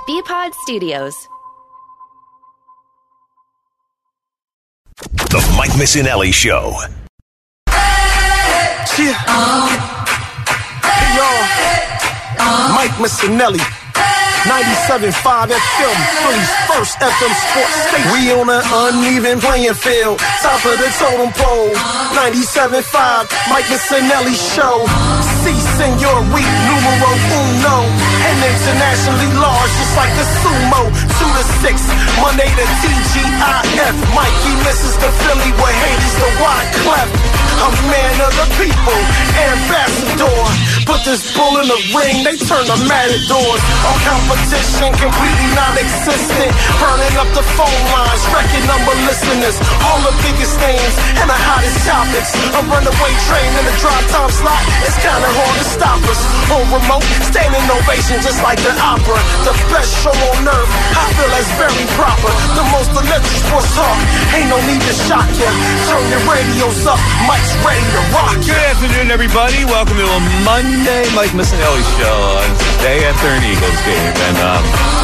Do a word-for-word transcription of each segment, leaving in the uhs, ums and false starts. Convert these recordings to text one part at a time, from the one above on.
B-Pod Studios. The Mike Missinelli Show. Yeah. Hey, y'all. Mike Missinelli. ninety-seven point five F M, Philly's first F M sports station. We on an uneven playing field, top of the totem pole. ninety-seven point five, Mike Missinelli Show. Si, senor, we numero uno. And internationally large, just like the sumo. Two to six, Monday to T G I F. Mikey misses the Philly with Hades the Wyclef. I'm man of the people, ambassador. Put this bull in the ring, they turn the matadors. All competition completely non-existent. Burning up the phone lines, record number listeners. All the biggest names and the hottest topics. A runaway train in the drive time slot. It's kinda hard to stop us. On remote, standing ovation just like the opera. The best show on earth, I feel that's very proper. The most electric sports talk, ain't no need to shock ya. Turn your radios up, Mike's ready to rock ya. Good afternoon, everybody. Welcome to a Monday Mike Missinelli Show on the day after an Eagles game. And um,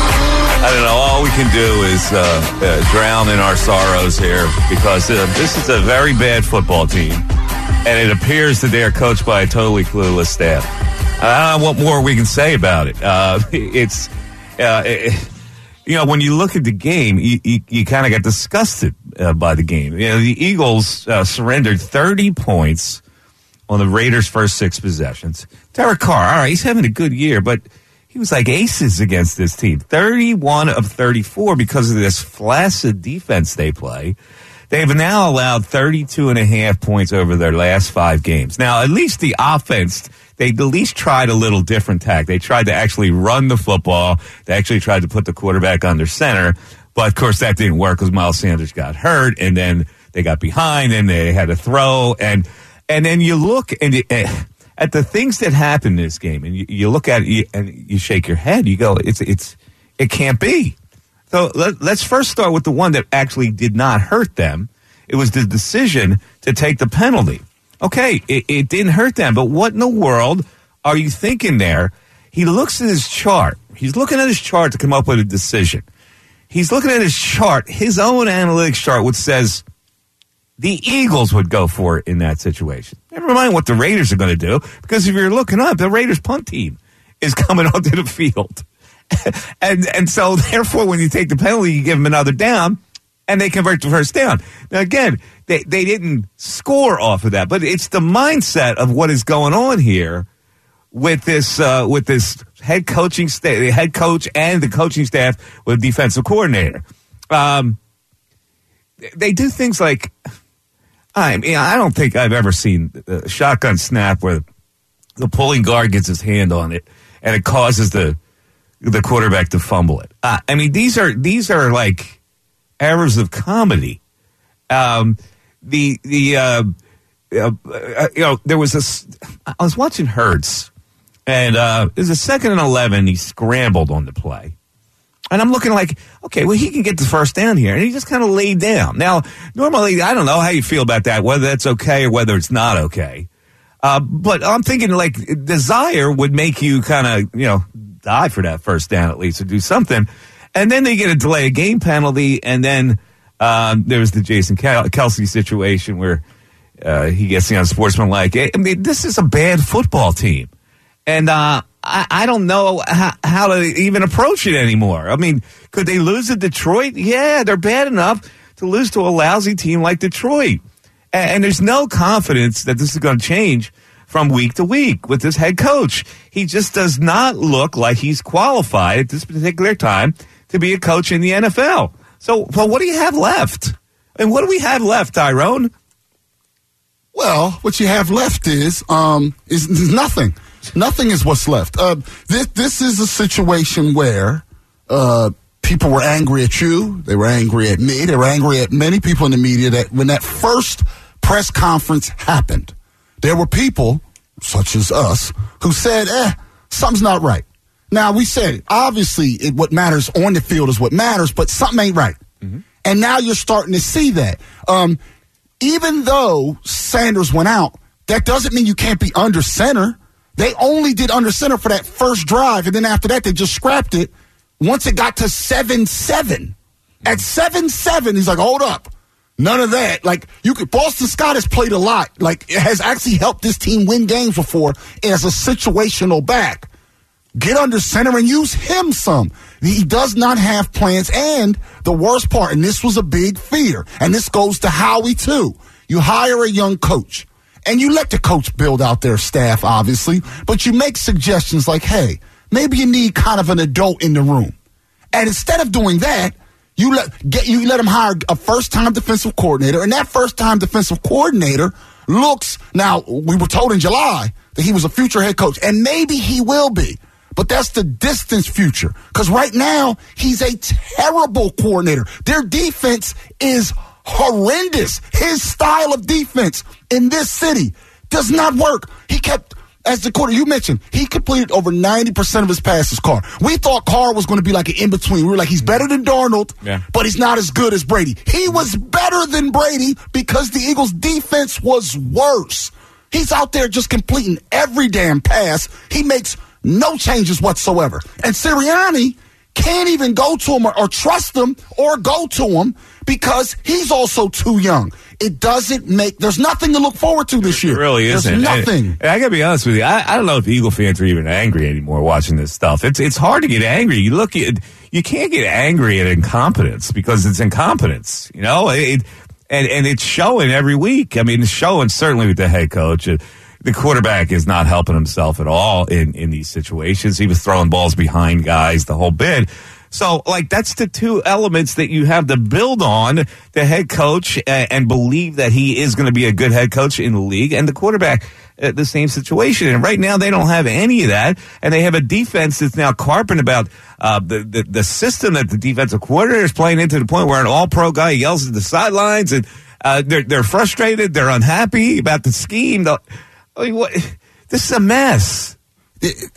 I don't know, all we can do is uh, uh, drown in our sorrows here because uh, this is a very bad football team. And it appears that they are coached by a totally clueless staff. I don't know what more we can say about it. Uh, it's, uh, it, you know, when you look at the game, you, you, you kind of get disgusted uh, by the game. You know, the Eagles uh, surrendered thirty points on the Raiders' first six possessions. Derek Carr, all right, he's having a good year, but he was like aces against this team. thirty-one of thirty-four because of this flaccid defense they play. They've now allowed thirty-two and a half points over their last five games. Now, at least the offense, they at least tried a little different tack. They tried to actually run the football. They actually tried to put the quarterback under center. But, of course, that didn't work because Miles Sanders got hurt, and then they got behind, and they had to throw. And and then you look and you, uh, at the things that happened in this game, and you, you look at it and you shake your head. You go, it's it's it can't be. So let, let's first start with the one that actually did not hurt them. It was the decision to take the penalty. Okay, it, it didn't hurt them, but what in the world are you thinking there? He looks at his chart. He's looking at his chart to come up with a decision. He's looking at his chart, his own analytics chart, which says the Eagles would go for it in that situation. Never mind what the Raiders are going to do, because if you're looking up, the Raiders punt team is coming onto the field. and and so, therefore, when you take the penalty, you give them another down, and they convert to first down. Now, again, they, they didn't score off of that, but it's the mindset of what is going on here with this uh, with this head coaching staff, the head coach and the coaching staff with defensive coordinator. Um, they do things like, I mean, I don't think I've ever seen a shotgun snap where the pulling guard gets his hand on it and it causes the the quarterback to fumble it. Uh, I mean, these are these are like errors of comedy. Um, the the uh, uh, uh, you know there was this. I was watching Hurts, and uh, it was a second and eleven. He scrambled on the play, and I'm looking like, okay, well, he can get the first down here, and he just kind of laid down. Now, normally, I don't know how you feel about that, whether that's okay or whether it's not okay. Uh, but I'm thinking like desire would make you kind of you know. die for that first down at least, or do something. And then they get a delay of game penalty, and then um, there was the Jason Kel- Kelsey situation where uh, he gets the unsportsmanlike. I mean, this is a bad football team. And uh, I, I don't know how, how to even approach it anymore. I mean, could they lose to Detroit? Yeah, they're bad enough to lose to a lousy team like Detroit. And, and there's no confidence that this is going to change from week to week with this head coach. He just does not look like he's qualified at this particular time to be a coach in the N F L. So, well, what do you have left? And what do we have left, Tyrone? Well, what you have left is um, is, is nothing. Nothing is what's left. Uh, this, this is a situation where uh, people were angry at you. They were angry at me. They were angry at many people in the media that when that first press conference happened, there were people, such as us, who said, eh, something's not right. Now, we said, obviously, it, what matters on the field is what matters, but something ain't right. Mm-hmm. And now you're starting to see that. Um, even though Sanders went out, that doesn't mean you can't be under center. They only did under center for that first drive, and then after that, they just scrapped it once it got to seven seven, at seven seven, he's like, hold up. None of that. Like, you could, Boston Scott has played a lot. Like, it has actually helped this team win games before as a situational back. Get under center and use him some. He does not have plans. And the worst part, and this was a big fear, and this goes to Howie too. You hire a young coach, and you let the coach build out their staff, obviously, but you make suggestions like, hey, maybe you need kind of an adult in the room. And instead of doing that, you let get you let him hire a first-time defensive coordinator, and that first-time defensive coordinator looks, now, we were told in July that he was a future head coach, and maybe he will be. But that's the distance future. Because right now, he's a terrible coordinator. Their defense is horrendous. His style of defense in this city does not work. He kept, as the quarter you mentioned, he completed over ninety percent of his passes, Carr. We thought Carr was going to be like an in-between. We were like, he's better than Darnold, yeah. but he's not as good as Brady. He was better than Brady because the Eagles' defense was worse. He's out there just completing every damn pass. He makes no changes whatsoever. And Sirianni can't even go to him or, or trust him or go to him because he's also too young. It doesn't make, there's nothing to look forward to this year. It really isn't. There's nothing. And, and I got to be honest with you. I, I don't know if Eagle fans are even angry anymore watching this stuff. It's it's hard to get angry. You look at, you can't get angry at incompetence because it's incompetence, you know, it, and, and it's showing every week. I mean, it's showing certainly with the head coach. Uh, The quarterback is not helping himself at all in, in these situations. He was throwing balls behind guys, the whole bit. So, like, that's the two elements that you have to build on, the head coach uh, and believe that he is going to be a good head coach in the league, and the quarterback, uh, the same situation. And right now they don't have any of that, and they have a defense that's now carping about uh, the, the, the system that the defensive coordinator is playing into the point where an all-pro guy yells at the sidelines, and uh, they're, they're frustrated, they're unhappy about the scheme. The, I mean, what? This is a mess. It,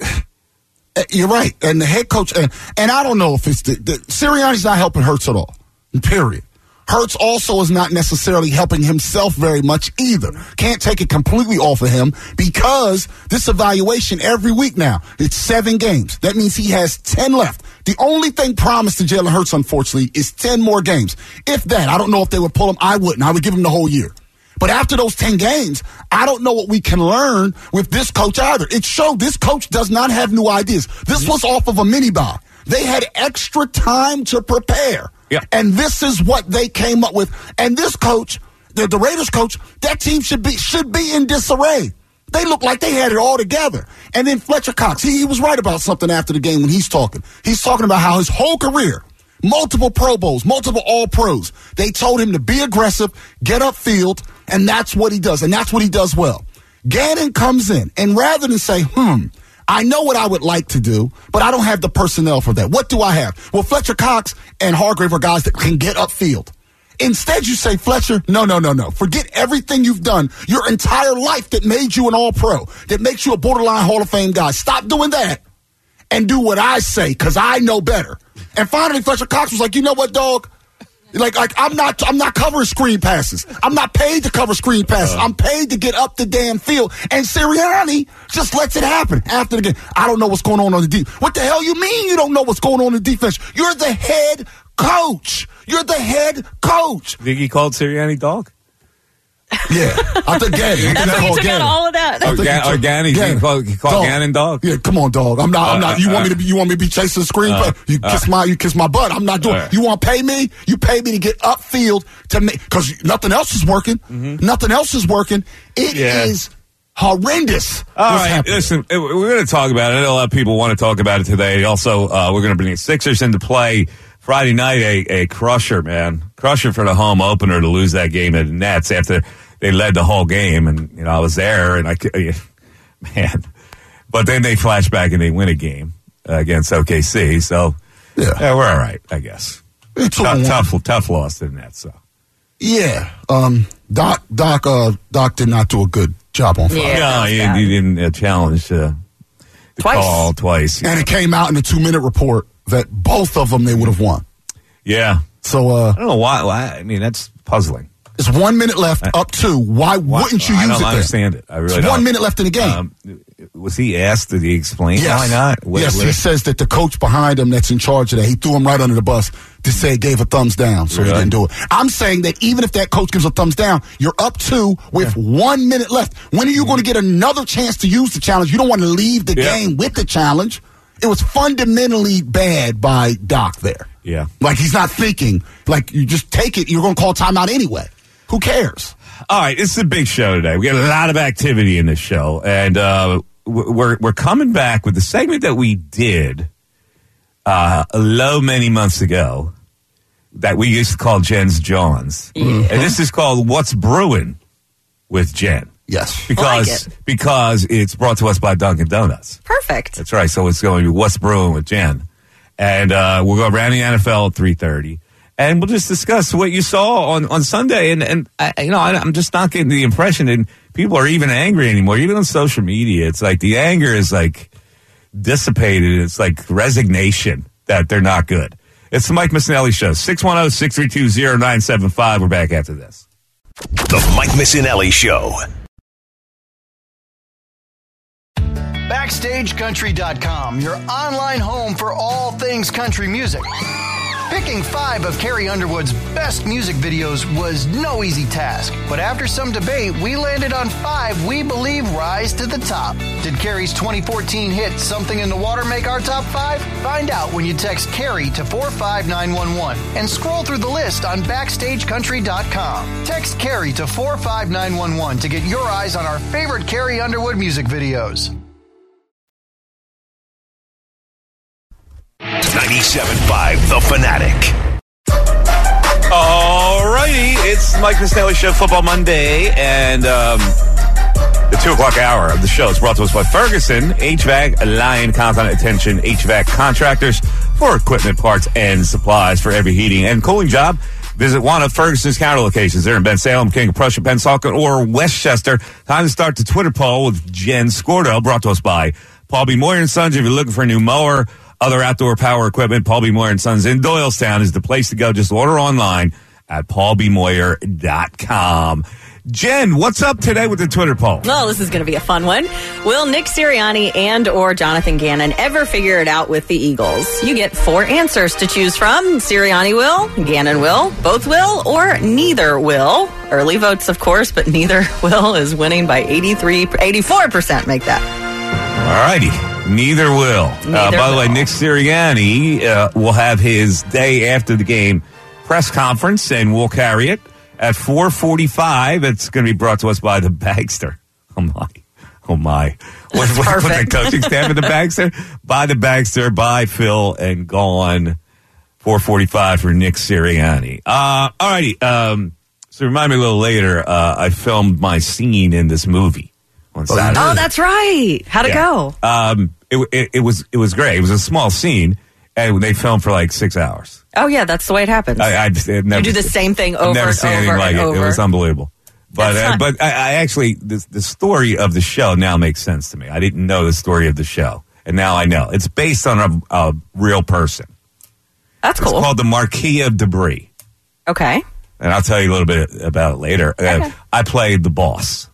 it, you're right. And the head coach, and, and I don't know if it's the, the Sirianni's not helping Hurts at all, period. Hurts also is not necessarily helping himself very much either. Can't take it completely off of him because this evaluation every week now, it's seven games. That means he has ten left. The only thing promised to Jalen Hurts, unfortunately, is ten more games. If that, I don't know if they would pull him. I wouldn't. I would give him the whole year. But after those ten games, I don't know what we can learn with this coach either. It showed this coach does not have new ideas. This was off of a mini-bye. They had extra time to prepare. Yeah. And this is what they came up with. And this coach, the, the Raiders coach, that team should be should be in disarray. They look like they had it all together. And then Fletcher Cox, he, he was right about something after the game when he's talking. He's talking about how his whole career, multiple Pro Bowls, multiple All-Pros, they told him to be aggressive, get upfield, and that's what he does, and that's what he does well. Gannon comes in, and rather than say, hmm, I know what I would like to do, but I don't have the personnel for that. What do I have? Well, Fletcher Cox and Hargrave are guys that can get upfield. Instead, you say, Fletcher, no, no, no, no. Forget everything you've done your entire life that made you an All-Pro, that makes you a borderline Hall of Fame guy. Stop doing that and do what I say, because I know better. And finally, Fletcher Cox was like, you know what, dog? Like, like I'm not, I'm not covering screen passes. I'm not paid to cover screen passes. I'm paid to get up the damn field. And Sirianni just lets it happen after the game. I don't know what's going on on the defense. What the hell you mean you don't know what's going on in the defense? You're the head coach. You're the head coach. Think he called Sirianni dog? Yeah, I think Gannon. That's what you took out all of that. Or, Ga- or Gannon, he called, he called Gannon dog. Yeah, come on, dog. I'm not. I'm not. You Uh, want me to be? You want me to be chasing the screen? Uh, you kiss uh, my. You kiss my butt. I'm not doing. uh, You want to pay me? You pay me to get upfield to make because nothing else is working. Mm-hmm. Nothing else is working. It Yeah. is horrendous. All what's right, happening. listen, we're going to talk about it. I know a lot of people want to talk about it today. Also, uh, we're going to bring the Sixers into play Friday night. A, a crusher, man, crusher for the home opener to lose that game at the Nets after they led the whole game, and you know I was there, and I, man, but then they flash back and they win a game uh, against O K C. So Yeah. yeah, we're all right, I guess. It's Tough, a- tough, tough loss to the Nets. So Yeah. Um. Doc. Doc. Uh. Doc did not do a good job on Friday. Yeah. no, that's he, bad. he didn't uh, challenge uh, the Twice. call twice. And it came out in the two minute report that both of them they would have won. Yeah, So. uh I don't know why. why I mean, that's puzzling. There's one minute left, up two. Why wouldn't you use it? I don't there? understand it. I really There's don't. one minute left in the game. Um, was he asked? Did he explain? Yes. Why not? What, yes, what? he says that the coach behind him that's in charge of that, he threw him right under the bus to say gave a thumbs down, so really? he didn't do it. I'm saying that even if that coach gives a thumbs down, you're up two with yeah. one minute left. When are you going to get another chance to use the challenge? You don't want to leave the yeah. game with the challenge. It was fundamentally bad by Doc there. Yeah. Like he's not thinking. Like you just take it, you're going to call timeout anyway. Who cares? All right, it's a big show today. We got a lot of activity in this show, and uh, we're we're coming back with the segment that we did uh, a low many months ago that we used to call Jen's Johns, mm-hmm. and this is called What's Brewing with Jen. Yes, because like it. because it's brought to us by Dunkin' Donuts. Perfect. That's right. So it's going to be What's Brewing with Jen, and uh, we'll go around the N F L at three thirty. And we'll just discuss what you saw on, on Sunday. And, and I, you know, I, I'm just not getting the impression that people are even angry anymore. Even on social media, it's like the anger is like dissipated. It's like resignation that they're not good. It's the Mike Missinelli Show. six one zero, six three two, zero nine seven five. We're back after this. The Mike Missinelli Show. Backstage Country dot com, your online home for all things country music. Picking five of Carrie Underwood's best music videos was no easy task, but after some debate, we landed on five we believe rise to the top. Did Carrie's twenty fourteen hit Something in the Water make our top five? Find out when you text Carrie to four five nine one one and scroll through the list on Backstage Country dot com. Text Carrie to four five nine one one to get your eyes on our favorite Carrie Underwood music videos. ninety-seven point five The Fanatic. All righty, it's Mike Missinelli Show, Football Monday, and um, the two o'clock hour of the show is brought to us by Ferguson, H V A C, Lion Continent Attention, H V A C contractors for equipment, parts, and supplies for every heating and cooling job. Visit one of Ferguson's counter locations there in Ben Salem, King of Prussia, Pensacola, or Westchester. Time to start the Twitter poll with Jen Scordo, brought to us by Paul B. Moyer and Sons. If you're looking for a new mower, other outdoor power equipment, Paul B. Moyer and Sons in Doylestown is the place to go. Just order online at paul b moyer dot com. Jen, what's up today with the Twitter poll? Well, this is going to be a fun one. Will Nick Sirianni and or Jonathan Gannon ever figure it out with the Eagles? You get four answers to choose from. Sirianni will, Gannon will, both will, or neither will. Early votes, of course, but neither will is winning by eighty-three, eighty-four percent. Make that. All righty. Neither will. Neither uh, by will. the way, Nick Sirianni uh, will have his day after the game press conference, and we'll carry it at four forty-five. It's going to be brought to us by the Bagster. Oh, my. Oh, my. What, what, put the coaching staff in the Bagster? By the Bagster, by Phil, and gone. four forty-five for Nick Sirianni. Uh, all righty. Um, so remind me a little later, uh, I filmed my scene in this movie. On Saturday. Oh, that's right. How'd yeah. it go? Um, it, it, it was it was great. It was a small scene, and they filmed for like six hours. Oh, yeah, that's the way it happens. I, I just, never, you do the same thing over I've never and seen over anything like and it. over. It was unbelievable. But uh, That's but I, I actually the the story of the show now makes sense to me. I didn't know the story of the show, and now I know. It's based on a, a real person. That's It's cool. called the Marquis of Debris, Okay. and I'll tell you a little bit about it later. Okay. Uh, I played the boss.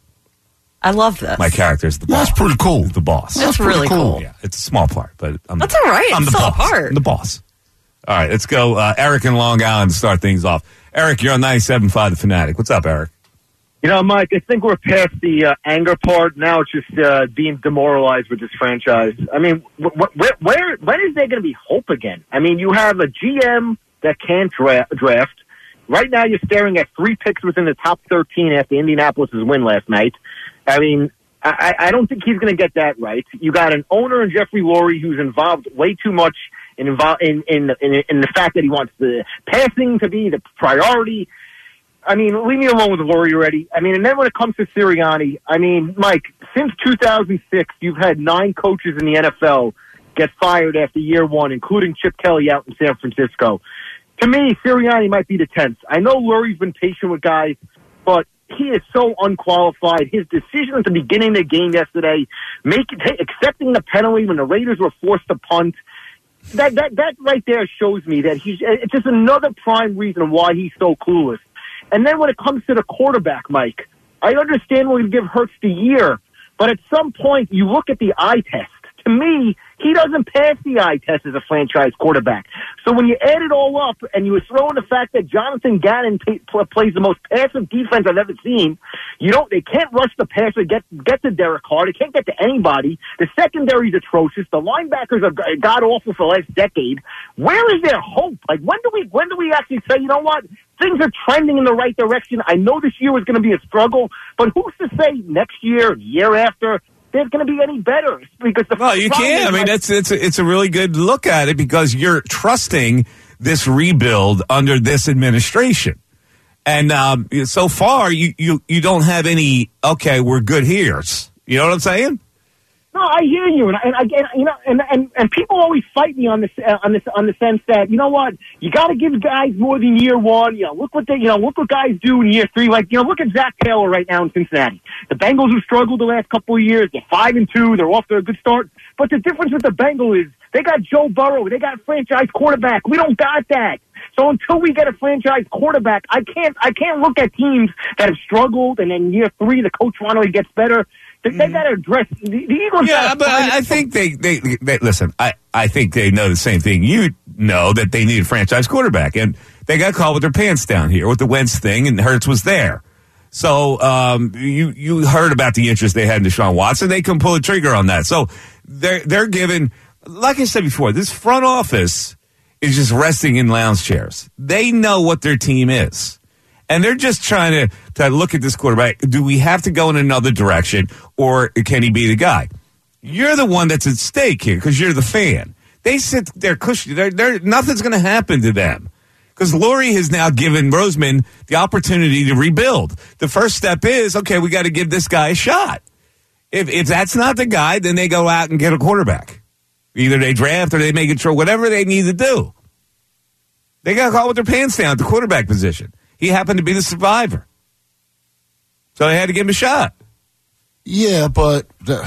I love this. My character is the boss. That's pretty cool. The boss. That's pretty really cool. cool. Yeah, it's a small part, but I'm That's the, all right. I'm It's the still a boss. part. I'm the boss. All right, let's go. Uh, Eric in Long Island to start things off. Eric, you're on ninety-seven point five The Fanatic. What's up, Eric? You know, Mike, I think we're past the uh, anger part. Now it's just uh, being demoralized with this franchise. I mean, wh- wh- where, where, when is there going to be hope again? I mean, you have a G M that can't dra- draft. Right now you're staring at three picks within the top thirteen after Indianapolis' win last night. I mean, I, I don't think he's going to get that right. You got an owner in Jeffrey Lurie who's involved way too much in, invo- in, in, in, in the fact that he wants the passing to be the priority. I mean, leave me alone with Lurie already. I mean, and then when it comes to Sirianni, I mean, Mike, since two thousand six, you've had nine coaches in the N F L get fired after year one, including Chip Kelly out in San Francisco. To me, Sirianni might be the tenth. I know Lurie's been patient with guys, but he is so unqualified. His decision at the beginning of the game yesterday, making, accepting the penalty when the Raiders were forced to punt, that, that, that right there shows me that he's, it's just another prime reason why he's so clueless. And then when it comes to the quarterback, Mike, I understand we're going to give Hurts the year, but at some point you look at the eye test. To me, he doesn't pass the eye test as a franchise quarterback. So when you add it all up and you throw in the fact that Jonathan Gannon pay, pl- plays the most passive defense I've ever seen, you don't, they can't rush the passer, get get to Derek Carr. They can't get to anybody. The secondary's atrocious. The linebackers are god awful for the last decade. Where is their hope? Like when do we when do we actually say, you know what? Things are trending in the right direction. I know this year was going to be a struggle, but who's to say next year, year after, there's going to be any better? Because the well, you can't. I mean, that's it's a, it's a really good look at it because you're trusting this rebuild under this administration, and um, so far you, you you don't have any. Okay, we're good here. You know what I'm saying? No, I hear you, and, and again, you know, and, and and people always fight me on this uh, on this on the sense that, you know what, you got to give guys more than year one. You know, look what they, you know, look what guys do in year three. Like, you know, look at Zach Taylor right now in Cincinnati. The Bengals have struggled the last couple of years. They're five and two. They're off to a good start. But the difference with the Bengals is they got Joe Burrow. They got a franchise quarterback. We don't got that. So until we get a franchise quarterback, I can't I can't look at teams that have struggled and then year three the coach finally gets better. They, they got to address the, the Eagles. Yeah, but I, I think they, they, they listen. I, I think they know the same thing. You know that they need a franchise quarterback, and they got caught with their pants down here with the Wentz thing, and Hurts was there. So um, you you heard about the interest they had in Deshaun Watson. They couldn't pull the trigger on that. So they're they're given, like I said before, this front office is just resting in lounge chairs. They know what their team is. And they're just trying to, to look at this quarterback. Do we have to go in another direction, or can he be the guy? You're the one that's at stake here because you're the fan. They sit there cushy. They're, they're, nothing's going to happen to them because Lurie has now given Roseman the opportunity to rebuild. The first step is, okay, we got to give this guy a shot. If if that's not the guy, then they go out and get a quarterback. Either they draft or they make it true, whatever they need to do. They got caught with their pants down at the quarterback position. He happened to be the survivor. So they had to give him a shot. Yeah, but the,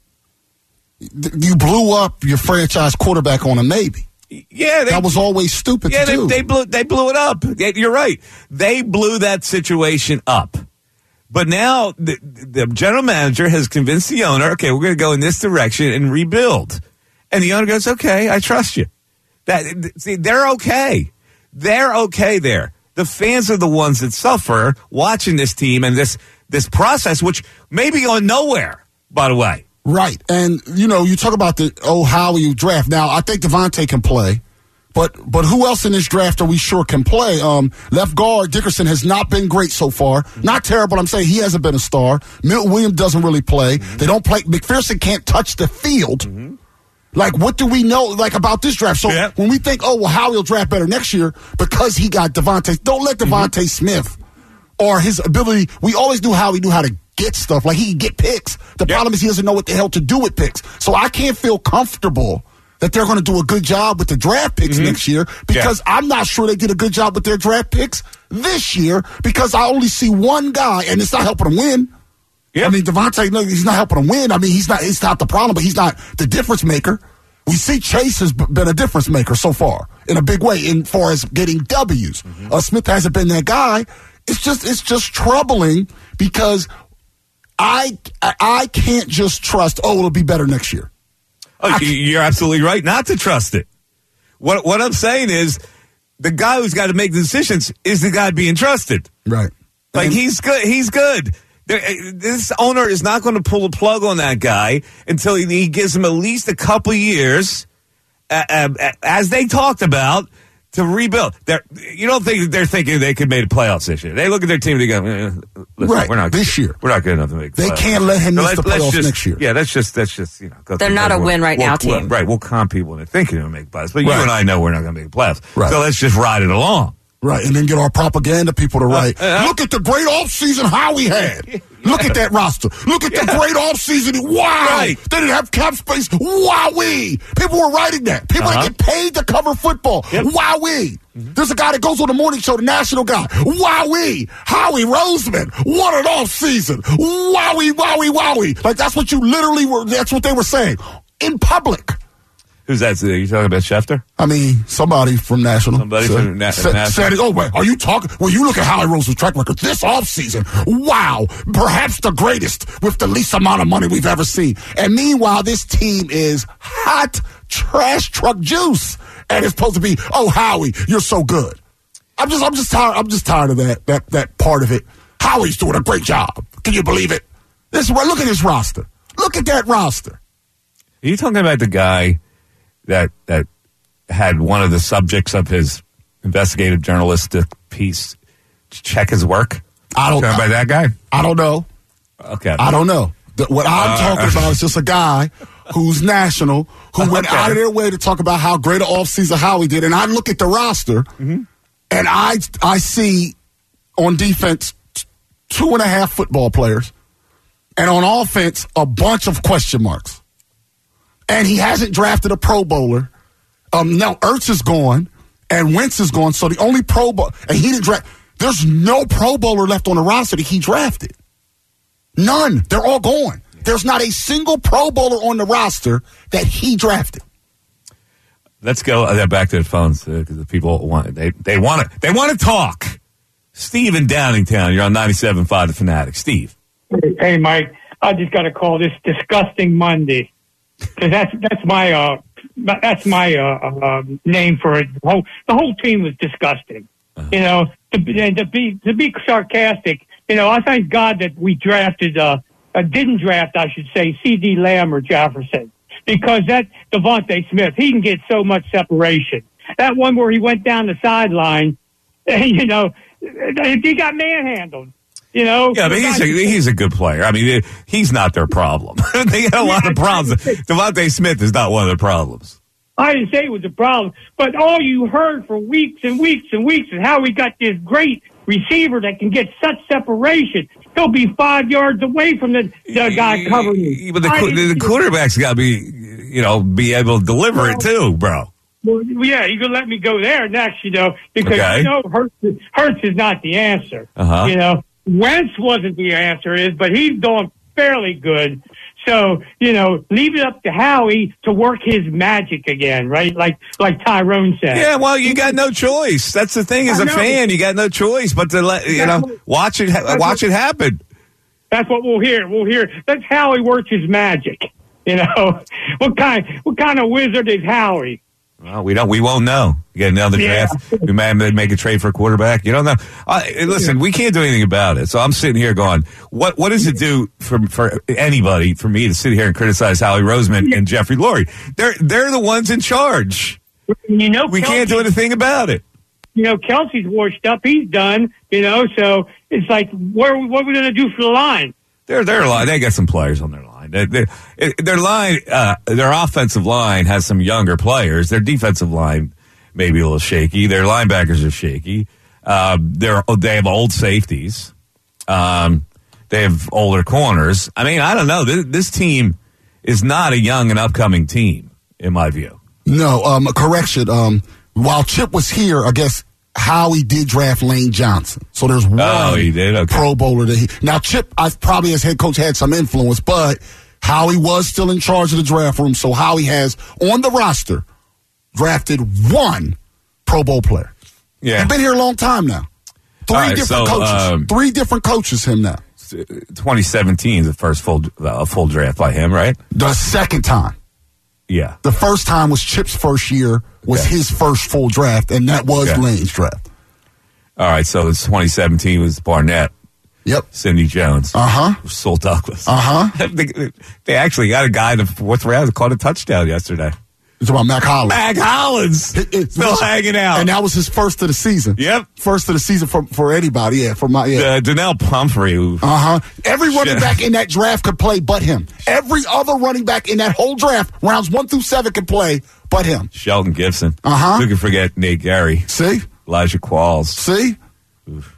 you blew up your franchise quarterback on a maybe. Yeah, they, that was always stupid yeah, to they, do. they blew they blew it up. You're right. They blew that situation up. But now the, the general manager has convinced the owner, okay, we're going to go in this direction and rebuild. And the owner goes, okay, I trust you. That see, they're okay. They're okay there. The fans are the ones that suffer watching this team and this this process, which may be going nowhere, by the way. Right. And, you know, you talk about the, oh, how you draft. Now, I think Devontae can play, but but who else in this draft are we sure can play? Um, left guard Dickerson has not been great so far. Not terrible. I'm saying he hasn't been a star. Milton Williams doesn't really play. Mm-hmm. They don't play. McPherson can't touch the field. Mm-hmm. Like, what do we know, like, about this draft? So yeah. when we think, oh, well, Howie will draft better next year because he got Devontae, don't let Devontae mm-hmm. Smith or his ability, we always knew how he knew how to get stuff. Like, he can get picks. The yep. problem is he doesn't know what the hell to do with picks. So I can't feel comfortable that they're going to do a good job with the draft picks mm-hmm. next year because yeah. I'm not sure they did a good job with their draft picks this year because I only see one guy, and it's not helping them win. Yep. I mean, Devontae, no, he's not helping him win. I mean, he's not, he's not the problem, but he's not the difference maker. We see Chase has been a difference maker so far in a big way in far as getting W's. Mm-hmm. Uh, Smith hasn't been that guy. It's just, it's just troubling because I, I can't just trust, oh, it'll be better next year. Oh, you're absolutely right not to trust it. What, what I'm saying is the guy who's got to make the decisions is the guy being trusted. Right. Like, and he's good. He's good. This owner is not going to pull a plug on that guy until he, he gives him at least a couple of years, uh, uh, as they talked about, to rebuild. They're, you don't think they're thinking they could make a playoffs this year? They look at their team and they go, eh, listen, right, we're not this year. We're not good enough to make. They playoffs. can't let him miss so the playoffs just, next year. Yeah, that's just that's just you know. They're not a win right we'll, now we'll, team, right? We'll calm people into thinking they'll make playoffs, but you right. and I know we're not going to make playoffs. Right. So let's just ride it along. Right, and then get our propaganda people to write. Uh, uh, Look at the great offseason Howie had. Yeah. Look at that roster. Look at yeah. the great offseason. Wow. Right. They didn't have cap space. Wowee. People were writing that. People uh-huh. that get paid to cover football. Yep. Wowee. Mm-hmm. There's a guy that goes on the morning show, the national guy. Wowee. Howie Roseman. What an offseason. Wowee, wowee, wowee. Like, that's what you literally were, that's what they were saying in public. Who's that? Are you talking about Schefter? I mean, somebody from National. Somebody said, from na- said, National. Said, oh, wait, are you talking? Well, you look at Howie Roseman's track record this offseason. Wow, perhaps the greatest with the least amount of money we've ever seen. And meanwhile, this team is hot trash truck juice. And it's supposed to be, oh, Howie, you're so good. I'm just, I'm just tired. I'm just tired of that, that, that part of it. Howie's doing a great job. Can you believe it? This, look at his roster. Look at that roster. Are you talking about the guy that that had one of the subjects of his investigative journalistic piece check his work? I don't know. By that guy? I don't know. Okay. I don't know. The, what I'm Uh, talking about is just a guy who's national, who went Okay. out of their way to talk about how great an offseason Howie did. And I look at the roster, Mm-hmm. and I I see on defense t- two and a half football players, and on offense, a bunch of question marks. And he hasn't drafted a Pro Bowler. Um, now, Ertz is gone, and Wentz is gone, so the only Pro Bowl, and he didn't draft, there's no Pro Bowler left on the roster that he drafted. None. They're all gone. There's not a single Pro Bowler on the roster that he drafted. Let's go uh, back to the phones because the people want they they want to they want to talk. Steve in Downingtown, you're on ninety-seven point five The Fanatic. Steve. Hey, Mike, I just got to call this Disgusting Monday because that's that's my uh that's my uh, uh name for it. The whole the whole team was disgusting. Uh-huh. You know, to, and to be to be sarcastic. You know, I thank God that we drafted uh, uh didn't draft, I should say, C D Lamb or Jefferson, because that Devontae Smith, he can get so much separation. That one where he went down the sideline, you know, he got manhandled. You know, yeah, but he's a, he's a good player. I mean, he's not their problem. They got a lot of problems. Devontae Smith is not one of their problems. I didn't say it was a problem, but all you heard for weeks and weeks and weeks is how we got this great receiver that can get such separation. He'll be five yards away from the, the guy covering him. But the, the quarterback's got to be, you know, be able to deliver well, it too, bro. Well, yeah, you can let me go there next, you know, because okay. you know Hurts, Hurts is not the answer. Uh-huh. You know, Wentz wasn't the answer, is, but he's doing fairly good. So, you know, leave it up to Howie to work his magic again, right? Like like Tyrone said. Yeah, well, you got no choice. That's the thing as a fan. You got no choice but to let, you know, watch it watch it happen. That's what we'll hear. We'll hear. That's Howie works his magic. You know, what kind what kind of wizard is Howie? Well, we don't. We won't know. You get another yeah. draft. We may have to make a trade for a quarterback. You don't know. Uh, listen, we can't do anything about it. So I'm sitting here going, what What does it do for for anybody for me to sit here and criticize Howie Roseman yeah. and Jeffrey Lurie? They're they're the ones in charge. You know, we Kelsey, can't do anything about it. You know, Kelsey's washed up. He's done. You know, so it's like, what what are we going to do for the line? They're they're line. They got some players on their line. They, they, their line, uh, their offensive line has some younger players. Their defensive line may be a little shaky. Their linebackers are shaky. Uh, they're they have old safeties. Um, they have older corners. I mean, I don't know. This, this team is not a young and upcoming team, in my view. No, um, correction. Um, while Chip was here, I guess Howie did draft Lane Johnson. So there's one oh, he did? Okay. Pro Bowler that he. Now, Chip, I, probably as head coach, had some influence, but Howie was still in charge of the draft room. So Howie has, on the roster, drafted one Pro Bowl player. Yeah. He's been here a long time now. Three right, different so, coaches. Um, Three different coaches, him now. twenty seventeen is the first full uh, full draft by him, right? The second time. Yeah. The first time was Chip's first year, was okay. his first full draft, and that was okay. Lane's draft. All right, so it's twenty seventeen was Barnett. Yep. Cindy Jones. Uh-huh. Saul Douglas. Uh-huh. they, they actually got a guy in the fourth round that caught a touchdown yesterday. It's about Mac Hollins. Mac Hollins. It, it, Still hanging out. And that was his first of the season. Yep. First of the season for, for anybody. Yeah, for my, yeah. Uh, Donnell Pumphrey. Uh-huh. Every running back in that draft could play but him. Every other running back in that whole draft, rounds one through seven, could play but him. Shelton Gibson. Uh-huh. Who can forget Nate Gary? See? Elijah Qualls. See? Oof.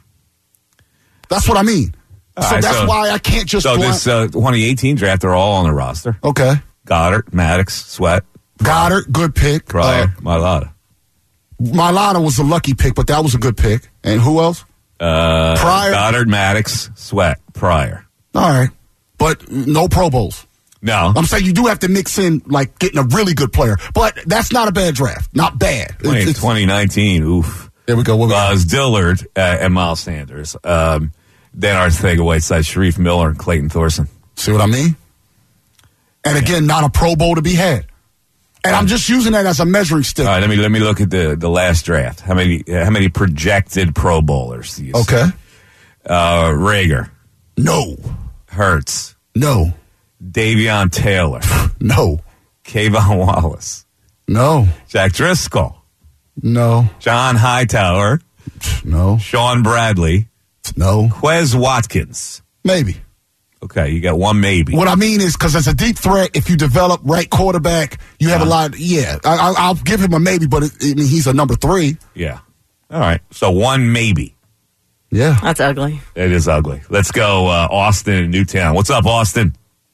That's what I mean. All so right, that's so, why I can't just... So blind. this uh, twenty eighteen draft, they're all on the roster. Okay. Goddard, Maddox, Sweat. Goddard, good pick. Pryor, uh, Mailata. Mailata was a lucky pick, but that was a good pick. And who else? Uh, Pryor. Goddard, Maddox, Sweat, Pryor. All right. But no Pro Bowls. No. I'm saying you do have to mix in, like, getting a really good player. But that's not a bad draft. Not bad. twenty, It's- it's- twenty nineteen, oof. There we go. What we Uh, got? it was Dillard uh, and Miles Sanders. Um, then Arcega Whiteside, Sharif Miller, and Clayton Thorson. See what I mean? And again, not a Pro Bowl to be had. And I'm just using that as a measuring stick. All right, let me let me look at the, the last draft. How many how many projected Pro Bowlers do you see? Okay. Uh, Rager, No. Hurts, No. Davion Taylor, No. Kayvon Wallace, No. Jack Driscoll, No. John Hightower, No. Sean Bradley, No. Quez Watkins. Maybe. Okay, you got one maybe. What I mean is, because as a deep threat, if you develop right quarterback, you have Uh-huh. a lot. Yeah, I, I, I'll give him a maybe, but it, I mean, he's a number three. Yeah. All right, so one maybe. Yeah. That's ugly. It is ugly. Let's go uh, Austin and Newtown. What's up, Austin?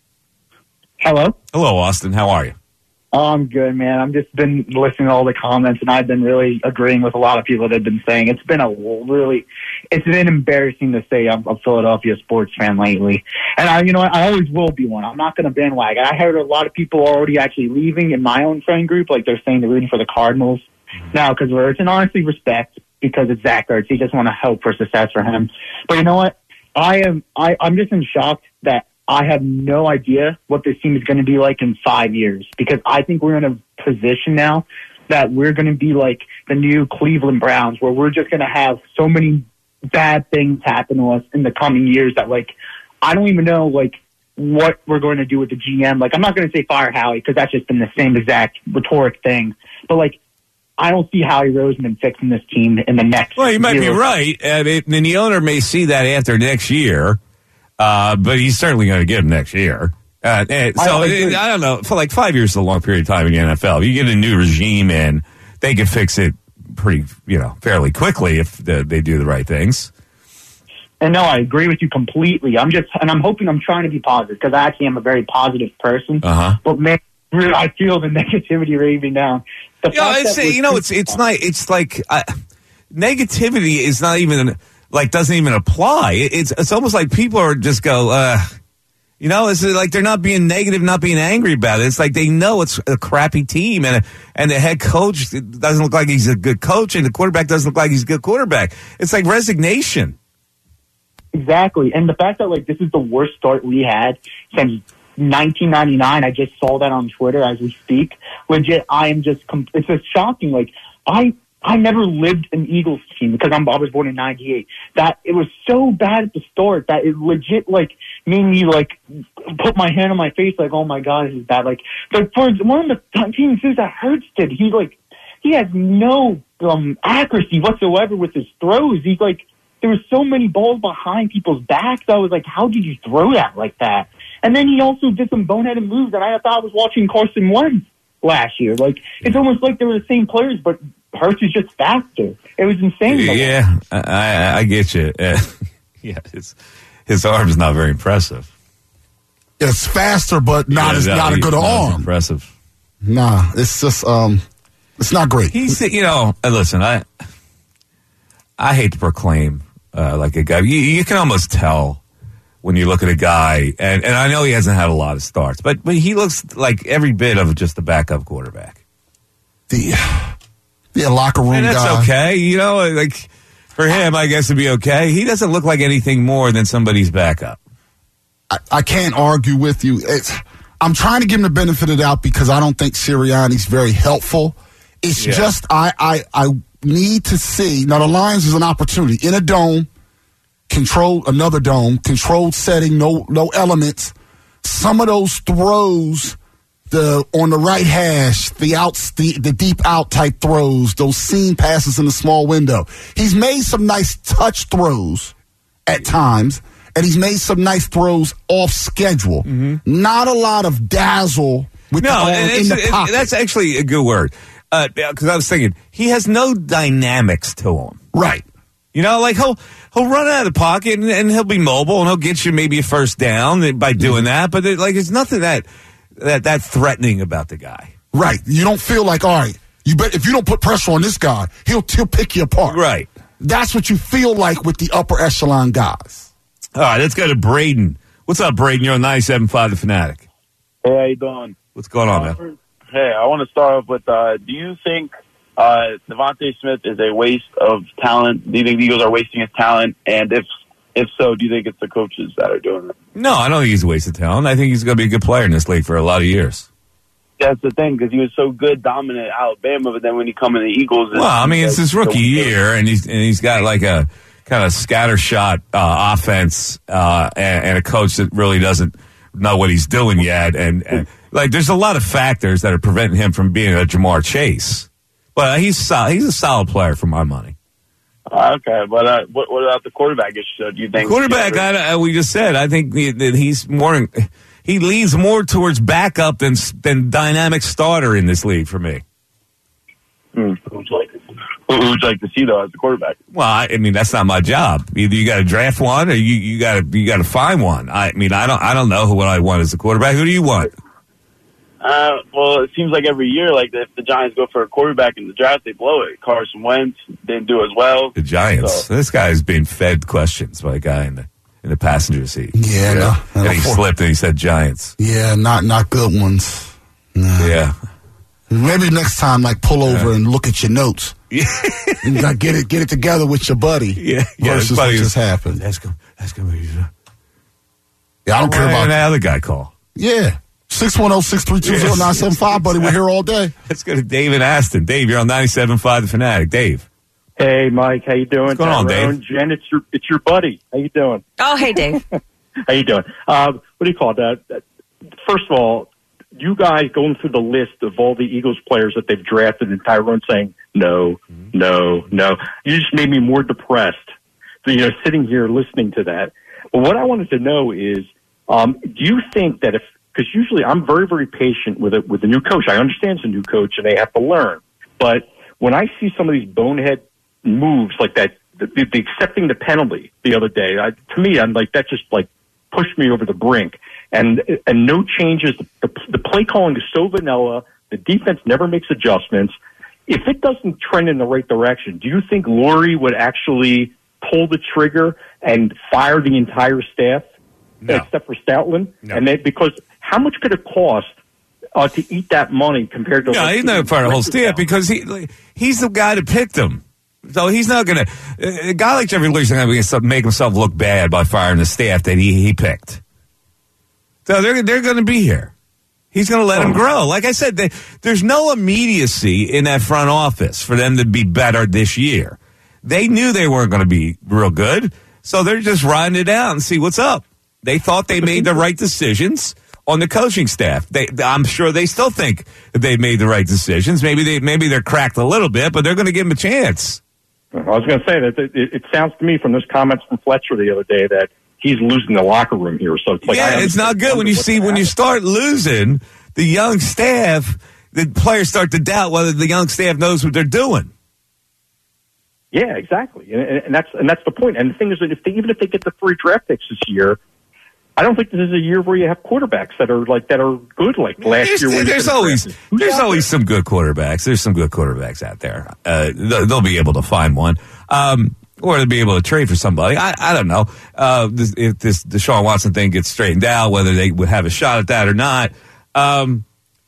Hello. Hello, Austin. How are you? Oh, I'm good, man. I've just been listening to all the comments, and I've been really agreeing with a lot of people that have been saying it's been a really, it's been embarrassing to say I'm a Philadelphia sports fan lately. And I, you know, I always will be one. I'm not going to bandwagon. I heard a lot of people already actually leaving in my own friend group, like they're saying they're rooting for the Cardinals now because we're, it's an honestly respect because it's Zach Ertz. You just want to hope for success for him. But you know what? I am, I, I'm just in shock that I have no idea what this team is going to be like in five years because I think we're in a position now that we're going to be like the new Cleveland Browns where we're just going to have so many bad things happen to us in the coming years that like I don't even know like what we're going to do with the G M. Like I'm not going to say fire Howie because that's just been the same exact rhetoric thing. But like I don't see Howie Roseman fixing this team in the next Well, you might year. be right. I mean, and the owner may see that after next year. Uh, but he's certainly going to get him next year. Uh, and so I I, agree. I don't know. For like five years is a long period of time in the N F L. If you get a new regime in, they can fix it pretty, you know, fairly quickly if the, they do the right things. And no, I agree with you completely. I'm just, and I'm hoping I'm trying to be positive because I actually am a very positive person. Uh huh. But man, really, I feel the negativity raging down. The Yeah, fact it's, that we're- you know, it's it's not. It's like uh, negativity is not even like doesn't even apply. It, it's it's almost like people are just go. Uh, You know, it's like they're not being negative, not being angry about it. It's like they know it's a crappy team, and and the head coach doesn't look like he's a good coach, and the quarterback doesn't look like he's a good quarterback. It's like resignation. Exactly. And the fact that, like, this is the worst start we had since nineteen ninety-nine, I just saw that on Twitter as we speak. Legit, I am just, com- it's just shocking. Like, I I never lived an Eagles team because I'm, I was born in ninety-eight. That it was so bad at the start that it legit, like, made me, like, put my hand on my face, like, oh my God, this is bad. Like, but for one of the teams that Hurts did, he, like, he has no um, accuracy whatsoever with his throws. He's, like, there were so many balls behind people's backs. I was like, how did you throw that like that? And then he also did some boneheaded moves, and I thought I was watching Carson Wentz last year. Like, it's almost like they were the same players, but Hurts is just faster. It was insane. Yeah, I, I, I get you. Uh, yeah, his his arm's not very impressive. It's faster, but not Yeah, as no, not a he- good not as arm. Impressive. Nah, it's just um, it's not great. He's, you know, uh, listen, I I hate to proclaim uh, like a guy. You, you can almost tell when you look at a guy, and, and I know he hasn't had a lot of starts, but but he looks like every bit of just a backup quarterback. The the locker room And that's guy. okay, you know, like for him, I guess it'd be okay. He doesn't look like anything more than somebody's backup. I, I can't argue with you. It's, I'm trying to give him the benefit of the doubt because I don't think Sirianni's very helpful. It's Yeah. just I, I I need to see. Now, the Lions is an opportunity in a dome, control another dome, controlled setting, no no elements. Some of those throws, the on the right hash, the outs, the, the deep out type throws, those seam passes in the small window. He's made some nice touch throws at times, and he's made some nice throws off schedule. Not a lot of dazzle with the No, ball and in it's- the it- pocket. that's actually a good word. Because I was thinking, he has no dynamics to him. Right. You know, like he'll he'll run out of the pocket and, and he'll be mobile and he'll get you maybe a first down by doing that. But it, like, it's nothing that that that threatening about the guy. Right. You don't feel like, all right, you bet if you don't put pressure on this guy, he'll he'll pick you apart. Right. That's what you feel like with the upper echelon guys. All right, let's go to Braden. What's up, Braden? You're on ninety-seven point five The Fanatic. Hey, how you doing? What's going on, man? Hey, I want to start off with, uh, do you think uh, Devontae Smith is a waste of talent? Do you think the Eagles are wasting his talent? And if if so, do you think it's the coaches that are doing it? No, I don't think he's a waste of talent. I think he's going to be a good player in this league for a lot of years. That's the thing, because he was so good, dominant at Alabama, but then when he come in the Eagles... Well, I mean, it's his rookie year, and he's and he's got like a kind of scattershot uh, offense uh, and, and a coach that really doesn't know what he's doing yet. And, and like, there's a lot of factors that are preventing him from being a Jamar Chase. But he's sol- he's a solid player for my money. Uh, okay, but uh, what, what about the quarterback issue? Do you think quarterback? I, I, we just said I think that he's more. He leans more towards backup than than dynamic starter in this league for me. Hmm. Who would you like to see? Who would you like to see though as the quarterback? Well, I, I mean that's not my job. Either you got to draft one, or you you got to you got to find one. I mean I don't I don't know who what I want as a quarterback. Who do you want? Uh, well, it seems like every year, like if the Giants go for a quarterback in the draft, they blow it. Carson Wentz didn't do as well. The Giants. So. This guy's being fed questions by a guy in the in the passenger seat. Yeah, no, and he slipped and he said Giants. Yeah, not not good ones. Nah. Yeah. Maybe next time, like pull over yeah. and look at your notes. Yeah. And like, get it get it together with your buddy. Yeah. yeah versus what just happened. That's gonna that's gonna be. Yeah, I don't Why care about the other guy call. Yeah. six one zero, six three two, zero nine seven five, buddy. We're here all day. Let's go to Dave in Aston. Dave, you're on ninety-seven point five The Fanatic. Dave. Hey, Mike. How you doing? What's going on, Dave? Jen, it's your it's your buddy. How you doing? Oh, hey, Dave. How you doing? Uh, what do you call it? Uh, first of all, you guys going through the list of all the Eagles players that they've drafted and Tyrone saying, no, mm-hmm. no, no. You just made me more depressed. So, you know, sitting here listening to that. But what I wanted to know is, um, do you think that if, because usually I'm very, very patient with a, with a new coach. I understand it's a new coach and they have to learn. But when I see some of these bonehead moves like that, the, the accepting the penalty the other day, I, to me, I'm like, that just like pushed me over the brink. And and no changes. The, the play calling is so vanilla. The defense never makes adjustments. If it doesn't trend in the right direction, do you think Lurie would actually pull the trigger and fire the entire staff, no. except for Stoutland? No. And then, because how much could it cost uh, to eat that money compared to? No, like, he's not fire the whole staff because he he's the guy that picked him. So he's not going to. A guy like Jeffrey Lurie's not going to make himself look bad by firing the staff that he, he picked. So they're they're going to be here. He's going to let him grow. Like I said, they, there's no immediacy in that front office for them to be better this year. They knew they weren't going to be real good, so they're just riding it out and see what's up. They thought they made the right decisions on the coaching staff. They, I'm sure they still think that they made the right decisions. Maybe they maybe they're cracked a little bit, but they're going to give him a chance. I was going to say that it, it sounds to me from those comments from Fletcher the other day that he's losing the locker room here. So it's like, yeah, it's not good when you see when you start losing the young staff. The players start to doubt whether the young staff knows what they're doing. Yeah, exactly, and, and that's and that's the point. And the thing is that if they, even if they get the three draft picks this year, I don't think this is a year where you have quarterbacks that are like that are good like last there's, year. When there's always there's always there? some good quarterbacks. There's some good quarterbacks out there. Uh, they'll, they'll be able to find one. Um, Or to be able to trade for somebody. I, I don't know uh, this, if this Deshaun Watson thing gets straightened out, whether they would have a shot at that or not. Um,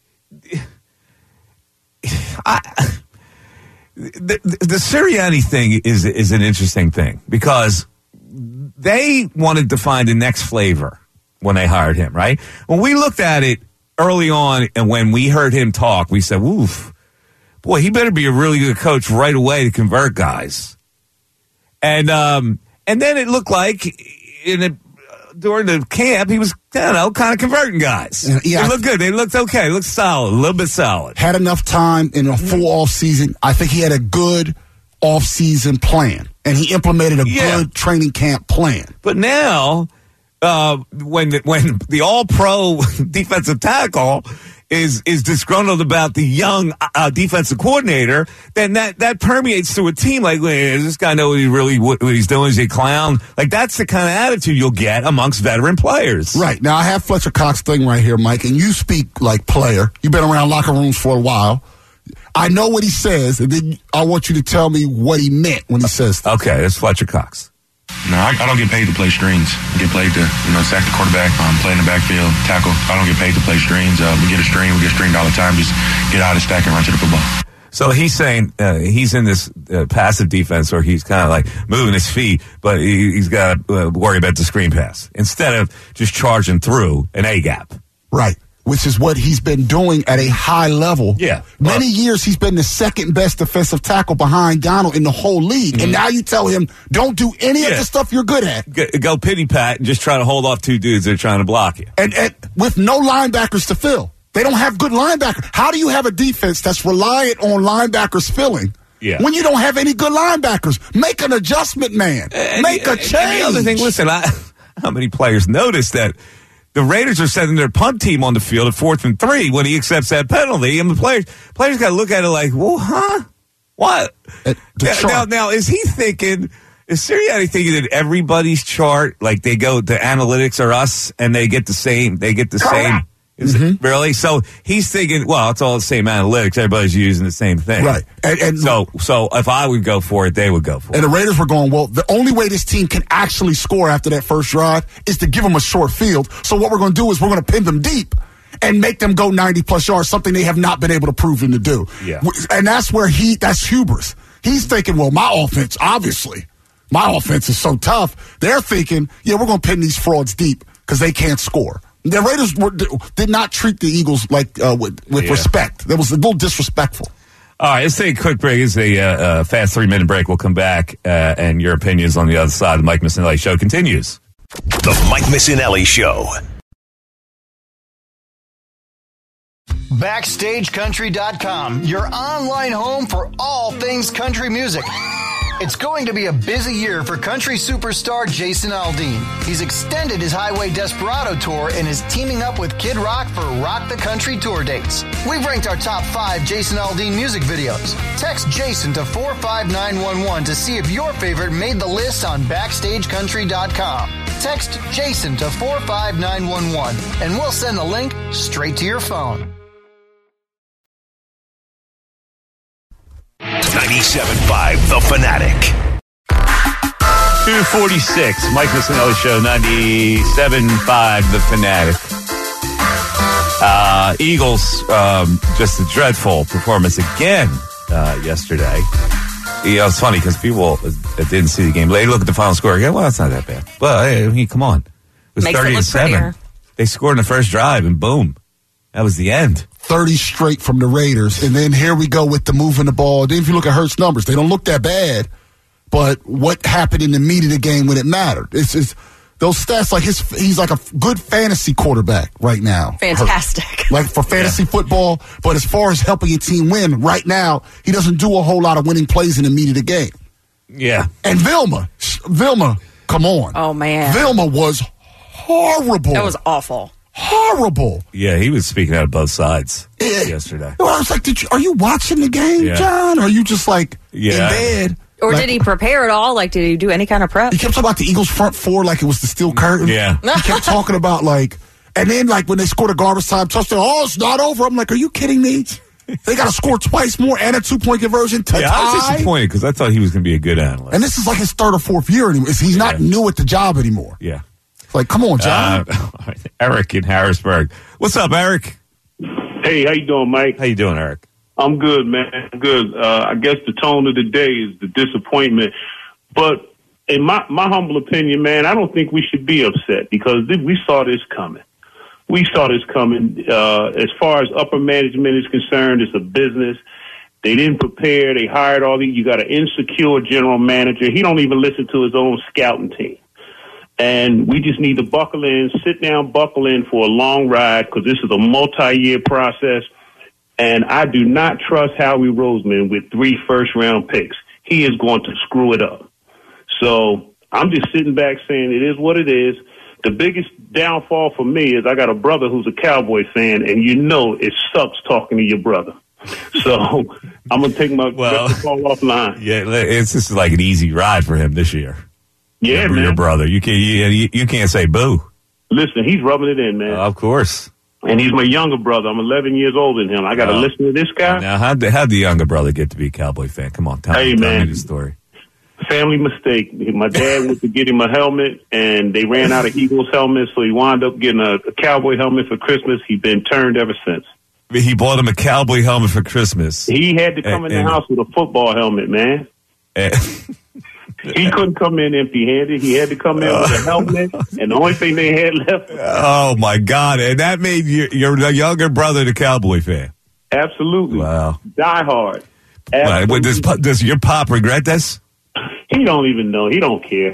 I, the, the Sirianni thing is is an interesting thing because they wanted to find the next flavor when they hired him, right? When we looked at it early on and when we heard him talk, we said, oof, boy, he better be a really good coach right away to convert guys. And um, and then it looked like in a, during the camp he was, I don't know, kind of converting guys. Yeah, they looked good. They looked okay. They looked solid, a little bit solid. Had enough time in a full off season. I think he had a good off season plan, and he implemented a yeah. good training camp plan. But now, uh, when the, when the All Pro defensive tackle is is disgruntled about the young uh, defensive coordinator, then that, that permeates through a team. Like, does this guy know what he really what, what he's doing? Is he a clown? Like, that's the kind of attitude you'll get amongst veteran players. Right. Now, I have Fletcher Cox thing right here, Mike, and you speak like player. You've been around locker rooms for a while. I know what he says, and then I want you to tell me what he meant when he says that. Okay, that's Fletcher Cox. No, I, I don't get paid to play strings. I get paid to, you know, sack the quarterback, um, play in the backfield, tackle. I don't get paid to play strings. Uh, we get a string, we get stringed all the time. Just get out of the stack and run to the football. So he's saying uh, he's in this uh, passive defense, or he's kind of like moving his feet, but he, he's got to uh, worry about the screen pass instead of just charging through an A gap. Right. Which is what he's been doing at a high level. Yeah. Well, Many years he's been the second best defensive tackle behind Donald in the whole league. Mm-hmm. And now you tell him, don't do any yeah. of the stuff you're good at. Go, go pity pat and just try to hold off two dudes that are trying to block you. And, and with no linebackers to fill. They don't have good linebackers. How do you have a defense that's reliant on linebackers filling yeah. when you don't have any good linebackers? Make an adjustment, man. And, Make and, a change. And the other thing, listen, I, how many players noticed that the Raiders are sending their punt team on the field at fourth and three when he accepts that penalty, and the players players got to look at it like, well, huh? What? Now, now, now, is he thinking, is Sirianni thinking that everybody's chart, like they go to analytics or us, and they get the same, they get the Correct. same? Is mm-hmm. it really? So he's thinking, well, it's all the same analytics. Everybody's using the same thing. Right. And, and so, so if I would go for it, they would go for and it. And the Raiders were going, well, the only way this team can actually score after that first drive is to give them a short field. So what we're going to do is we're going to pin them deep and make them go ninety-plus yards, something they have not been able to prove them to do. Yeah. And that's where he, that's hubris. He's thinking, well, my offense, obviously, my offense is so tough. They're thinking, yeah, we're going to pin these frauds deep because they can't score. The Raiders were, did not treat the Eagles like uh, with, with yeah. respect. That was a little disrespectful. All right, let's take a quick break. It's a uh, uh, fast three-minute break. We'll come back, uh, and your opinions on the other side. The Mike Missinelli Show continues. The Mike Missinelli Show. Backstage Country dot com, your online home for all things country music. It's going to be a busy year for country superstar Jason Aldean. He's extended his Highway Desperado tour and is teaming up with Kid Rock for Rock the Country tour dates. We've ranked our top five Jason Aldean music videos. Text Jason to four five nine one one to see if your favorite made the list on Backstage Country dot com. Text Jason to four five nine one one and we'll send the link straight to your phone. ninety-seven point five The Fanatic. two forty-six, Mike Missinelli Show, ninety-seven point five The Fanatic. Uh, Eagles, um, just a dreadful performance again uh, yesterday. You know, it's funny because people that didn't see the game, they look at the final score again, well, it's not that bad. Well, I mean, come on. It was Makes thirty it and seven. prettier. They scored in the first drive, and boom. That was the end. thirty straight from the Raiders. And then here we go with the moving the ball. Then if you look at Hurts' numbers, they don't look that bad. But what happened in the meat of the game when it mattered? It's, it's those stats, like his, he's like a good fantasy quarterback right now. Fantastic. Hurts. Like for fantasy yeah. football. But as far as helping your team win, right now, he doesn't do a whole lot of winning plays in the meat of the game. Yeah. And Vilma, Vilma, come on. Oh, man. Vilma was horrible. That was awful. Horrible. Yeah, he was speaking out of both sides yeah. yesterday. Well, I was like, did you, are you watching the game, yeah. John? Or are you just like yeah. in bed? Or like, did he prepare at all? Like, did he do any kind of prep? He kept talking about the Eagles front four like it was the steel curtain. Yeah. He kept talking about like, and then like when they scored a garbage time touchdown, oh, it's not over. I'm like, are you kidding me? They got to score twice more and a two-point conversion to yeah, tie. I was disappointed because I thought he was going to be a good analyst. And this is like his third or fourth year anymore. He's yeah. not new at the job anymore. Yeah. Like, come on, John. Uh, Eric in Harrisburg. What's up, Eric? Hey, how you doing, Mike? How you doing, Eric? I'm good, man. I'm good. Uh, I guess the tone of the day is the disappointment. But in my, my humble opinion, man, I don't think we should be upset because we saw this coming. We saw this coming. Uh, as far as upper management is concerned, it's a business. They didn't prepare. They hired all these. You got an insecure general manager. He don't even listen to his own scouting team. And we just need to buckle in, sit down, buckle in for a long ride because this is a multi-year process. And I do not trust Howie Roseman with three first-round picks. He is going to screw it up. So I'm just sitting back saying it is what it is. The biggest downfall for me is I got a brother who's a Cowboy fan, and you know it sucks talking to your brother. So I'm going to take my well, call offline. Yeah, it's just like an easy ride for him this year. Yeah, your, man. Your brother. You can't, you, you can't say boo. Listen, he's rubbing it in, man. Uh, of course. And he's my younger brother. I'm eleven years older than him. I got to uh, listen to this guy. Now, how'd the, how'd the younger brother get to be a Cowboy fan? Come on, tell, hey, me, man. tell me the story. Family mistake. My dad went to get him a helmet, and they ran out of Eagles helmets, so he wound up getting a, a cowboy helmet for Christmas. He's been turned ever since. He bought him a cowboy helmet for Christmas. He had to come and, in the and, house with a football helmet, man. And, he couldn't come in empty-handed. He had to come in with a helmet, and the only thing they had left. Oh my God! And that made your, your younger brother the Cowboy fan. Absolutely. Wow. Die hard. Wow. Wait, does, does your pop regret this? He don't even know. He don't care.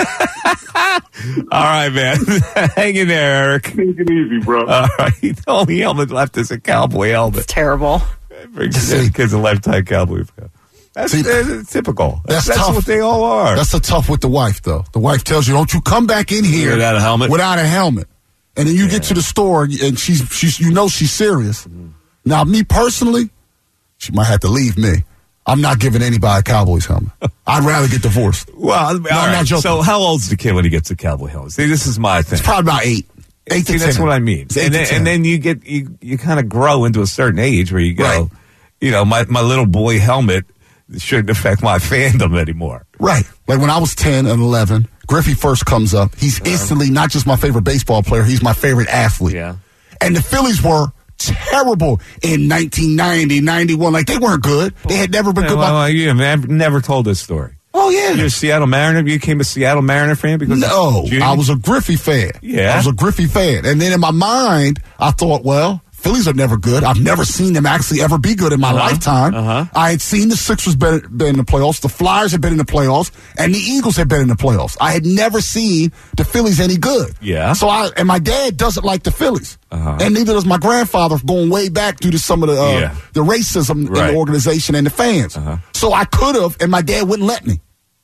Oh. All right, man. Hang in there, Eric. Take it easy, bro. All right. The only helmet left is a cowboy helmet. It's terrible. Kids a lifetime cowboy fan. That's, See, that's typical. That's, that's tough. what they all are. That's the tough with the wife, though. The wife tells you, "Don't you come back in here without a helmet." Without a helmet, and then you yeah. get to the store and she's she's you know she's serious. Mm-hmm. Now, me personally, she might have to leave me. I'm not giving anybody a Cowboys helmet. I'd rather get divorced. Well, no, all I'm right. not joking. So, how old's the kid when he gets a Cowboy helmet? See, this is my thing. It's probably about eight. Eight See, to that's ten. what I mean. And then, and then you get you you kind of grow into a certain age where you go, right. you know, my my little boy helmet shouldn't affect my fandom anymore. Right. Like when I was ten and eleven, Griffey first comes up. He's uh, instantly not just my favorite baseball player, he's my favorite athlete. Yeah. And the Phillies were terrible in nineteen ninety, ninety-one. Like, they weren't good. They had never been yeah, good. Well, well, you have never told this story. Oh, yeah. You're a Seattle Mariner? You became a Seattle Mariner fan? because No, I was a Griffey fan. Yeah. I was a Griffey fan. And then in my mind, I thought, well, Phillies are never good. I've never seen them actually ever be good in my uh-huh. lifetime. Uh-huh. I had seen the Sixers been, been in the playoffs, the Flyers had been in the playoffs, and the Eagles had been in the playoffs. I had never seen the Phillies any good. Yeah. So I and my dad doesn't like the Phillies, uh-huh. and neither does my grandfather, going way back due to some of the uh, yeah. the racism right. in the organization and the fans. Uh-huh. So I could have, and my dad wouldn't let me.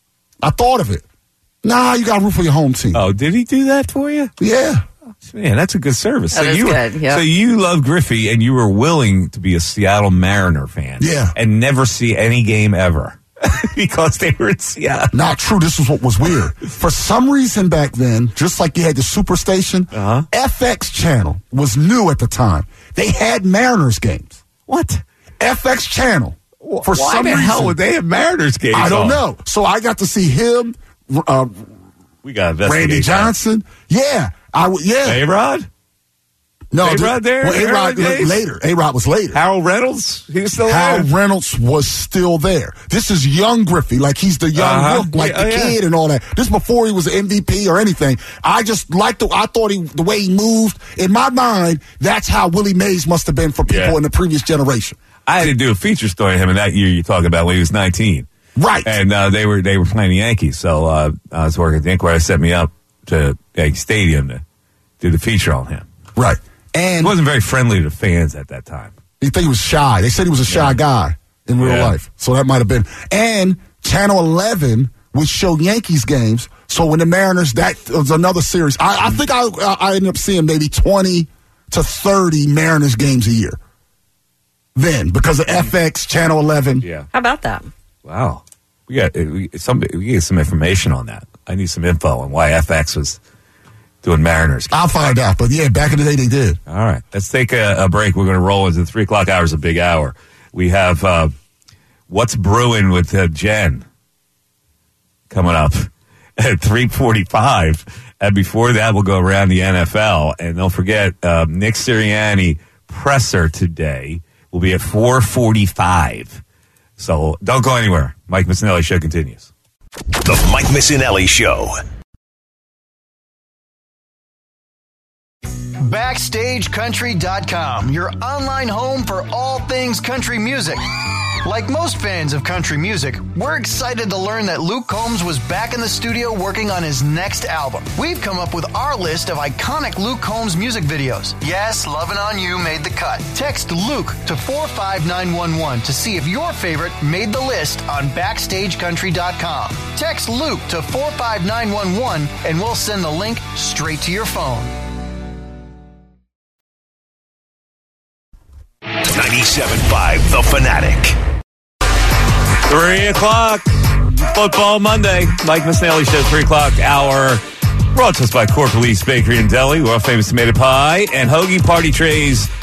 I thought of it. Nah, you got to root for your home team. Oh, did he do that for you? Yeah. Man, that's a good service. That so is you, good, yep. So you love Griffey, and you were willing to be a Seattle Mariner fan. Yeah. And never see any game ever because they were in Seattle. Not true. This is what was weird. For some reason back then, just like you had the Superstation, uh-huh. F X channel was new at the time. They had Mariners games. What? F X channel. For Why some the reason. hell would they have Mariners games I don't on? know. So I got to see him, uh, we got Randy Johnson. Yeah. I w- yeah. A-Rod? No, A-Rod there? Well, A-Rod A-Rod later. A-Rod was later. Harold Reynolds? He was still Harold there? Reynolds was still there. This is young Griffey, like he's the young Uh-huh. look, like Yeah, the oh, yeah. kid and all that. This is before he was an M V P or anything. I just liked the, I thought he, the way he moved. In my mind, that's how Willie Mays must have been for people Yeah. in the previous generation. I had to do a feature story on him in that year you talk about when he was nineteen. Right. And uh, they were they were playing the Yankees. So uh, I was working at the Inquirer. Set me up to Yankee Stadium to do the feature on him. Right. And he wasn't very friendly to fans at that time. They think he was shy. They said he was a shy Yeah. guy in real Yeah. life. So that might have been. And Channel eleven would show Yankees games. So when the Mariners, that was another series. I, I think I, I ended up seeing maybe twenty to thirty Mariners games a year. Then, because of F X, Channel eleven. Yeah. How about that? Wow. We got we, some we get some information on that. I need some info on why F X was doing Mariners. I'll find out. But yeah, back in the day they did. All right. Let's take a, a break. We're going to roll into the three o'clock hour is a big hour. We have uh, What's Brewing with uh, Jen coming up at three forty-five. And before that, we'll go around the N F L. And don't forget, uh, Nick Sirianni presser today will be at four forty-five. So don't go anywhere. Mike Missinelli Show continues. The Mike Missinelli Show. Backstage Country dot com, your online home for all things country music. Like most fans of country music, we're excited to learn that Luke Combs was back in the studio working on his next album. We've come up with our list of iconic Luke Combs music videos. Yes, Lovin' On You made the cut. Text Luke to four five nine one one to see if your favorite made the list on Backstage Country dot com. Text Luke to four five nine one one and we'll send the link straight to your phone. ninety-seven point five The Fanatic. Three o'clock, Football Monday. Mike Missinelli Show, three o'clock hour. Brought to us by Core Police Bakery and Deli, world famous tomato pie and hoagie party trays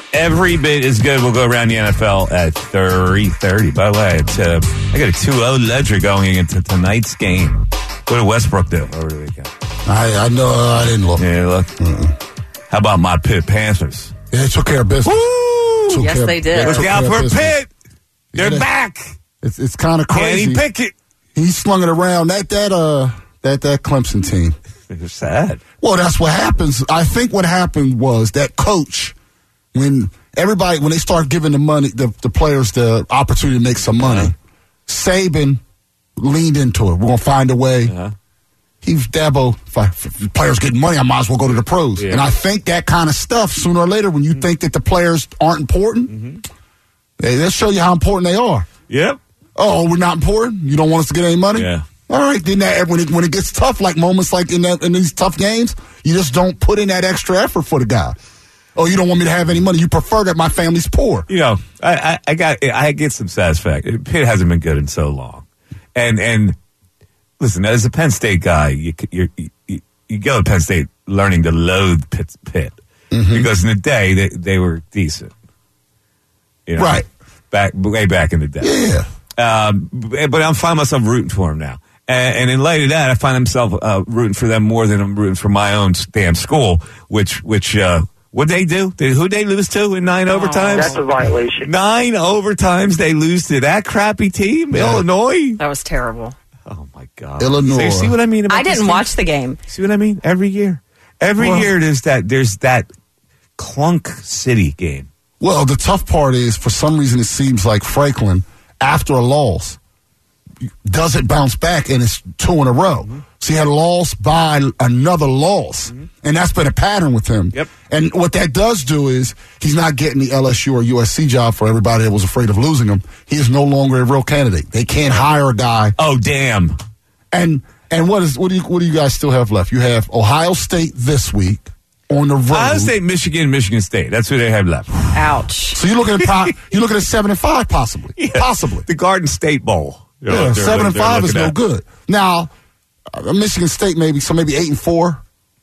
Every bit as good. We'll go around the N F L at three thirty. By the way, it's, uh, I got a two oh ledger going into tonight's game. What did Westbrook do over the weekend? I, I know. Uh, I didn't look. Yeah, look. Mm-mm. How about my Pitt Panthers? Yeah, they took care of business. Woo! Yes, care, they did. Look out for Pitt. They're yeah, back. It's it's kind of crazy. Kenny Pickett. He slung it around. That that uh that that Clemson team. It's sad. Well, that's what happens. I think what happened was that coach, when everybody when they start giving the money, the, the players the opportunity to make some money, uh-huh. Saban leaned into it. We're gonna find a way. Uh-huh. He's Dabo. If, I, if the players getting money, I might as well go to the pros. Yeah. And I think that kind of stuff, sooner or later, when you mm-hmm. think that the players aren't important, mm-hmm. they, they'll show you how important they are. Yep. Oh, we're not important? You don't want us to get any money? Yeah. All right. Then that when it when it gets tough, like moments like in that in these tough games, you just don't put in that extra effort for the guy. Oh, you don't want me to have any money. You prefer that my family's poor. You know, I, I, I got I get some satisfaction. Pitt hasn't been good in so long, and and. Listen, as a Penn State guy, you you you, you go to Penn State learning to loathe Pitt, Pitt mm-hmm. because in the day they, they were decent, you know, right? Back way back in the day, yeah. Um, but I'm finding myself rooting for them now, and, and in light of that, I find myself uh, rooting for them more than I'm rooting for my own damn school. Which which uh, what they do? Did, who they lose to in nine oh, overtimes? That's a violation. Nine overtimes they lose to that crappy team, yeah. Illinois. That was terrible. Oh, my God. Illinois. So you see what I mean? About I didn't watch the game. See what I mean? Every year. Every well, year there's that there's that Clunk City game. Well, the tough part is, for some reason, it seems like Franklin, after a loss, doesn't bounce back, and it's two in a row. Mm-hmm. So he had a loss by another loss, mm-hmm. and that's been a pattern with him. Yep. And what that does do is he's not getting the L S U or U S C job for everybody that was afraid of losing him. He is no longer a real candidate. They can't hire a guy. Oh, damn. And and what is what do you what do you guys still have left? You have Ohio State this week on the road. Ohio State, Michigan, Michigan State. That's who they have left. Ouch. So you're looking at you're looking at seven and five, possibly, yeah. possibly the Garden State Bowl. You know, yeah, seven and five is no at. good. Now, uh, Michigan State maybe so maybe eight and four.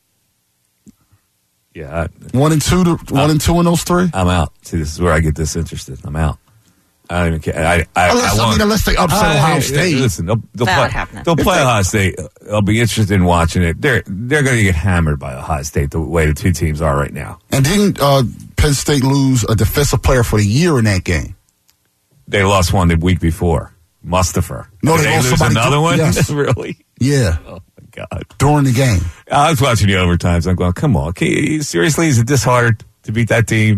Yeah, I, one and two to one I'm, and two in those three. I'm out. See, this is where I get disinterested. I'm out. I don't even care. I, I, unless, I, I mean, unless they upset I, Ohio I, State. Listen, they'll, they'll that play. Would happen. They'll play they, Ohio State. I'll be interested in watching it. They're they're going to get hammered by Ohio State the way the two teams are right now. And didn't uh, Penn State lose a defensive player for the year in that game? They lost one the week before. Mustafa. No, Did they, they lost lose somebody. Another one? Yes. Really? Yeah. Oh my God. During the game, I was watching the overtimes. I'm going, come on, you, seriously? Is it this hard to beat that team?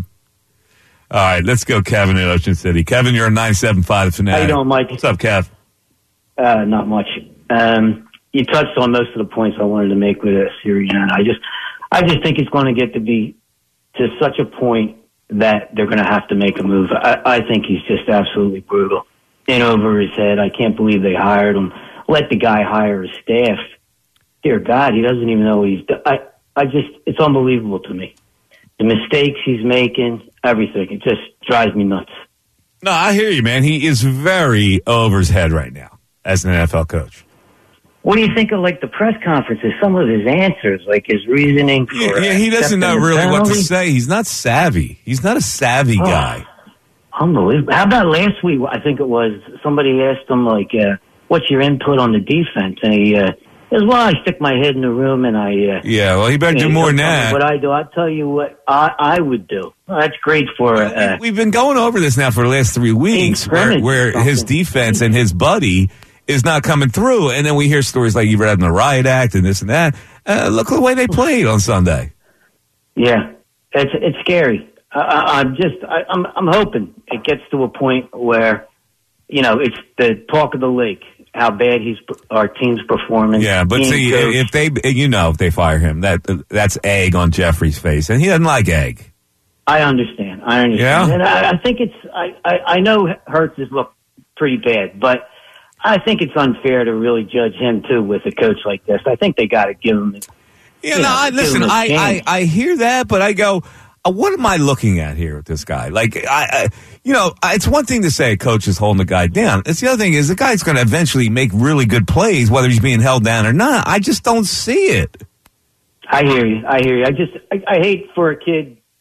All right, let's go, Kevin in Ocean City. Kevin, you're on nine seven five The Fanatic. How you doing, Mike? What's up, Kev? Uh, not much. Um, you touched on most of the points I wanted to make with uh, Sirianni. I just, I just think it's going to get to be to such a point that they're going to have to make a move. I, I think he's just absolutely brutal. In over his head. I can't believe they hired him. Let the guy hire his staff. Dear God, he doesn't even know what he's done. I, I just, it's unbelievable to me. The mistakes he's making, everything. It just drives me nuts. No, I hear you, man. He is very over his head right now as an N F L coach. What do you think of, like, the press conferences? Some of his answers, like his reasoning for Yeah, yeah he doesn't know really what to say. He's not savvy. He's not a savvy oh. guy. Unbelievable. How about last week? I think it was somebody asked him, like, uh, what's your input on the defense? And he uh, says, well, I stick my head in the room and I. Uh, yeah, well, he better do more than that. What I do, I'll tell you what I, I would do. Well, that's great for. Uh, We've been going over this now for the last three weeks where, where his defense and his buddy is not coming through. And then we hear stories like you read in the Riot Act and this and that. Uh, look the way they played on Sunday. Yeah, it's it's scary. I, I'm just, I, I'm, I'm hoping it gets to a point where, you know, it's the talk of the league, how bad he's, our team's performing. Yeah, but see, coach. if they, you know, if they fire him, that that's egg on Jeffrey's face, and he doesn't like egg. I understand. I understand. Yeah? And I, I think it's, I, I, I know Hurts has looked pretty bad, but I think it's unfair to really judge him too with a coach like this. I think they got to give him. Yeah, no, know, I, listen, I, I, I hear that, but I go, what am I looking at here with this guy? Like, I, I, you know, it's one thing to say a coach is holding the guy down. It's the other thing is the guy's going to eventually make really good plays, whether he's being held down or not. I just don't see it. I hear you. I hear you. I just, I, I hate for a kid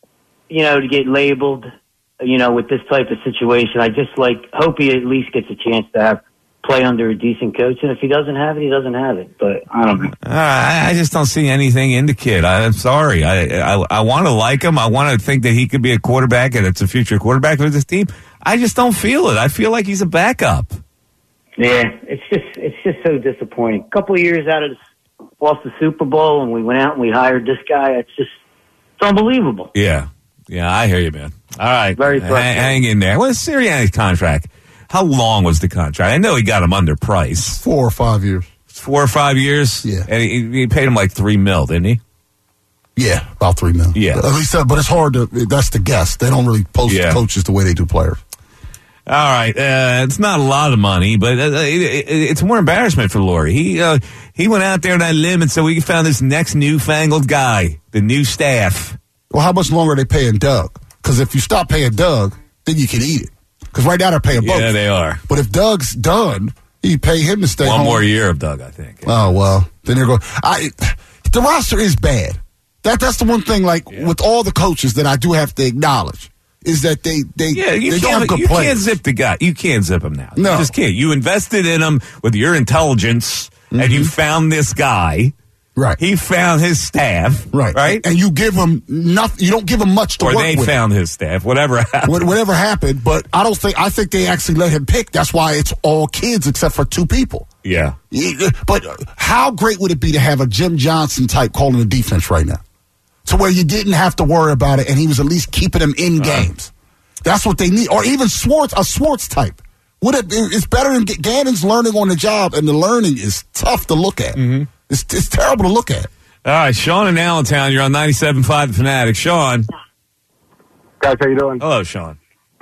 you know, to get labeled, you know, with this type of situation. I just like hope he at least gets a chance to have play under a decent coach, and if he doesn't have it, he doesn't have it. But I don't know. Uh, I, I just don't see anything in the kid. I, I'm sorry. I I, I want to like him. I want to think that he could be a quarterback and it's a future quarterback for this team. I just don't feel it. I feel like he's a backup. Yeah, it's just it's just so disappointing. A couple of years out of the, lost the Super Bowl, and we went out and we hired this guy. It's just it's unbelievable. Yeah, yeah, I hear you, man. All right, Very hang, hang in there. What's Sirianni's contract? How long was the contract? I know he got him underpriced. Four or five years. Four or five years? Yeah. And he, he paid him like three mil, didn't he? Yeah, about three mil. Yeah. At least, uh, but it's hard to, that's the guess. They don't really post Yeah. coaches the way they do players. All right. Uh, it's not a lot of money, but uh, it, it, it's more embarrassment for Laurie. He uh, he went out there on that limb and said we found this next newfangled guy, the new staff. Well, how much longer are they paying Doug? Because if you stop paying Doug, then you can eat it. Because right now they're paying both. Yeah, they are. But if Doug's done, you pay him to stay One home. more year of Doug, I think. Oh, well. Then they're going. I, the roster is bad. That That's the one thing, like, yeah. with all the coaches that I do have to acknowledge, is that they, they, yeah, you they don't can't, have good you players. can't zip the guy. You can't zip him now. No. You just can't. You invested in him with your intelligence, mm-hmm. and you found this guy. Right. He found his staff. Right. Right. And you give him nothing. You don't give him much to or work they with. found his staff. Whatever happened. What, whatever happened. But I don't think, I think they actually let him pick. That's why it's all kids except for two people. Yeah. But how great would it be to have a Jim Johnson type calling the defense right now? To where you didn't have to worry about it and he was at least keeping them in uh-huh. games. That's what they need. Or even Swartz, a Swartz type. Would it, it's better than Gannon's learning on the job, and the learning is tough to look at. Mm-hmm. It's, it's terrible to look at. All right, Sean in Allentown, you're on ninety-seven point five The Fanatic. Sean. Guys, how you doing? Hello, Sean.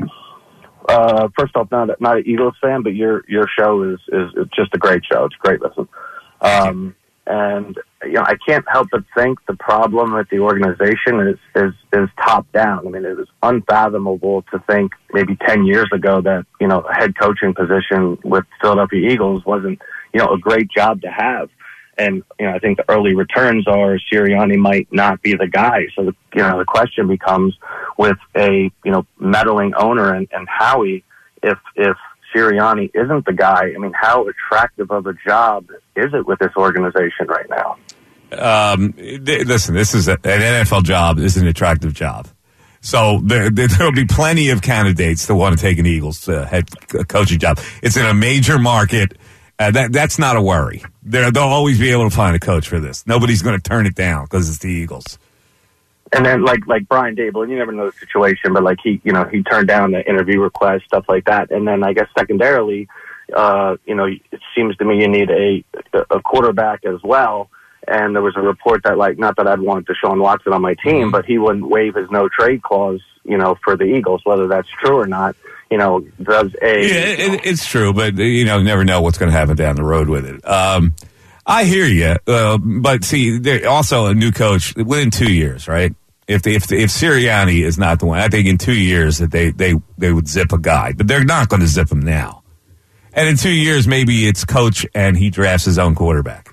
Uh, first off, not, not an Eagles fan, but your your show is, is it's just a great show. It's a great listen. Um, and, you know, I can't help but think the problem with the organization is, is, is top down. I mean, it was unfathomable to think maybe ten years ago that, you know, a head coaching position with Philadelphia Eagles wasn't, you know, a great job to have. And, you know, I think the early returns are Sirianni might not be the guy. So, the, you know, the question becomes with a, you know, meddling owner and, and Howie, if, if Sirianni isn't the guy, I mean, how attractive of a job is it with this organization right now? Um, th- listen, this is a, an N F L job. This is an attractive job. So there will be plenty of candidates that want to take an Eagles uh, head coaching job. It's in a major market. Uh, that that's not a worry. They're, they'll always be able to find a coach for this. Nobody's going to turn it down because it's the Eagles. And then, like like Brian Dable, and you never know the situation, but like he, you know, he turned down the interview request, stuff like that. And then I guess secondarily, uh, you know, it seems to me you need a a quarterback as well. And there was a report that, like, not that I'd want Deshaun Watson on my team, but he wouldn't waive his no trade clause, you know, for the Eagles. Whether that's true or not, you know, does a yeah, it, it's true, but you know, never know what's going to happen down the road with it. Um, I hear you, uh, but see, there also a new coach within two years, right? If they, if if Sirianni is not the one, I think in two years that they they they would zip a guy, but they're not going to zip him now. And in two years, maybe it's coach and he drafts his own quarterback.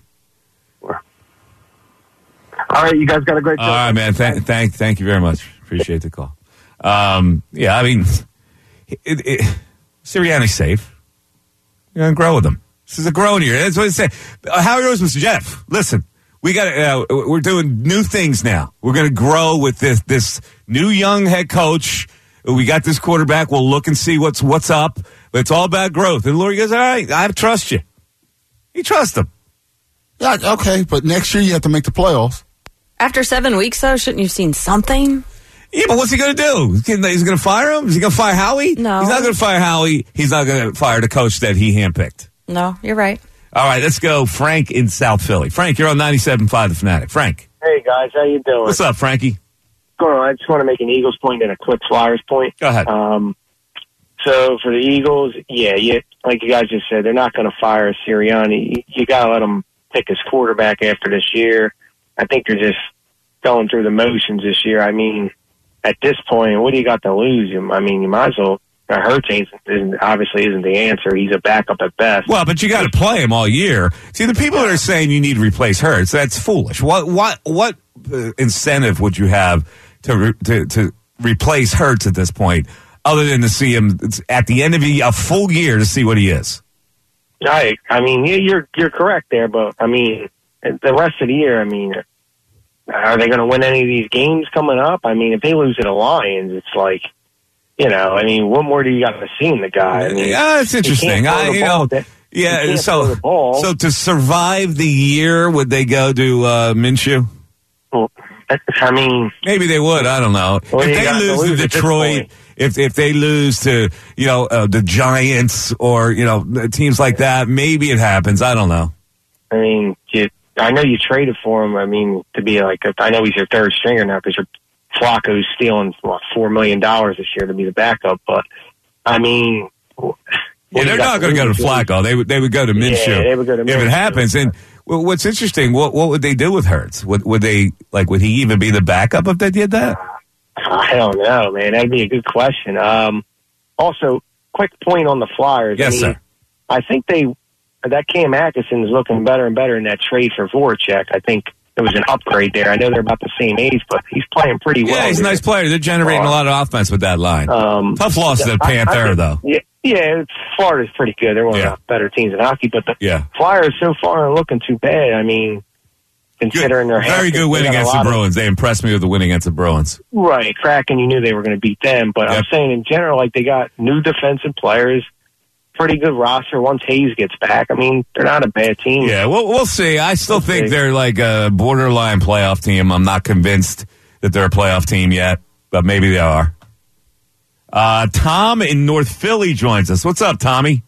All right, you guys got a great show. All right, man. Thank, thank, thank you very much. Appreciate the call. Um, yeah, I mean, it, it, Sirianni's safe. You're going to grow with him. This is a growing year. That's what it said. Uh, Howie Roseman said, Jeff, listen, we got uh, we're doing new things now. We're going to grow with this this new young head coach. We got this quarterback. We'll look and see what's what's up. But it's all about growth. And Laurie goes, all right, I trust you. You trust him. Yeah, okay, but next year you have to make the playoffs. After seven weeks, though, shouldn't you have seen something? Yeah, but what's he going to do? He's going to fire him? Is he going to fire Howie? No. He's not going to fire Howie. He's not going to fire the coach that he handpicked. No, you're right. All right, let's go. Frank in South Philly. Frank, you're on ninety-seven point five The Fanatic. Frank. Hey, guys. How you doing? What's up, Frankie? Going on. I just want to make an Eagles point and a quick Flyers point. Go ahead. Um, so for the Eagles, yeah, you, like you guys just said, they're not going to fire Sirianni. You, you got to let him pick his quarterback after this year. I think they're just going through the motions this year. I mean, at this point, what do you got to lose? I mean, you might as well. Hurts isn't, obviously isn't the answer. He's a backup at best. Well, but you got to play him all year. See, the people that are saying you need to replace Hurts, that's foolish. What what what uh, incentive would you have to to to replace Hurts at this point, other than to see him at the end of a, a full year to see what he is. Right. I mean, yeah, you're you're correct there, but I mean, the rest of the year, I mean, are they going to win any of these games coming up? I mean, if they lose to the Lions, it's like, you know, I mean, what more do you got to see in the guy? I mean, yeah, it's interesting. I, you know, yeah. So, so to survive the year, would they go to uh, Minshew? Well, I mean, maybe they would. I don't know. Well, if they lose to, lose to Detroit, if if they lose to you know uh, the Giants or you know teams like that, maybe it happens. I don't know. I mean, you, I know you traded for him. I mean, to be like, a, I know he's your third stringer now because your Flacco's stealing what, four million dollars this year to be the backup. But I mean, yeah, they're not going to go to Flacco. They would they would go to Minshew. Yeah, they would go to Minshew if it happens. And well, what's interesting, what what would they do with Hurts? Would would they like? Would he even be the backup if they did that? I don't know, man. That'd be a good question. Um, also, quick point on the Flyers. Yes, I mean, sir. I think they that Cam Atkinson is looking better and better in that trade for Voracek. I think it was an upgrade there. I know they're about the same age, but he's playing pretty well. Yeah, he's a nice player. They're generating a lot of offense with that line. Um, Tough loss to the I- I Panther, think- though. Yeah, yeah, Florida's pretty good. They're one Yeah. of the better teams in hockey, but the Yeah. Flyers so far aren't looking too bad. I mean, considering their Very good win against the Bruins. They impressed me with the win against the Bruins. Right, Kraken, you knew they were going to beat them, but I'm saying in general, like they got new defensive players, pretty good roster once Hayes gets back. I mean, they're not a bad team. Yeah, we'll, we'll see. I still We'll think see. they're like a borderline playoff team. I'm not convinced that they're a playoff team yet, but maybe they are. Uh, Tom in North Philly joins us. What's up, Tommy?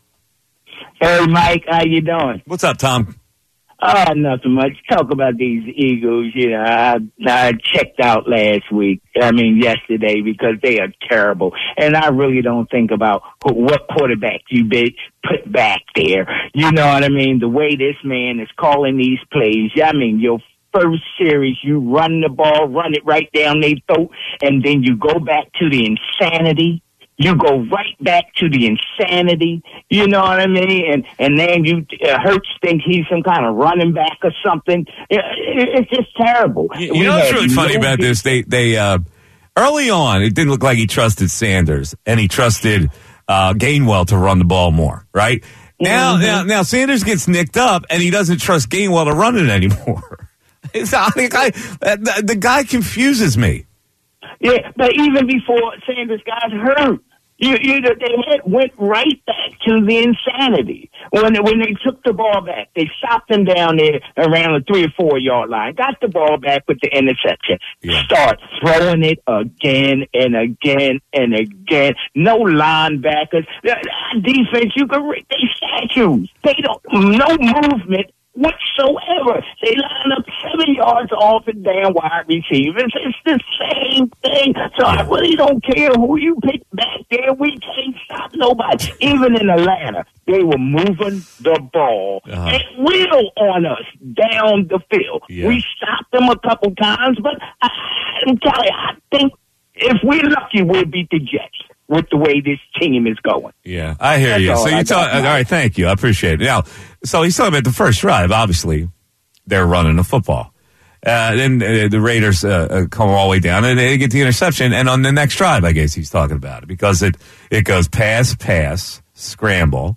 Hey, Mike, how you doing? What's up, Tom? Oh, nothing much. Talk about these Eagles. You know, I, I checked out last week. I mean, yesterday because they are terrible, and I really don't think about who, what quarterback you be put back there. You know what I mean? The way this man is calling these plays. I mean, your first series, you run the ball, run it right down their throat, and then you go back to the insanity. You go right back to the insanity, you know what I mean? And and then you uh, Hurts think he's some kind of running back or something. It, it, it's just terrible. You, you know what's really funny about this? They they uh, early on, it didn't look like he trusted Sanders and he trusted uh, Gainwell to run the ball more. Right now, Mm-hmm. now, now Sanders gets nicked up and he doesn't trust Gainwell to run it anymore. It's not, the guy the, the guy confuses me. Yeah, but even before Sanders got hurt, you, you they had, went right back to the insanity. When when they took the ball back, they stopped him down there around the three or four yard line, got the ball back with the interception, start throwing it again and again and again. No linebackers, defense. You can read they statues. They don't no movement whatsoever. They line up seven yards off and damn wide receivers. It's the same thing. So I really don't care who you pick back there. We can't stop nobody. Even in Atlanta, they were moving the ball Uh-huh. at will on us down the field. Yeah. We stopped them a couple times, but I, I'm telling you, I think if we're lucky, we'll beat the Jets with the way this team is going. Yeah, I hear That's you. all So I you talk. got. All right, thank you. I appreciate it. Now, so he's talking about the first drive. Obviously, they're running the football. Uh, then uh, the Raiders uh, uh, come all the way down and they get the interception. And on the next drive, I guess he's talking about it because it it goes pass, pass, scramble,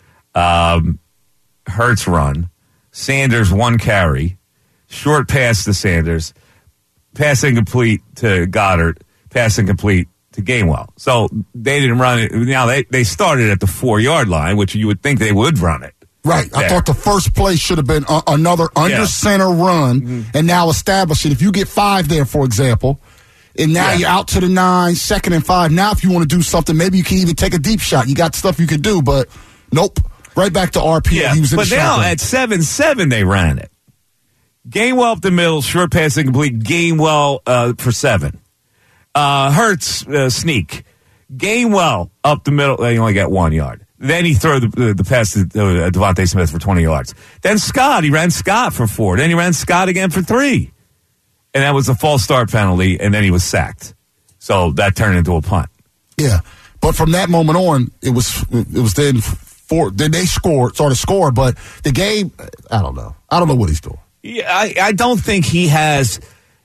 um, Hurts run, Sanders one carry, short pass to Sanders, pass incomplete to Goddard, pass incomplete to Gainwell. So they didn't run it. Now they, they started at the four yard line, which you would think they would run it. Right. I There. thought the first play should have been a, another under Yeah. center run Mm-hmm. and now establish it. If you get five there, for example, and now Yeah. you're out to the nine, second and five. Now, if you want to do something, maybe you can even take a deep shot. You got stuff you could do, but nope. Right back to R P. Yeah, He was in but the now shotgun. at seven seven they ran it. Gainwell up the middle, short pass incomplete. Gainwell uh, for seven. Uh, Hurts uh, sneak. Gainwell up the middle. He only got one yard. Then he threw the, the, the pass to uh, Devontae Smith for twenty yards. Then Scott, he ran Scott for four. Then he ran Scott again for three. And that was a false start penalty, and then he was sacked. So that turned into a punt. Yeah, but from that moment on, it was it was then four. Then they scored, started to score, but the game, I don't know. I don't know what he's doing. Yeah, I, I don't think he has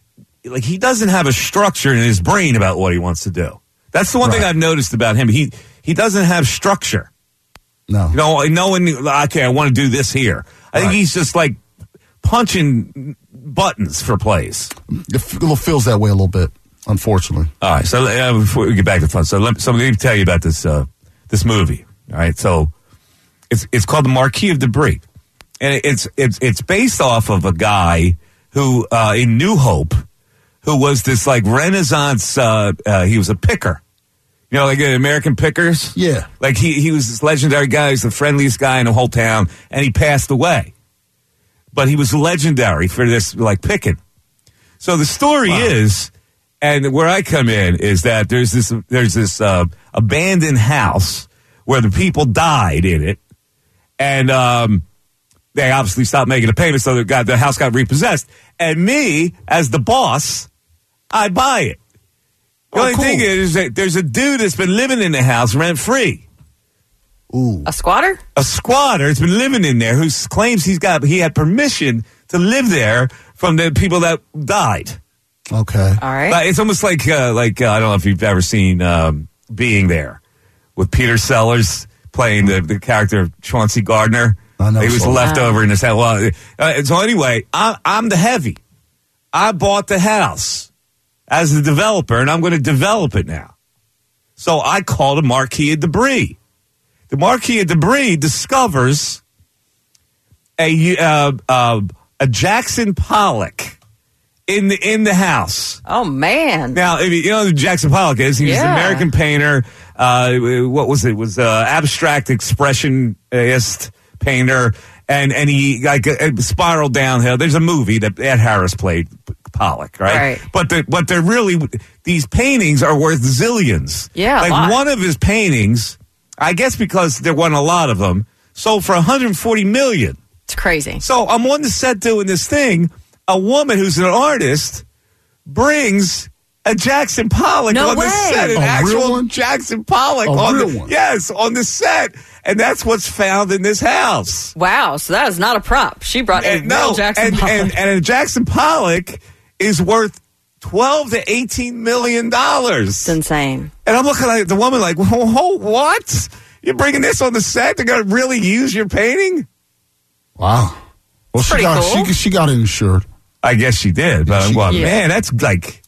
like he doesn't have a structure in his brain about what he wants to do. That's the one right. thing I've noticed about him. He he doesn't have structure. No. You know, knowing, okay, I want to do this here. I right. think he's just like punching buttons for plays. It feels that way a little bit, unfortunately. All right, so uh, before we get back to fun, so let, so let me tell you about this uh, this movie. All right, so it's it's called The Marquis of Debris, and it's it's it's based off of a guy who uh, in New Hope, who was this like Renaissance. Uh, uh, he was a picker. You know, like uh, American Pickers? Yeah. Like, he, he was this legendary guy. He's the friendliest guy in the whole town, and he passed away. But he was legendary for this, like, picking. So the story wow. is, and where I come in, is that there's this there's this uh, abandoned house where the people died in it, and um, they obviously stopped making a payment, so the, got, the house got repossessed. And me, as the boss, I buy it. The oh, only cool. thing is that there's a dude that's been living in the house rent-free. Ooh. A squatter? A squatter has been living in there who claims he's got he had permission to live there from the people that died. Okay. All right. But it's almost like, uh, like uh, I don't know if you've ever seen um, Being There with Peter Sellers playing the, the character of Chauncey Gardner. I know he was so. left wow. over in his house. Well, uh, so anyway, I, I'm the heavy. I bought the house as the developer, and I'm going to develop it now. So I called the Marquis of Debris. The Marquis of Debris discovers a uh, uh, a Jackson Pollock in the in the house. Oh man! Now, if you, you know who Jackson Pollock is. He was yeah. an American painter. Uh, what was it? it was uh, abstract expressionist painter, and and he like uh, spiraled downhill. There's a movie that Ed Harris played Pollock, right? right. But the, but they're really these paintings are worth zillions. Yeah, like one of his paintings, I guess because there wasn't a lot of them, sold for one hundred forty million. It's crazy. So I'm on the set doing this thing. A woman who's an artist brings a Jackson Pollock no on way. the set, an a actual Jackson Pollock a on real the one. yes on the set, and that's what's found in this house. Wow! So that is not a prop. She brought a And, no, real Jackson and, Pollock. and and a Jackson Pollock is worth twelve to eighteen million dollars. It's insane. And I'm looking at the woman like, whoa, what? You're bringing this on the set? They're going to really use your painting? Wow. Well, she got, cool. she, she got it insured. I guess she did, but I'm going, yeah. man, that's like,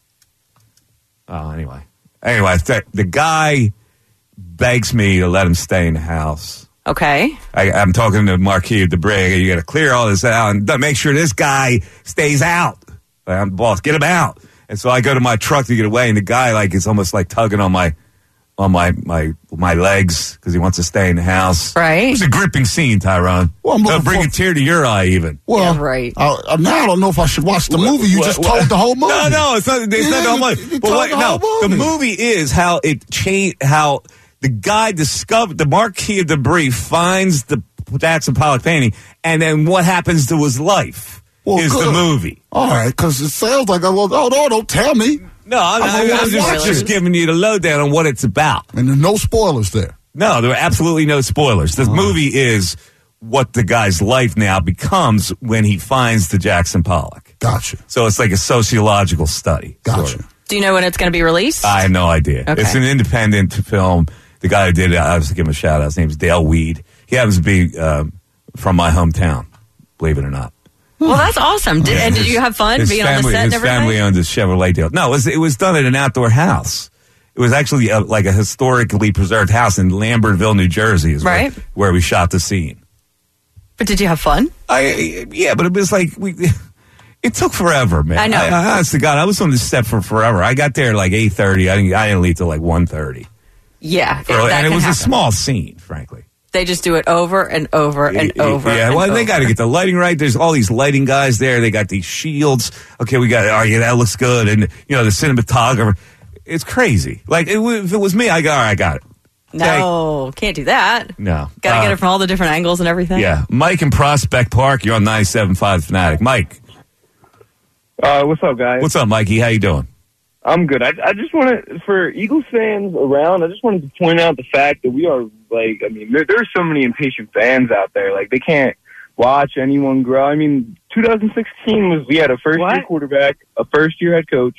oh, anyway. Anyway, th- the guy begs me to let him stay in the house. Okay. I, I'm talking to Marquis of Debris. You got to clear all this out and make sure this guy stays out. I'm the boss. Get him out. And so I go to my truck to get away, and the guy like is almost like tugging on my on my my my legs because he wants to stay in the house. Right. It's a gripping scene, Tyrone. Well, I'm It'll looking bring for- a tear to your eye, even. Well, Yeah, right. I, I, now I don't know if I should watch the movie. You What- just what- told the whole movie. No, no, it's not. It's Yeah, not the whole you- movie. you But told what? the No, whole the movie. movie is how it changed. How the guy discovered the Marquis of Debris finds the Jackson Pollock painting, and then what happens to his life Well, is good. the movie. All right, because it sounds like I well, oh no, don't tell me. No, I'm, I'm I'm, gonna I'm just, watch just it. giving you the lowdown on what it's about. And there's no spoilers there. No, there are absolutely no spoilers. The movie is what the guy's life now becomes when he finds the Jackson Pollock. Gotcha. So it's like a sociological study. Gotcha. sort of. Do you know when it's going to be released? I have no idea. Okay. It's an independent film. The guy who did it, I was to give him a shout out. His name's Dale Weed. He happens to be um, from my hometown, believe it or not. Well, that's awesome. Did, Yeah, and his- did you have fun his being family, on the set and His everything? family owned a Chevrolet deal. No, it was, it was done at an outdoor house. It was actually a, like a historically preserved house in Lambertville, New Jersey, is Right. where, where we shot the scene. But did you have fun? I yeah, but it was like we. It took forever, man. I know. I, I, honest to God, I was on the set for forever. I got there like eight thirty. I didn't. I didn't leave till like one thirty. Yeah. it- that And it can was happen. a small scene, frankly. They just do it over and over and over. Yeah, and well, they over. got to get the lighting right. There's all these lighting guys there. They got these shields. Okay, we got. Oh yeah, that looks good. And you know the cinematographer. It's crazy. Like it, if it was me, I got. All right, I got it. No, can't do that. No, Got to Uh, get it from all the different angles and everything. Yeah, Mike in Prospect Park. You're on ninety-seven point five Fanatic. Mike, Uh, what's up, guys? what's up, Mikey? How you doing? I'm good. I, I just want to, for Eagles fans around, I just wanted to point out the fact that we are, like, I mean, there, there's so many impatient fans out there. Like, they can't watch anyone grow. I mean, twenty sixteen was we had a first What? year quarterback, a first year head coach.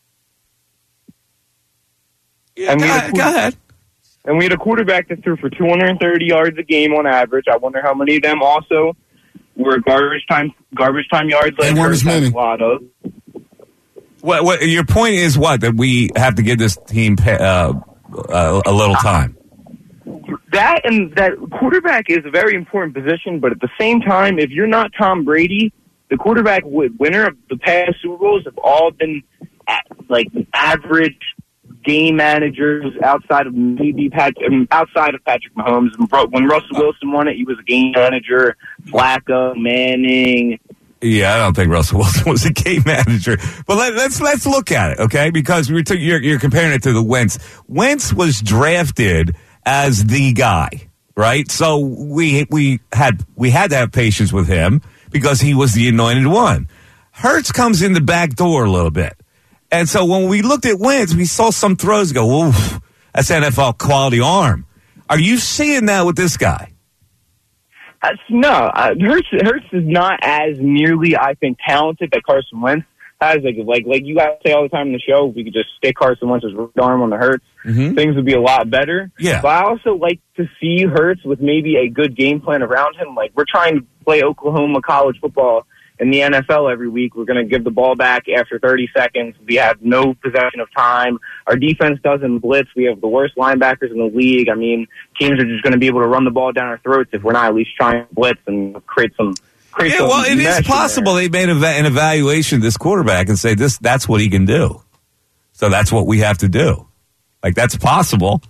Yeah, and we go, had a ahead, go ahead. And we had a quarterback that threw for two hundred thirty yards a game on average. I wonder how many of them also were garbage time garbage time yards. Like And weren't as many. a lot of. What, what, your point is what? That we have to give this team uh, uh, a little time. That and that quarterback is a very important position, but at the same time, if you're not Tom Brady, the quarterback w- winner of the past Super Bowls have all been at, like average game managers outside of maybe Pat, um, outside of Patrick Mahomes. When Russell Wilson won it, he was a game manager. Flacco, Manning. Yeah, I don't think Russell Wilson was a game manager. But let, let's let's look at it, okay? Because we were t- you're, you're comparing it to the Wentz. Wentz was drafted as the guy, right? So we we had we had to have patience with him because he was the anointed one. Hurts comes in the back door a little bit. And so when we looked at Wentz, we saw some throws go, oof, that's N F L quality arm. Are you seeing that with this guy? Uh, no, uh, Hurts, Hurts is not as nearly, I think, talented that Carson Wentz has. Like, like, like you guys say all the time in the show, if we could just stick Carson Wentz's arm on the Hurts, mm-hmm. things would be a lot better. Yeah. But I also like to see Hurts with maybe a good game plan around him. Like, we're trying to play Oklahoma college football in the N F L every week. We're going to give the ball back after thirty seconds. We have no possession of time. Our defense doesn't blitz. We have the worst linebackers in the league. I mean, teams are just going to be able to run the ball down our throats if we're not at least trying to blitz and create some create Yeah, some well, it mesh is in possible they made a, an evaluation of this quarterback and say this that's what he can do. So that's what we have to do. Like, that's possible.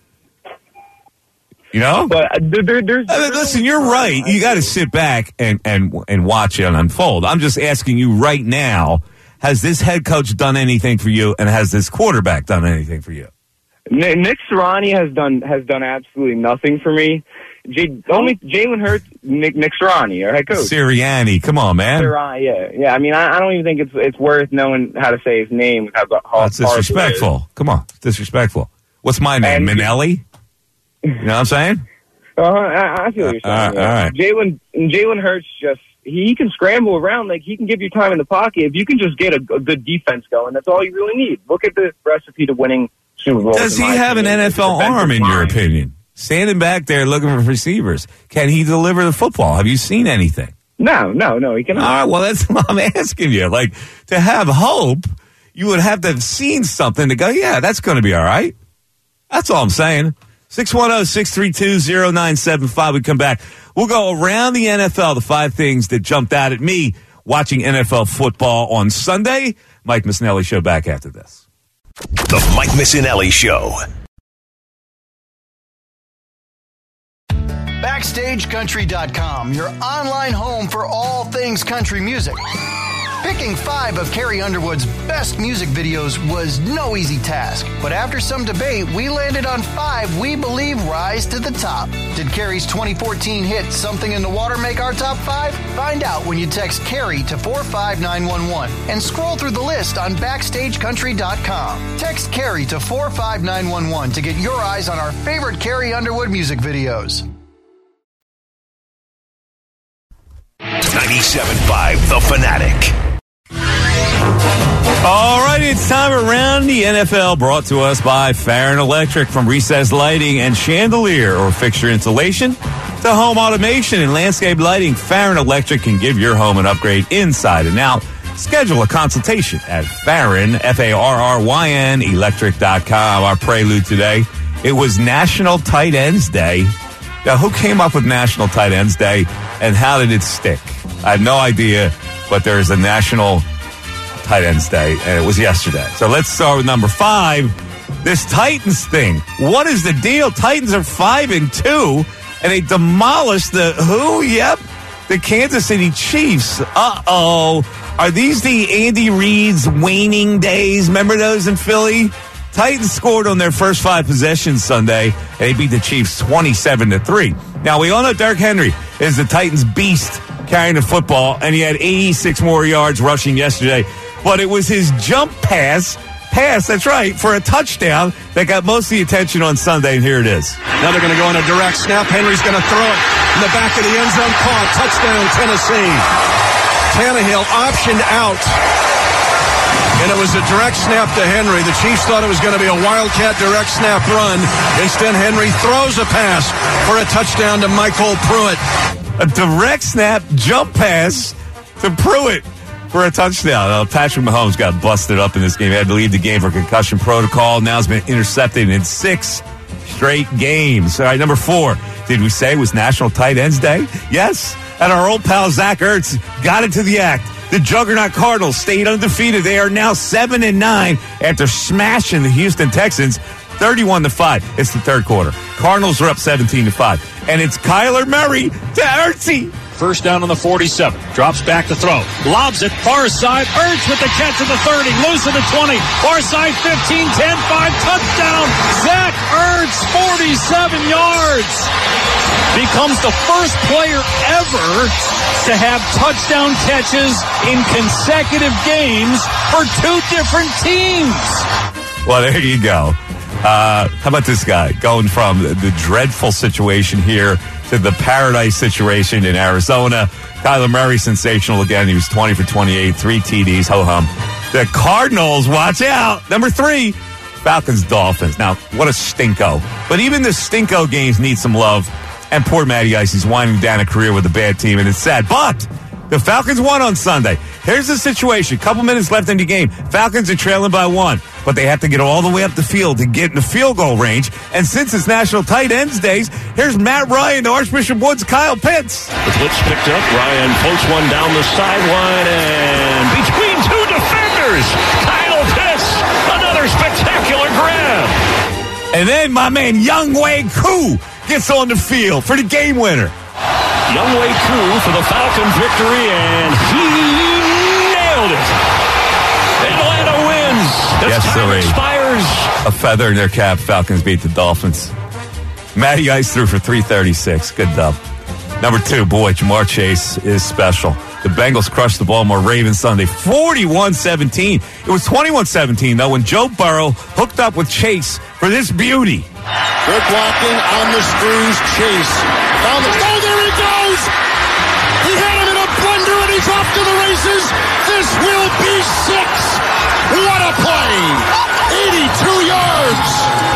You know? But uh, there, there, there's, I mean, listen, you're right. You got to sit back and, and, and watch it unfold. I'm just asking you right now, has this head coach done anything for you, and has this quarterback done anything for you? Nick Nick Sirianni has done has done absolutely nothing for me. J- only Jalen Hurts, Nick Nick Sirianni, our head coach. Sirianni, come on, man. Sirianni, yeah, yeah. I mean, I, I don't even think it's it's worth knowing how to say his name. How, how That's disrespectful. Come on, it's disrespectful. What's my name, And- Minelli? You know what I'm saying? Uh, I, I feel what you're saying. All right, yeah. all right. Jalen Jalen Hurts just he can scramble around, like he can give you time in the pocket. If you can just get a, a good defense going, that's all you really need. Look at the recipe to winning Super Bowls. Does he in my have an opinion. N F L Defensive arm, in your line. opinion? Standing back there looking for receivers. Can he deliver the football? Have you seen anything? No, no, no, he cannot. All right, well, that's what I'm asking you. Like, to have hope, you would have to have seen something to go, yeah, that's going to be all right. That's all I'm saying. six one zero, six three two, zero nine seven five. We come back. We'll go around the N F L, the five things that jumped out at me watching N F L football on Sunday. Mike Missinelli Show back after this. The Mike Missinelli Show. Backstage Country dot com, your online home for all things country music. Picking five of Carrie Underwood's best music videos was no easy task, but after some debate, we landed on five we believe rise to the top. Did Carrie's twenty fourteen hit Something in the Water make our top five? Find out when you text Carrie to four five nine one one and scroll through the list on Backstage Country dot com. Text Carrie to four five nine one one to get your eyes on our favorite Carrie Underwood music videos. ninety-seven point five The Fanatic. All right, it's time around the N F L, brought to us by Farron Electric. From recessed lighting and chandelier or fixture insulation to home automation and landscape lighting, Farron Electric can give your home an upgrade inside and out. Schedule a consultation at Farron, F A R R Y N, electric dot com. Our prelude today, it was National Tight Ends Day. Now, who came up with National Tight Ends Day, and how did it stick? I have no idea, but there is a National Tight Ends Day, and it was yesterday. So let's start with number five, this Titans thing. What is the deal? Titans are five and two, and they demolished the who? Yep, the Kansas City Chiefs. Uh-oh. Are these the Andy Reid's waning days? Remember those in Philly? Titans scored on their first five possessions Sunday, and they beat the Chiefs twenty-seven to three. Now, we all know Derrick Henry is the Titans' beast carrying the football, and he had eighty-six more yards rushing yesterday. But it was his jump pass pass, that's right, for a touchdown that got most of the attention on Sunday, and here it is. Now they're going to go on a direct snap. Henry's going to throw it in the back of the end zone. Caught. Touchdown, Tennessee. Tannehill optioned out. And it was a direct snap to Henry. The Chiefs thought it was going to be a Wildcat direct snap run. Instead, Henry throws a pass for a touchdown to Michael Pruitt. A direct snap jump pass to Pruitt for a touchdown. Uh, Patrick Mahomes got busted up in this game. He had to leave the game for concussion protocol. Now has been intercepted in six straight games. All right, number four. Did we say it was National Tight Ends Day? Yes. And our old pal Zach Ertz got into the act. The Juggernaut Cardinals stayed undefeated. They are now seven and nine after smashing the Houston Texans thirty-one to five. It's the third quarter. Cardinals are up seventeen to five. And it's Kyler Murray to Ertzy. First down on the forty-seven. Drops back to throw. Lobs it far side. Ertz with the catch at the thirty. Loose at the twenty. Far side fifteen, ten, five. Touchdown. Zach Ertz, forty-seven yards. Becomes the first player ever to have touchdown catches in consecutive games for two different teams. Well, there you go. Uh, how about this guy going from the, the dreadful situation here to the paradise situation in Arizona? Kyler Murray, sensational again. He was twenty for twenty-eight, three T Ds, ho-hum. The Cardinals, watch out. Number three, Falcons, Dolphins. Now, what a stinko. But even the stinko games need some love. And poor Matty Ice, he's winding down a career with a bad team, and it's sad. But the Falcons won on Sunday. Here's the situation. Couple minutes left in the game. Falcons are trailing by one, but they have to get all the way up the field to get in the field goal range. And since it's National Tight Ends Days, here's Matt Ryan to Archbishop Woods' Kyle Pitts. The blitz picked up. Ryan floats one down the sideline, and between two defenders, Kyle Pitts, another spectacular grab. And then my man Young Wei Koo gets on the field for the game winner. Young Wei Koo for the Falcons victory, and he nailed it. Atlanta wins. As yes, time sir. expires. A feather in their cap. Falcons beat the Dolphins. Matty Ice threw for three thirty-six. Good dub. Number two, boy, Jamar Chase is special. The Bengals crushed the Baltimore Ravens Sunday, forty-one seventeen. It was twenty-one seventeen, though, when Joe Burrow hooked up with Chase for this beauty. Good blocking on the screws. Chase found the. Oh, there he goes! He had him in a blender, and he's off to the races. This will be six. What a play! eighty-two yards.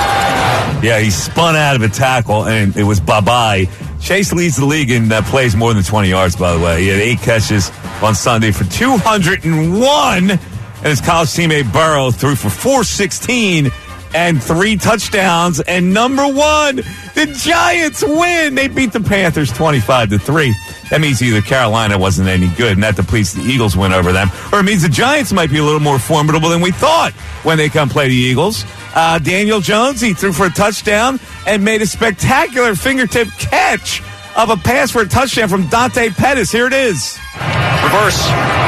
Yeah, he spun out of a tackle, and it was bye-bye. Chase leads the league in uh, plays more than twenty yards, by the way. He had eight catches on Sunday for two hundred one, and his college teammate Burrow threw for four sixteen and three touchdowns. And number one, the Giants win. They beat the Panthers twenty-five to three. That means either Carolina wasn't any good, and that depletes the Eagles' win over them, or it means the Giants might be a little more formidable than we thought when they come play the Eagles. Uh, Daniel Jones, he threw for a touchdown and made a spectacular fingertip catch of a pass for a touchdown from Dante Pettis. Here it is. Reverse.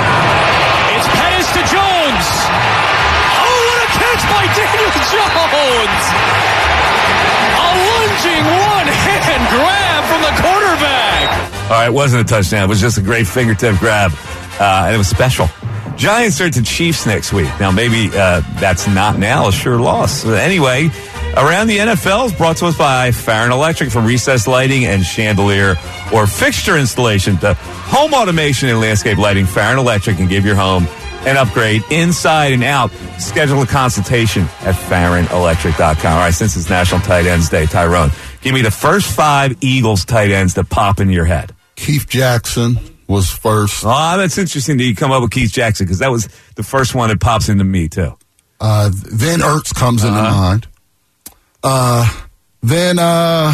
It's Pettis to Jones. Oh, what a catch by Daniel Jones. A lunging one-hand grab from the quarterback. All right, it wasn't a touchdown. It was just a great fingertip grab, uh, and it was special. Giants are at the Chiefs next week. Now, maybe uh, that's not now a sure loss. Anyway, around the N F L is brought to us by Farron Electric for recessed lighting and chandelier or fixture installation to home automation and landscape lighting. Farron Electric can give your home an upgrade inside and out. Schedule a consultation at farron electric dot com. All right, since it's National Tight Ends Day, Tyrone, give me the first five Eagles tight ends that pop into your head. Keith Jackson was first. Oh, that's interesting that you come up with Keith Jackson, because that was the first one that pops into me, too. Uh, then Ertz comes uh-huh. into mind. Uh, then, uh,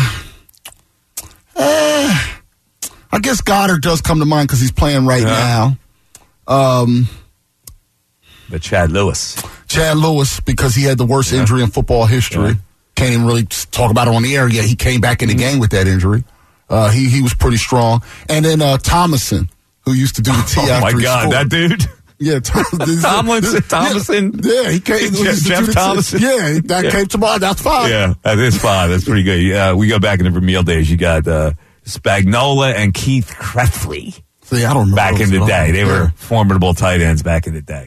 eh, I guess Goddard does come to mind because he's playing right yeah. now. Um, but Chad Lewis. Chad Lewis, because he had the worst yeah. injury in football history. Yeah. Can't even really talk about it on the air yet. He came back in the mm-hmm. game with that injury. Uh, he he was pretty strong. And then uh, Thomason, who used to do the T oh after my God, scored. that dude. Yeah, Tom, Tomlinson, Thomason. Yeah, yeah, he came. Jeff, Jeff Thomason. Yeah, that yeah. came to mind. That's five. Yeah, that is five. That's pretty good. Uh, we go back in the Vermeil days. You got uh, Spagnola and Keith Kreftley. See, I don't remember back in the day. They yeah. were formidable tight ends back in the day.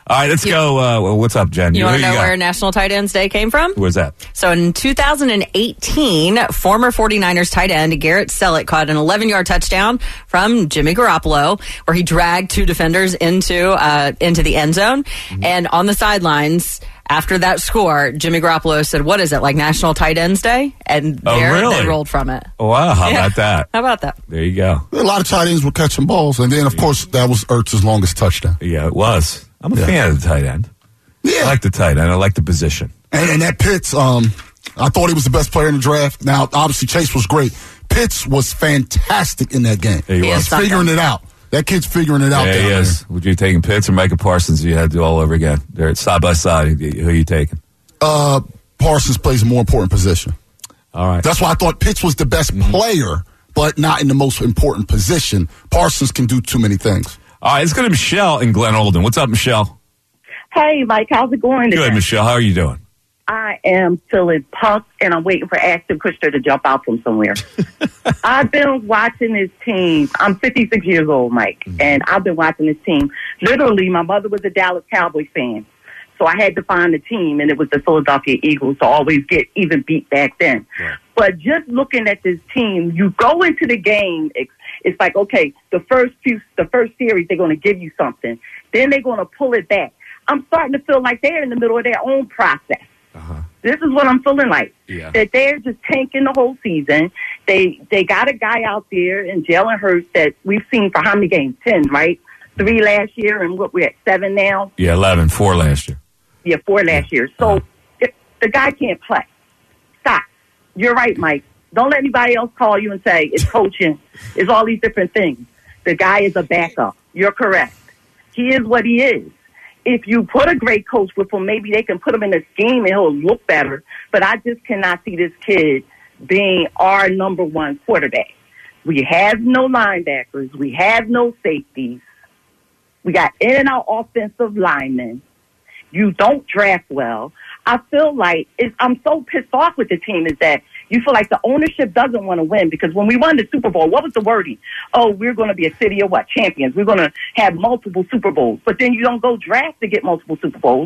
All right, let's You- go. Uh, well, what's up, Jen? You Who want to know got? where National Tight Ends Day came from? Where's that? So in two thousand eighteen, former 49ers tight end Garrett Selleck caught an eleven-yard touchdown from Jimmy Garoppolo, where he dragged two defenders into uh, into the end zone. Mm-hmm. And on the sidelines, after that score, Jimmy Garoppolo said, "What is it, like National Tight Ends Day?" And Oh, there really? they rolled from it. Wow, how Yeah. about that? How about that? There you go. A lot of tight ends were catching balls, and then of course that was Ertz's longest touchdown. Yeah, it was. I'm a Yeah. fan of the tight end. Yeah. I like the tight end. I like the position. And, and that Pitts, um, I thought he was the best player in the draft. Now, obviously, Chase was great. Pitts was fantastic in that game. Yeah, he He was. is He's figuring something. it out. That kid's figuring it out. Yeah, down he there. is. Would you taking Pitts or Micah Parsons? You had to do all over again. They're side by side. Who are you taking? Uh, Parsons plays a more important position. All right. That's why I thought Pitts was the best Mm-hmm. player, but not in the most important position. Parsons can do too many things. All right, let's go to Michelle in Glen Olden. What's up, Michelle? Hey, Mike, how's it going today? Good, Michelle. How are you doing? I am feeling pumped, and I'm waiting for Ashton Kutcher to jump out from somewhere. I've been watching this team. I'm fifty-six years old, Mike, and I've been watching this team. Literally, my mother was a Dallas Cowboys fan, so I had to find a team, and it was the Philadelphia Eagles to always get even beat back then. Yeah. But just looking at this team, you go into the game, it's, it's like, okay, the first few, the first series, they're going to give you something. Then they're going to pull it back. I'm starting to feel like they're in the middle of their own process. Uh-huh. This is what I'm feeling like. Yeah. That they're just tanking the whole season. They they got a guy out there in Jalen Hurts that we've seen for how many games? Ten, right? Three last year, and what, we're at seven now? Yeah, eleven, four last year. Yeah, four last year. So it, the guy can't play. Stop. You're right, Mike. Don't let anybody else call you and say it's coaching. It's all these different things. The guy is a backup. You're correct. He is what he is. If you put a great coach with him, maybe they can put him in a scheme and he'll look better. But I just cannot see this kid being our number one quarterback. We have no linebackers. We have no safeties. We got in and out offensive linemen. You don't draft well. I feel like it's, I'm so pissed off with the team is that you feel like the ownership doesn't want to win, because when we won the Super Bowl, what was the wording? Oh, we're going to be a city of what? Champions. We're going to have multiple Super Bowls. But then you don't go draft to get multiple Super Bowls.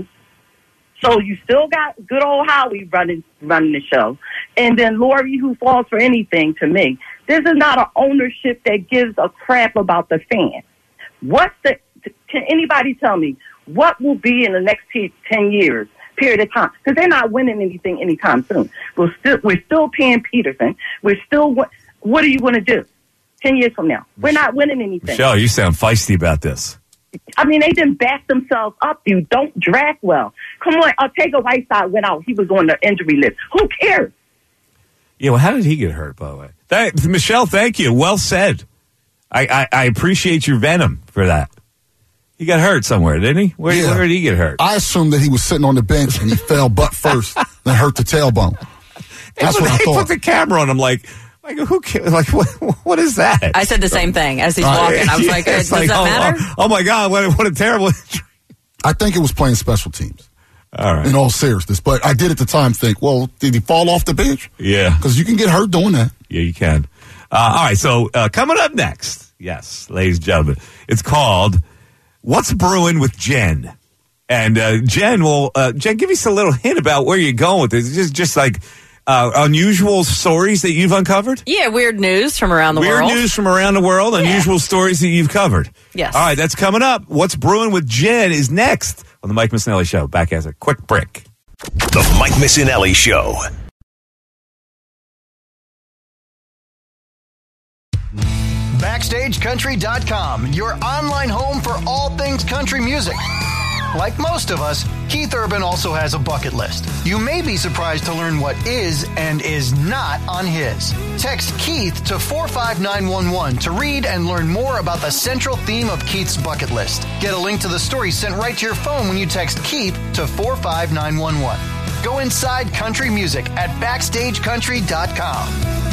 So you still got good old Howie running running the show. And then Lori, who falls for anything to me. This is not an ownership that gives a crap about the fans. What's the, can anybody tell me what will be in the next ten years? Period of time, because they're not winning anything anytime soon. We're still we're still paying Peterson. We're still what? What are you going to do ten years from now? We're not winning anything. Michelle, you sound feisty about this. I mean, they didn't back themselves up. You don't draft well. Come on, Ortega Whiteside went out. He was on the injury list. Who cares? Yeah, well, how did he get hurt, by the way? Thank, Michelle, thank you. Well said. I, I, I appreciate your venom for that. He got hurt somewhere, didn't he? Where, Yeah. where did he get hurt? I assumed that he was sitting on the bench and he fell butt first, then hurt the tailbone. That's They what I put- they thought. put the camera on him like, like who cares? Like, what, what is that? I said the same thing as he's Uh, walking. I was Yeah, like, uh, it's does like, that oh, matter? Oh, oh my God, what, what a terrible injury. I think it was playing special teams. All right. In all seriousness. But I did at the time think, well, did he fall off the bench? Yeah. Because you can get hurt doing that. Yeah, you can. Uh, all right, so uh, coming up next, yes, ladies and gentlemen, it's called What's Brewing with Jen. And uh, Jen will, uh, Jen, give us a little hint about where you're going with this. Just, just like uh, unusual stories that you've uncovered? Yeah, weird news from around the Weird world. news from around the world, unusual stories that you've covered. Yes. All right, that's coming up. What's Brewing with Jen is next on the Mike Missinelli Show. Back as a quick break. The Mike Missinelli Show. Backstage Country dot com, your online home for all things country music. Like most of us, Keith Urban also has a bucket list. You may be surprised to learn what is and is not on his. Text Keith to four five nine one one to read and learn more about the central theme of Keith's bucket list. Get a link to the story sent right to your phone when you text Keith to four five nine one one. Go inside country music at Backstage Country dot com.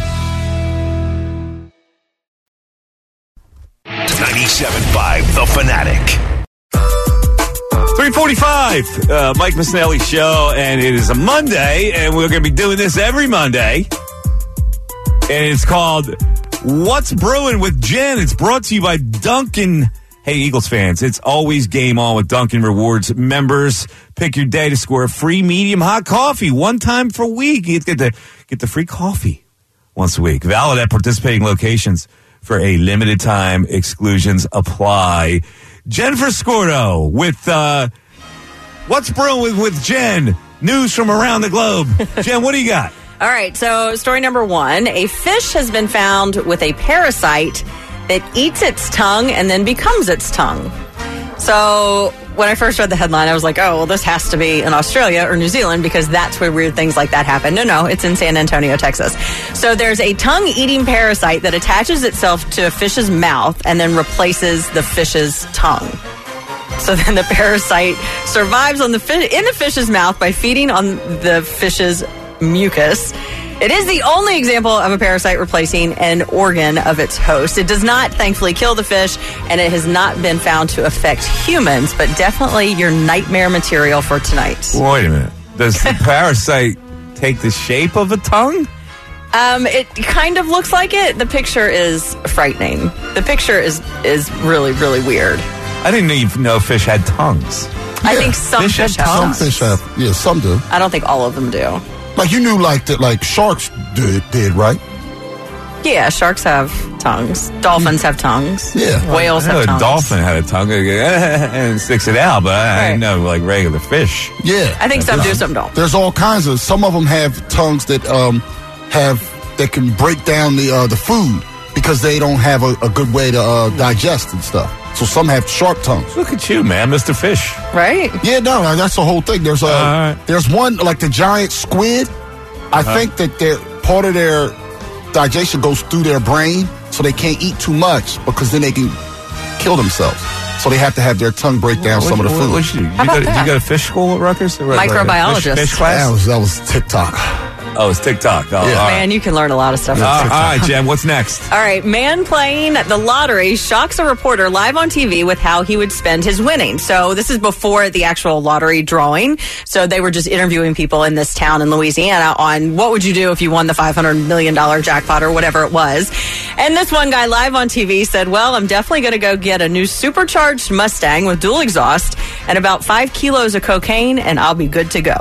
ninety-seven point five The Fanatic. three forty-five, uh, Mike Missinelli Show, and it is a Monday, and we're going to be doing this every Monday. And it's called What's Brewing with Jen. It's brought to you by Dunkin' Hey, Eagles fans, it's always game on with Dunkin' Rewards members. Pick your day to score a free medium hot coffee one time per week. You get the, get the free coffee once a week. Valid at participating locations for a limited time. Exclusions apply. Jennifer Scordo with uh, What's Brewing with, with Jen. News from around the globe. Jen, what do you got? All right, so story number one. A fish has been found with a parasite that eats its tongue and then becomes its tongue. So when I first read the headline, I was like, oh, well, this has to be in Australia or New Zealand because that's where weird things like that happen. No, no, it's in San Antonio, Texas. So there's a tongue-eating parasite that attaches itself to a fish's mouth and then replaces the fish's tongue. So then the parasite survives on the fi- in the fish's mouth by feeding on the fish's mucus. It is the only example of a parasite replacing an organ of its host. It does not, thankfully, kill the fish, and it has not been found to affect humans, but definitely your nightmare material for tonight. Wait a minute. Does the parasite take the shape of a tongue? Um, it kind of looks like it. The picture is frightening. The picture is, is really, really weird. I didn't even know fish had tongues. I think some fish, Fish have have tongues. Some fish have, yeah, some do. I don't think all of them do. Like you knew, like that, like sharks did, did right? Yeah, sharks have tongues. Dolphins have tongues. Yeah. Whales I know have a tongues. dolphin had a tongue and sticks it out, but I, I didn't know like regular fish. Yeah, I think some There's- do, some don't. There's all kinds of. Some of them have tongues that um have that can break down the uh, the food because they don't have a, a good way to uh, digest and stuff. So some have sharp tongues. Look at you, man, Mister Fish. Right? Yeah, no, that's the whole thing. There's a right. there's one like the giant squid. I Uh-huh. think that their part of their digestion goes through their brain, so they can't eat too much because then they can kill themselves. So they have to have their tongue break down some of the food. What you do? You, How go, about to- that? you go to fish school at Rutgers? Microbiologist. Fish, fish class? That was that was TikTok. Oh, it's TikTok. Oh, Yeah. all right. Man, you can learn a lot of stuff. Uh, all right, Jen, what's next? All right, man playing the lottery shocks a reporter live on T V with how he would spend his winnings. So this is before the actual lottery drawing. So they were just interviewing people in this town in Louisiana on what would you do if you won the five hundred million dollars jackpot or whatever it was. And this one guy live on T V said, well, I'm definitely going to go get a new supercharged Mustang with dual exhaust and about five kilos of cocaine and I'll be good to go.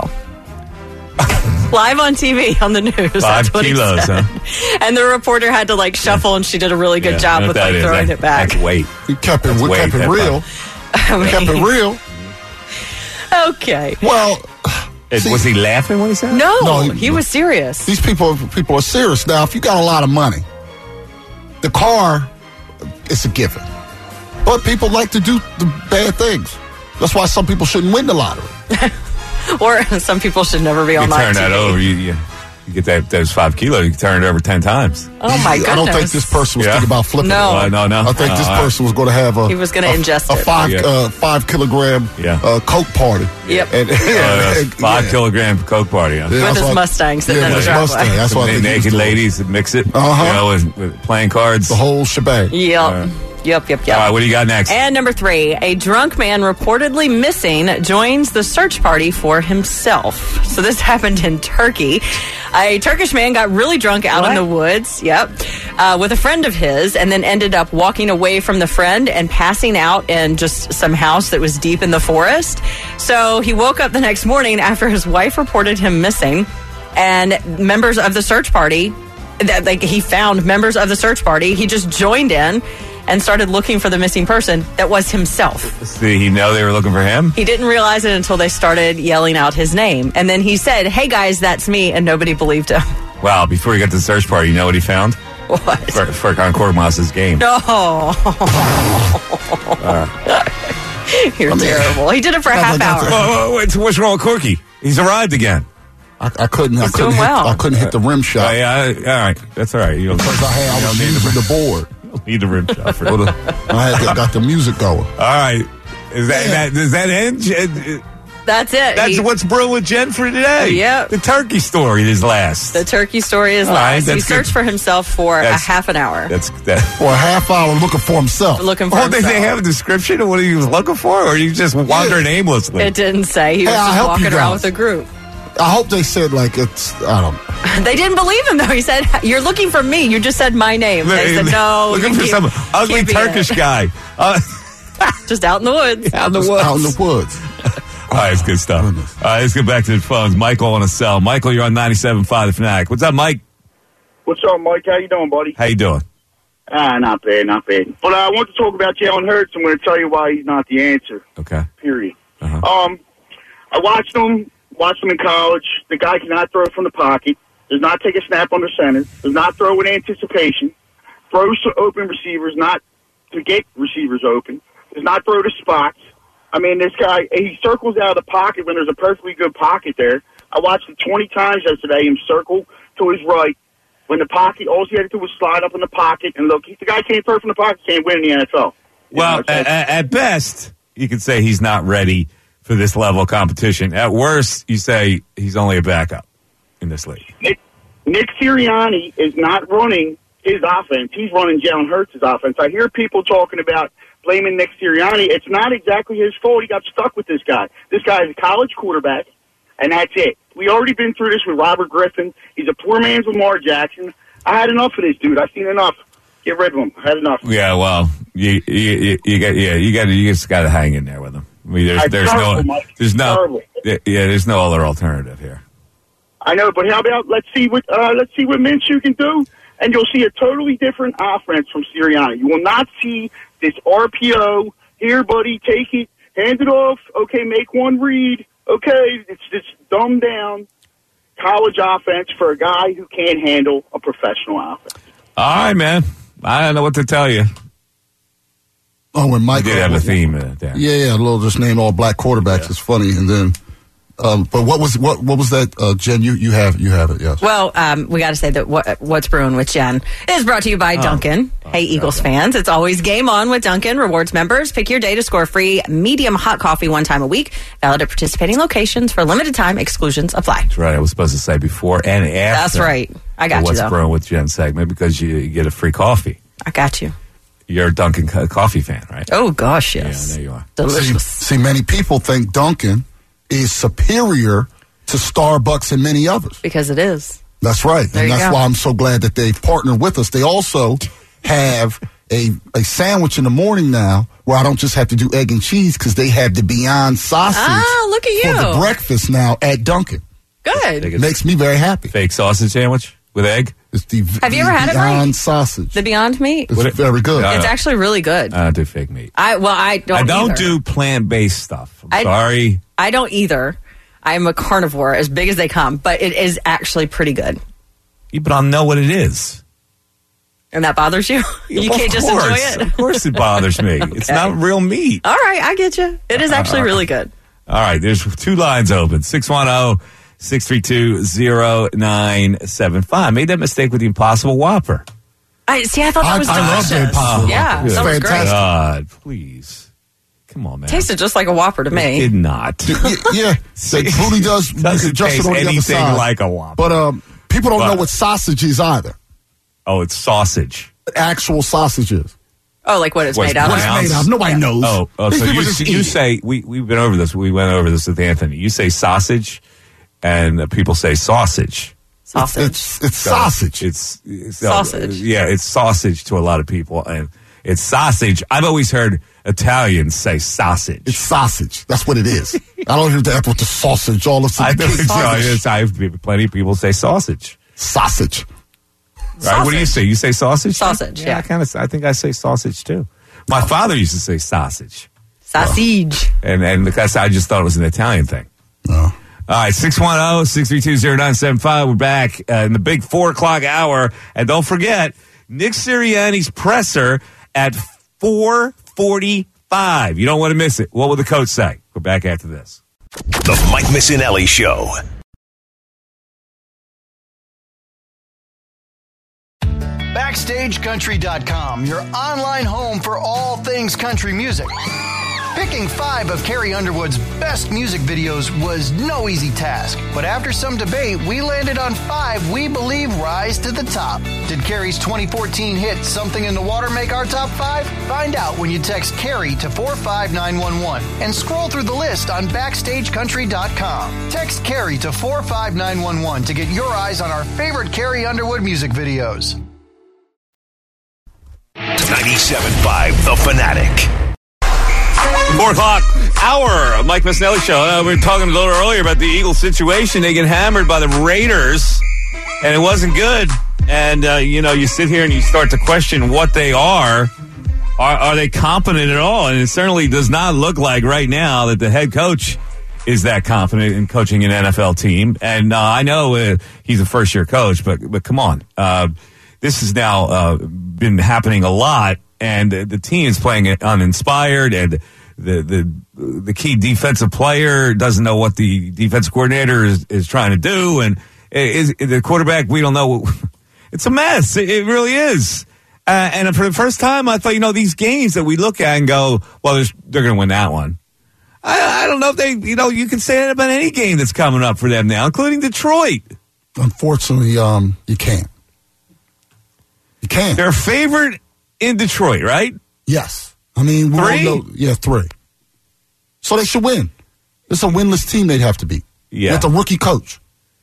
Live on T V on the news. Five That's what he kilos, said. huh? And the reporter had to like shuffle, and she did a really good Yeah, I job know with what that like is. throwing That- it back. That's weight. We kept it, That's we weight, kept it that real. I We kept it real. Okay. Well, It- was he laughing when he said it? No, No, he, he- was serious. these people people are serious. Now, if you got a lot of money, the car is a given. But people like to do the bad things. That's why some people shouldn't win the lottery. Or some people should never be You on live turn T V. that over. You, you, you get that those five kilos. You can turn it over ten times. Oh my goodness. I don't think this person was Yeah. thinking about flipping No. it. Uh, no, no. I think this Uh, person was going to have a. He was gonna a- ingest a it. five Yeah. uh, five kilogram Yeah. uh, Coke party. Yep. And, Uh, and- five yeah. kilogram Coke party. Huh? Yeah, With that's his why- Mustang sitting yeah, in the with his driveway. Mustang. That's what I Some think he was naked doing. ladies that mix it. Uh-huh. You know, with, with playing cards. The whole shebang. Yep. Uh, Yep, yep, yep. All right, what do you got next? And number three, a drunk man reportedly missing joins the search party for himself. So this happened in Turkey. A Turkish man got really drunk out in the woods, yep, uh, with a friend of his, and then ended up walking away from the friend and passing out in just some house that was deep in the forest. So he woke up the next morning after his wife reported him missing, and members of the search party that like he found members of the search party. He just joined in and started looking for the missing person that was himself. Did he know they were looking for him? He didn't realize it until they started yelling out his name. And then he said, hey guys, that's me. And nobody believed him. Wow, before he got to the search party, you know what he found? What? Fur- Furkan Korkmaz's game. No. Uh, You're terrible. He did it for a half hour. Oh, oh, wait, what's wrong with Corky? He's arrived again. I, I couldn't. I He's couldn't. doing Hit, well. I couldn't hit the rim shot. Oh, yeah, I- all right. That's all right. You don't, Because I, had, I you was don't need using the, the board. you don't need the rim shot for Well, the- I had to, got the music going. All right. Is that, that does that end? Jen? That's it. That's He- what's brewing with Jen for today. Yep. The turkey story is last. The turkey story is All right, last. He that's good. searched for himself for That's- a half an hour. That's that. For a half hour looking for himself. Looking for Oh, did himself. they have a description of what he was looking for, or are you just wandering aimlessly? It didn't say. He was Hey, I'll just help walking you around guys. with a group. I hope they said like it's. I don't know. They didn't believe him, though. He said, you're looking for me. You just said my name. They said, no. looking you for can't- some ugly can't be Turkish it." guy. Uh, Just out in the woods. Out in the Just woods. Out in the woods. All right, it's good stuff. All right, let's get back to the phones. Michael on a cell. Michael, you're on ninety-seven point five The Fanatic. What's up, Mike? What's up, Mike? How you doing, buddy? How you doing? Ah, not bad, not bad. But uh, I want to talk about Jalen Hurts. I'm going to tell you why he's not the answer. Okay. Period. Uh-huh. Um, I watched him, watched him in college. The guy cannot throw from the pocket. Does not take a snap under center. Does not throw with anticipation. Throws to open receivers, not to get receivers open. Does not throw to spots. I mean, this guy, he circles out of the pocket when there's a perfectly good pocket there. I watched it twenty times yesterday, him circle to his right. When the pocket, all he had to do was slide up in the pocket and look. The guy can't throw from the pocket, can't win in the N F L. You Well, know, so- at, at best, you could say he's not ready for this level of competition. At worst, you say he's only a backup in this league. Nick, Nick Sirianni is not running his offense. He's running Jalen Hurts' offense. I hear people talking about blaming Nick Sirianni. It's not exactly his fault. He got stuck with this guy. This guy is a college quarterback, and that's it. We already been through this with Robert Griffin. He's a poor man's Lamar Jackson. I had enough of this dude. I've seen enough. Get rid of him. I had enough. Yeah, well, you you, you, you got yeah, you got you just got to hang in there with him. I mean, there's It's there's terrible, no Mike. there's no Terrible. yeah, yeah, there's no other alternative here. I know, but how about let's see what uh, let's see what Minshew can do, and you'll see a totally different offense from Sirianni. You will not see this R P O. Here, buddy, take it, hand it off. Okay, make one read. Okay, it's this dumbed down college offense for a guy who can't handle a professional offense. All right, man. I don't know what to tell you. Oh, when Mike did have a theme uh, there. Yeah, yeah, a little just name all black quarterbacks is funny, and then. Um, but what was what what was that, uh, Jen? You you have you have it, yes. Well, um, we got to say that what, What's Brewing with Jen is brought to you by Oh. Dunkin'. Hey, Eagles fans, it's always game on with Dunkin'. Rewards members, pick your day to score free medium hot coffee one time a week. Valid at participating locations for limited time. Exclusions apply. That's right. I was supposed to say before and after. That's right. I got the you, What's though. Brewing with Jen segment because you, you get a free coffee. I got you. You're a Dunkin' co- coffee fan, right? Oh, gosh, yes. Yeah, there you are. Delicious. See, see, many people think Dunkin' is superior to Starbucks and many others. Because it is. That's right. There and you that's go. why I'm so glad that they've partnered with us. They also have a, a sandwich in the morning now where I don't just have to do egg and cheese because they have the Beyond sausage Ah, look at you. for the breakfast now at Dunkin'. Good. It makes me very happy. Fake sausage sandwich with egg? It's the Have you ever had it, Beyond Mike? sausage. The Beyond Meat? It's very good. It's actually really good. I don't do fake meat. I Well, I don't I don't either. do plant-based stuff. I'm I- sorry. I don't either. I'm a carnivore, as big as they come, but it is actually pretty good. Yeah, but I'll know what it is. And that bothers you? You Of can't just course. enjoy it? Of course it bothers me. It's Okay. not real meat. All right, I get you. It is actually really good. All right, there's two lines open. six one zero, six three two, zero nine seven five. Made that mistake with the Impossible Whopper. I see. I thought that I- was I love delicious. the Impossible Yeah, Whopper. It's that was great. fantastic. God, please. Come on, man. Tasted just like a Whopper to It me. did not. yeah, yeah. It truly does. Doesn't adjust it taste on the other anything side. like a Whopper. But um, people don't But- know what sausage is either. Oh, it's sausage. Actual sausages. Oh, like what it's What's made out of? What it's pronounced? made of. Nobody knows. Oh, oh These so people you, just you eat it. say, we, we've been over this. We went over this with Anthony. You say sausage, and uh, people say sausage. Sausage. It's it's So sausage. It's, it's Sausage. uh, yeah, it's sausage to a lot of people, and it's sausage. I've always heard Italians say sausage. It's sausage. That's what it is. I don't hear that with the sausage. All of a I sudden, know, sausage. it's, I've plenty of people say sausage. Sausage. Right? What do you say? You say sausage? Sausage, yeah. I kind of. I think I say sausage too. My father used to say sausage, Sausage. and and because I just thought it was an Italian thing. No. All right, six one zero, six three two, zero nine seven five. We're back uh, in the big four o'clock hour. And don't forget, Nick Sirianni's presser at four forty-five. You don't want to miss it. What will the coach say? We're back after this. The Mike Missinelli Show. Backstage Country dot com, your online home for all things country music. Picking five of Carrie Underwood's best music videos was no easy task, but after some debate, we landed on five we believe rise to the top. Did Carrie's twenty fourteen hit Something in the Water make our top five? Find out when you text Carrie to four five nine one one and scroll through the list on Backstage Country dot com. Text Carrie to four five nine one one to get your eyes on our favorite Carrie Underwood music videos. ninety-seven point five The Fanatic. Four o'clock hour of Mike Missinelli Show. Uh, we were talking a little earlier about the Eagles situation. They get hammered by the Raiders, and it wasn't good. And, uh, you know, you sit here and you start to question what they are. Are, are they competent at all? And it certainly does not look like right now that the head coach is that confident in coaching an N F L team. And uh, I know uh, he's a first-year coach, but but come on. Uh, this has now uh, been happening a lot, and the, the team is playing uninspired, and the, the the key defensive player doesn't know what the defensive coordinator is, is trying to do, and is, the quarterback, we don't know. It's a mess. It, it really is. Uh, and for the first time, I thought, you know, these games that we look at and go, well, they're going to win that one. I, I don't know if they, you know, you can say that about any game that's coming up for them now, including Detroit. Unfortunately, um, you can't. You can't. They're favored in Detroit, right? Yes. I mean, we three? Know, yeah, three. So they should win. It's a winless team they'd have to beat. Yeah. With a rookie coach.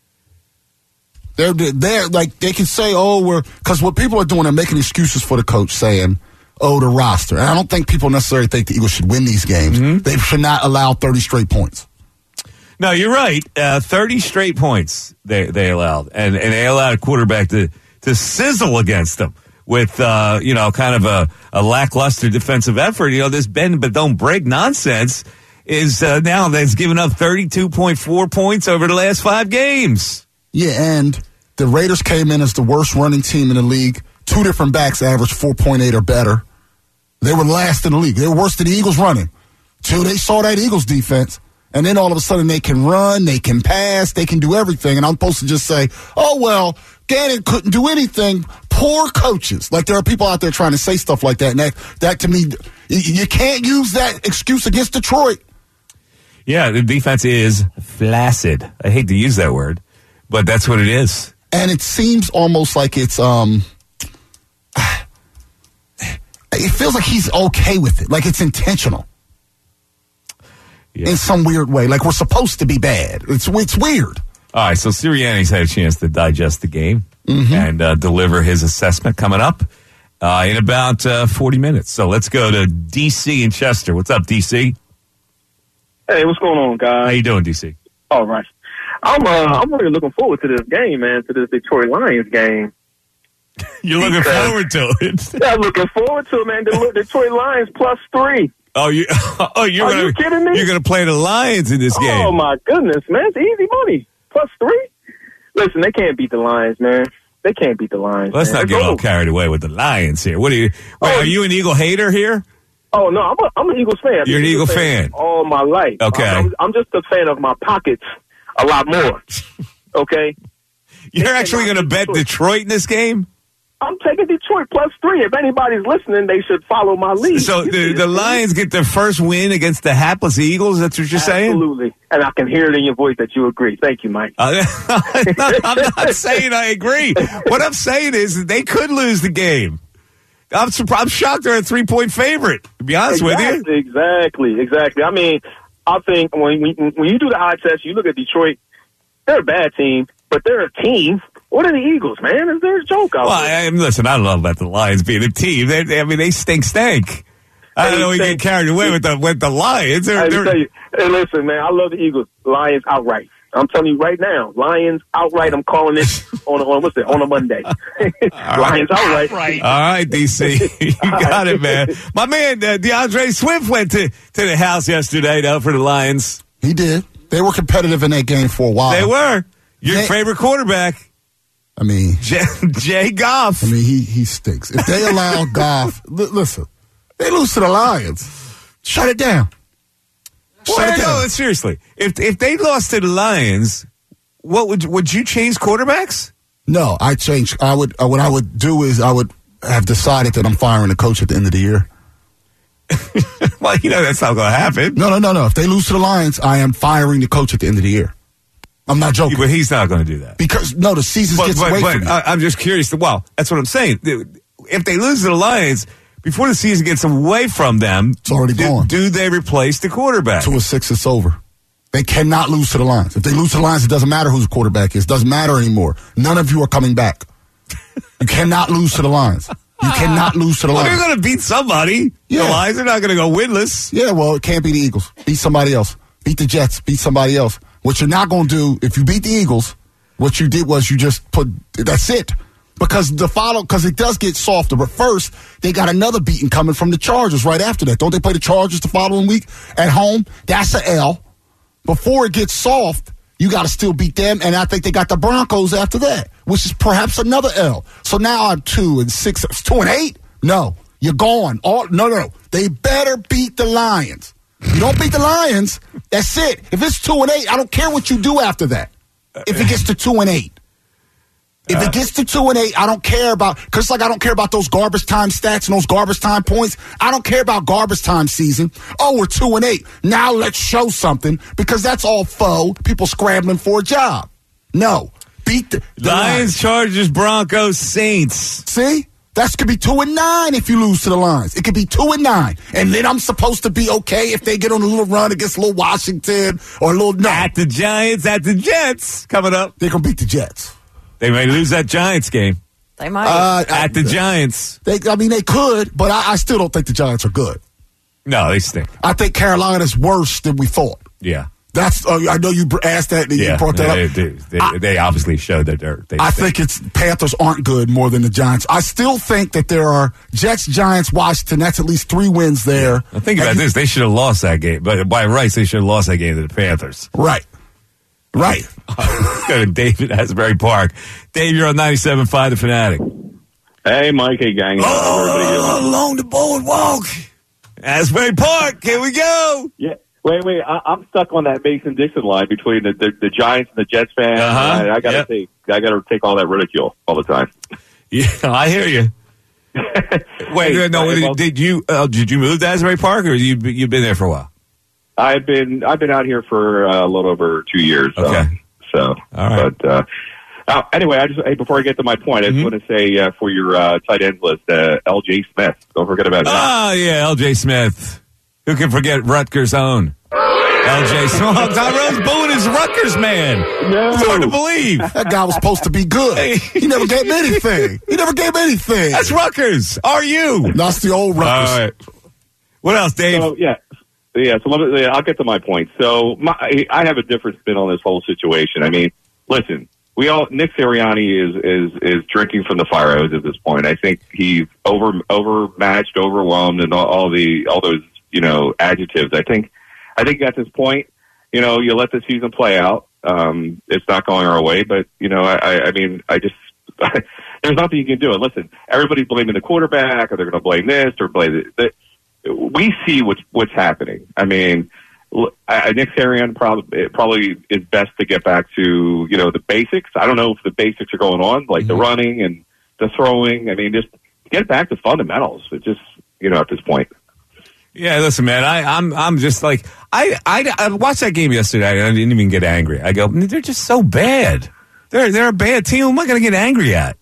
They're, they're like, they can say, oh, we're, because what people are doing, they're making excuses for the coach saying, oh, the roster. And I don't think people necessarily think the Eagles should win these games. Mm-hmm. They should not allow thirty straight points. No, you're right. Uh, thirty straight points they, they allowed. And, and they allowed a quarterback to, to sizzle against them with, uh, you know, kind of a, a lackluster defensive effort. You know, this bend but don't break nonsense is uh, now that's given up thirty-two point four points over the last five games. Yeah, and the Raiders came in as the worst running team in the league. Two different backs averaged four point eight or better. They were last in the league. They were worse than the Eagles running. Till they saw that Eagles defense, and then all of a sudden they can run, they can pass, they can do everything. And I'm supposed to just say, oh, well, Gannon couldn't do anything. Poor coaches. Like, there are people out there trying to say stuff like that. And that, that to me, you can't use that excuse against Detroit. Yeah, the defense is flaccid. I hate to use that word, but that's what it is. And it seems almost like it's, um, it feels like he's okay with it. Like it's intentional. Yeah. In some weird way. Like we're supposed to be bad. It's, it's weird. All right, so Sirianni's had a chance to digest the game mm-hmm. and uh, deliver his assessment coming up uh, in about uh, forty minutes. So let's go to D C and Chester. What's up, D C? Hey, what's going on, guys? How you doing, D C? All right. I'm uh, I'm really looking forward to this game, man, to this Detroit Lions game. You're looking because, forward to it? Yeah, I'm looking forward to it, man. The Detroit Lions plus three. Oh, you? Oh, you're Are gonna, you kidding me? You're going to play the Lions in this oh, game? Oh my goodness, man! It's easy money. Plus three. Listen, they can't beat the Lions, man. They can't beat the Lions. Let's man. not get all carried away with the Lions here. What are you? Wait, oh, are you an Eagle hater here? Oh no, I'm a, I'm an Eagles fan. You're an Eagle Eagle fan. fan all my life. Okay, I'm, I'm just a fan of my pockets a lot more. Okay, you're they actually going to bet Detroit. Detroit in this game? I'm taking Detroit plus three. If anybody's listening, they should follow my lead. So the, the Lions get their first win against the hapless Eagles? That's what you're Absolutely. saying? Absolutely. And I can hear it in your voice that you agree. Thank you, Mike. Uh, I'm not saying I agree. What I'm saying is that they could lose the game. I'm surprised. I'm shocked they're a three-point favorite, to be honest exactly, with you. Exactly, exactly. I mean, I think when, when, when you do the eye test, you look at Detroit, they're a bad team, but they're a team. What are the Eagles, man? Is there a joke out well, there? I, listen, I don't know about the Lions being a team. They, they, I mean, they stink, stank. I don't hey, know we get carried away with the with the Lions. They're, I they're, tell you, hey, listen, man, I love the Eagles. Lions outright. I'm telling you right now, Lions outright. I'm calling it on on what's it on a Monday. Lions outright. Right. All right, D C, you got it, man. My man uh, DeAndre Swift went to to the house yesterday, though, for the Lions. He did. They were competitive in that game for a while. They were. Your they, favorite quarterback. I mean, Jay, Jay Goff. I mean, he he stinks. If they allow Goff, li- listen, they lose to the Lions. Shut it down. Shut well, it down. No, seriously. If if they lost to the Lions, what would would you change quarterbacks? No, I change. I would. Uh, what I would do is I would have decided that I'm firing the coach at the end of the year. Well, you know that's not going to happen. No, no, no, no. If they lose to the Lions, I am firing the coach at the end of the year. I'm not joking. But he's not going to do that. Because, no, the season but, gets but, away but from you. I, I'm just curious. Well, that's what I'm saying. If they lose to the Lions, before the season gets away from them, it's already do, gone. Do they replace the quarterback? Two or six, it's over. They cannot lose to the Lions. If they lose to the Lions, it doesn't matter who the quarterback is. It doesn't matter anymore. None of you are coming back. You cannot lose to the Lions. You cannot lose to the Well, Lions. they're going to beat somebody. Yeah. The Lions are not going to go winless. Yeah, well, it can't be the Eagles. Beat somebody else. Beat the Jets. Beat somebody else. What you're not going to do, if you beat the Eagles, what you did was you just put, that's it. Because the follow, because it does get softer. But first, they got another beating coming from the Chargers right after that. Don't they play the Chargers the following week at home? That's an L. Before it gets soft, you got to still beat them. And I think they got the Broncos after that, which is perhaps another L. So now I'm two and six, two and eight? No, you're gone. All, no, no, no. They better beat the Lions. You don't beat the Lions, that's it. If it's two and eight, I don't care what you do after that. If it gets to two and eight. If it gets to two and eight, I don't care about, because it's like I don't care about those garbage time stats and those garbage time points. I don't care about garbage time season. Oh, we're two and eight. Now let's show something, because that's all faux. People scrambling for a job. No. Beat the, the Lions, Lions. Chargers, Broncos, Saints. See? That could be two and nine if you lose to the Lions. It could be two and nine. And then I'm supposed to be okay if they get on a little run against a little Washington or a little, no. At the Giants, at the Jets coming up. They're going to beat the Jets. They may lose that Giants game. They might. Uh, At the Giants. They, I mean, they could, but I, I still don't think the Giants are good. No, they stink. I think Carolina's worse than we thought. Yeah. That's. Uh, I know you asked that and Yeah. you brought that they, up. They, they, I, they obviously showed that they're. They I stink. think it's Panthers aren't good more than the Giants. I still think that there are Jets, Giants, Washington. That's at least three wins there. Now think about And this. They should have lost that game. But by rights, they should have lost that game to the Panthers. Right. Right. Let's go to David Asbury Park. Dave, you're on ninety-seven point five The Fanatic. Hey, Mike. Hey, gang. Oh, along the boardwalk. Asbury Park. Here we go. Yeah. Wait, wait. I, I'm stuck on that Mason-Dixon line between the, the, the Giants and the Jets fans. Uh-huh. I, I got to Yep. take I got to take all that ridicule all the time. Yeah, I hear you. Wait, Hey, no, hey, well- did you uh, did you move to Asbury Park, or you you've been there for a while? I've been I've been out here for uh, a little over two years. So, Okay. So, All right. but uh, uh, anyway, I just hey, before I get to my point, I just Mm-hmm. want to say uh, for your uh, tight end list, uh, L J Smith. Don't forget about that. Oh yeah, L J Smith. Who can forget Rutgers' own L J Smith? Tyrone's booing his Rutgers man. No. It's hard to believe. That guy was supposed to be good. He never gave me anything. He never gave me anything. That's Rutgers. Are you? That's the old Rutgers. All right. What else, Dave? So, yeah. Yeah, so let me, I'll get to my point. So my, I have a different spin on this whole situation. I mean, listen, we all Nick Sirianni is is is drinking from the fire hose at this point. I think he's over overmatched, overwhelmed, and all, all the all those you know adjectives. I think I think at this point, you know, you let the season play out. Um, it's not going our way, but you know, I, I mean, I just there's nothing you can do. And listen, everybody's blaming the quarterback, or they're going to blame this or blame the. the we see what's what's happening. I mean, l- I, Nick Sirianni probably it probably is best to get back to you know the basics. I don't know if the basics are going on, like the running and the throwing. I mean, just get back to fundamentals. It just you know at this point. Yeah, listen, man. I, I'm I'm just like I, I I watched that game yesterday. And I didn't even get angry. I go, they're just so bad. They're they're a bad team. Who am I going to get angry at?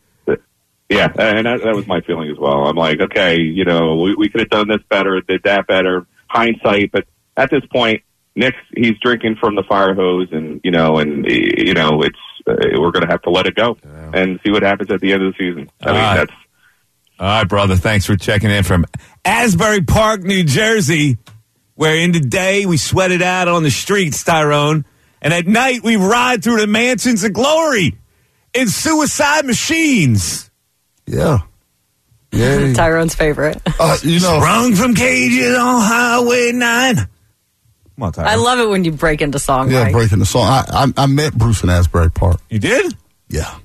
Yeah, and that, that was my feeling as well. I'm like, okay, you know, we, we could have done this better, did that better, hindsight. But at this point, Nick's he's drinking from the fire hose, and you know, and you know, it's uh, we're going to have to let it go and see what happens at the end of the season. I All mean, right. that's All right, brother. Thanks for checking in from Asbury Park, New Jersey, where in the day we sweat it out on the streets, Tyrone, and at night we ride through the mansions of glory in suicide machines. Yeah. Yeah. Tyrone's favorite. Uh, you know, Sprung from cages on Highway nine. Come on, Tyrone. I love it when you break into song. yeah, Mike. breaking the song. I, I I met Bruce in Asbury Park. You did? Yeah. I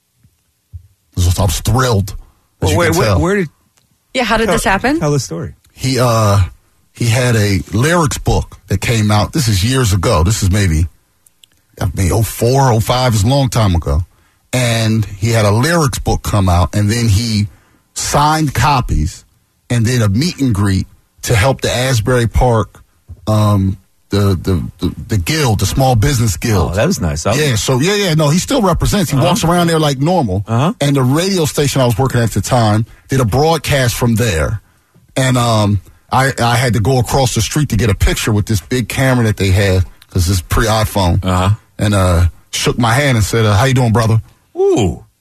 was, I was thrilled. as Well, you wait, can where, tell. where did Yeah, how did this happen? tell the story? He uh he had a lyrics book that came out. This is years ago. This is maybe I mean oh four, oh five is a long time ago. And he had a lyrics book come out, and then he signed copies and did a meet and greet to help the Asbury Park um the the the, the guild, the small business guild. Oh, that was nice. I was- Yeah, so yeah, yeah, no, he still represents. He Uh-huh. walks around there like normal. Uh-huh. And the radio station I was working at the time did a broadcast from there. And um, I I had to go across the street to get a picture with this big camera that they had because it's pre-iPhone. Uh-huh. And uh, shook my hand and said, uh, "How you doing, brother?" Ooh.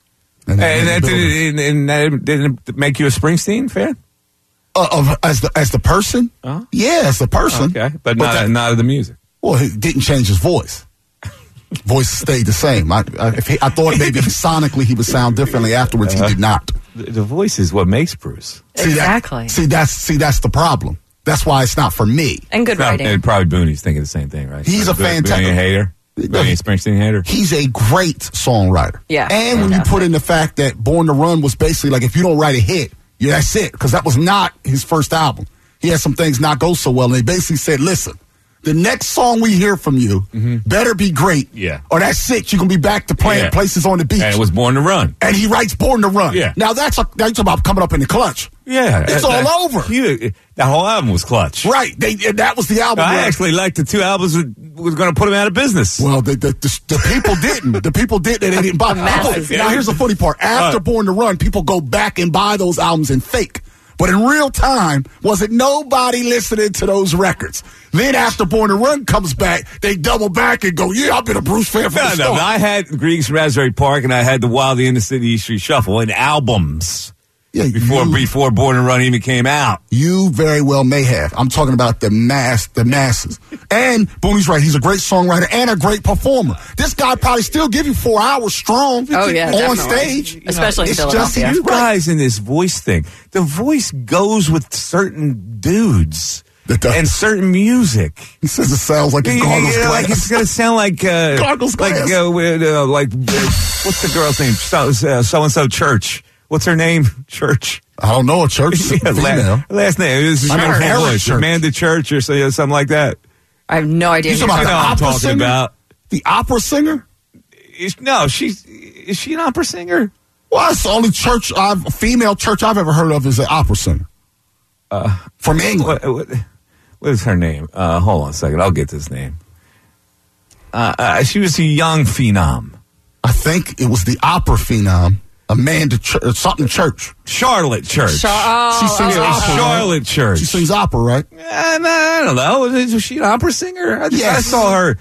And, And, that and didn't, and that didn't make you a Springsteen fan? uh, of, as the as the person, Uh-huh. yeah, as the person. Okay, but, not that- not of the music. Well, he didn't change his voice. Voice stayed the same. I I, if he, I thought maybe sonically he would sound differently afterwards. He did not. The, the voice is what makes Bruce. See, Exactly. That, see, that's see, that's the problem. That's why it's not for me. And good It's not- writing. and probably Booney's thinking the same thing, right? He's a Bo- fantastic- Booney a hater. Booney a Springsteen hater. He's a great songwriter. Yeah, And when you put in the fact that Born to Run was basically like, if you don't write a hit, yeah, that's it. Because that was not his first album. He had some things not go so well. And they basically said, listen, the next song we hear from you better be great. Yeah. Or that's it. You're going to be back to playing Yeah. Places on the Beach. And it was Born to Run. And he writes Born to Run. Yeah. Now that's, a, that's about coming up in the clutch. Yeah. It's that- all that- over. You, that whole album was clutch. Right. They, and that was the album. I where- actually liked the two albums that was going to put him out of business. Well, the, the, the, the people didn't. The people did. They didn't buy. masses People- now, here's the funny part. After Right. Born to Run, people go back and buy those albums in fake. But in real time, was it nobody listening to those records? Then after Born to Run comes back, they double back and go, yeah, I've been a Bruce fan for No, the no, start. I had Greeks from Raspberry Park and I had the Wild Inner City East Street Shuffle in albums Yeah, before you, before Born to Run even came out. you very well may have. I'm talking about the mass, the masses. And Booney's right. He's a great songwriter and a great performer. This guy probably still give you four hours strong Oh, yeah, on definitely. stage. Especially in It's Philadelphia. just- You guys in this voice thing, the voice goes with certain dudes It does. and certain music. He says it sounds like a Yeah, gargle's yeah, like glass. it's gonna sound like uh, Gargle's like glass. uh, with, uh, like uh, what's the girl's name? So so and so Church. What's her name? Church. I don't know. A church Yeah, female. la- last name. It was I know beautiful Eric voice. Church. Amanda Church or so- something like that. I have no idea. You who talking you're about You the know what I'm opera talking singer? about. The opera singer? Is, no, she's is she an opera singer? Well, that's the only church I've female church I've ever heard of is an opera singer Uh, from England. what, what, what is her name? Uh, hold on a second. I'll get this name. Uh, uh, she was a young phenom. I think it was the opera phenom, Amanda Ch- uh, something Church. Charlotte Church. Char- oh, She sings oh, opera. oh. Charlotte Church. She sings opera, right? Uh, no, I don't know. Was, was she an opera singer? I, just, I Yes. saw her.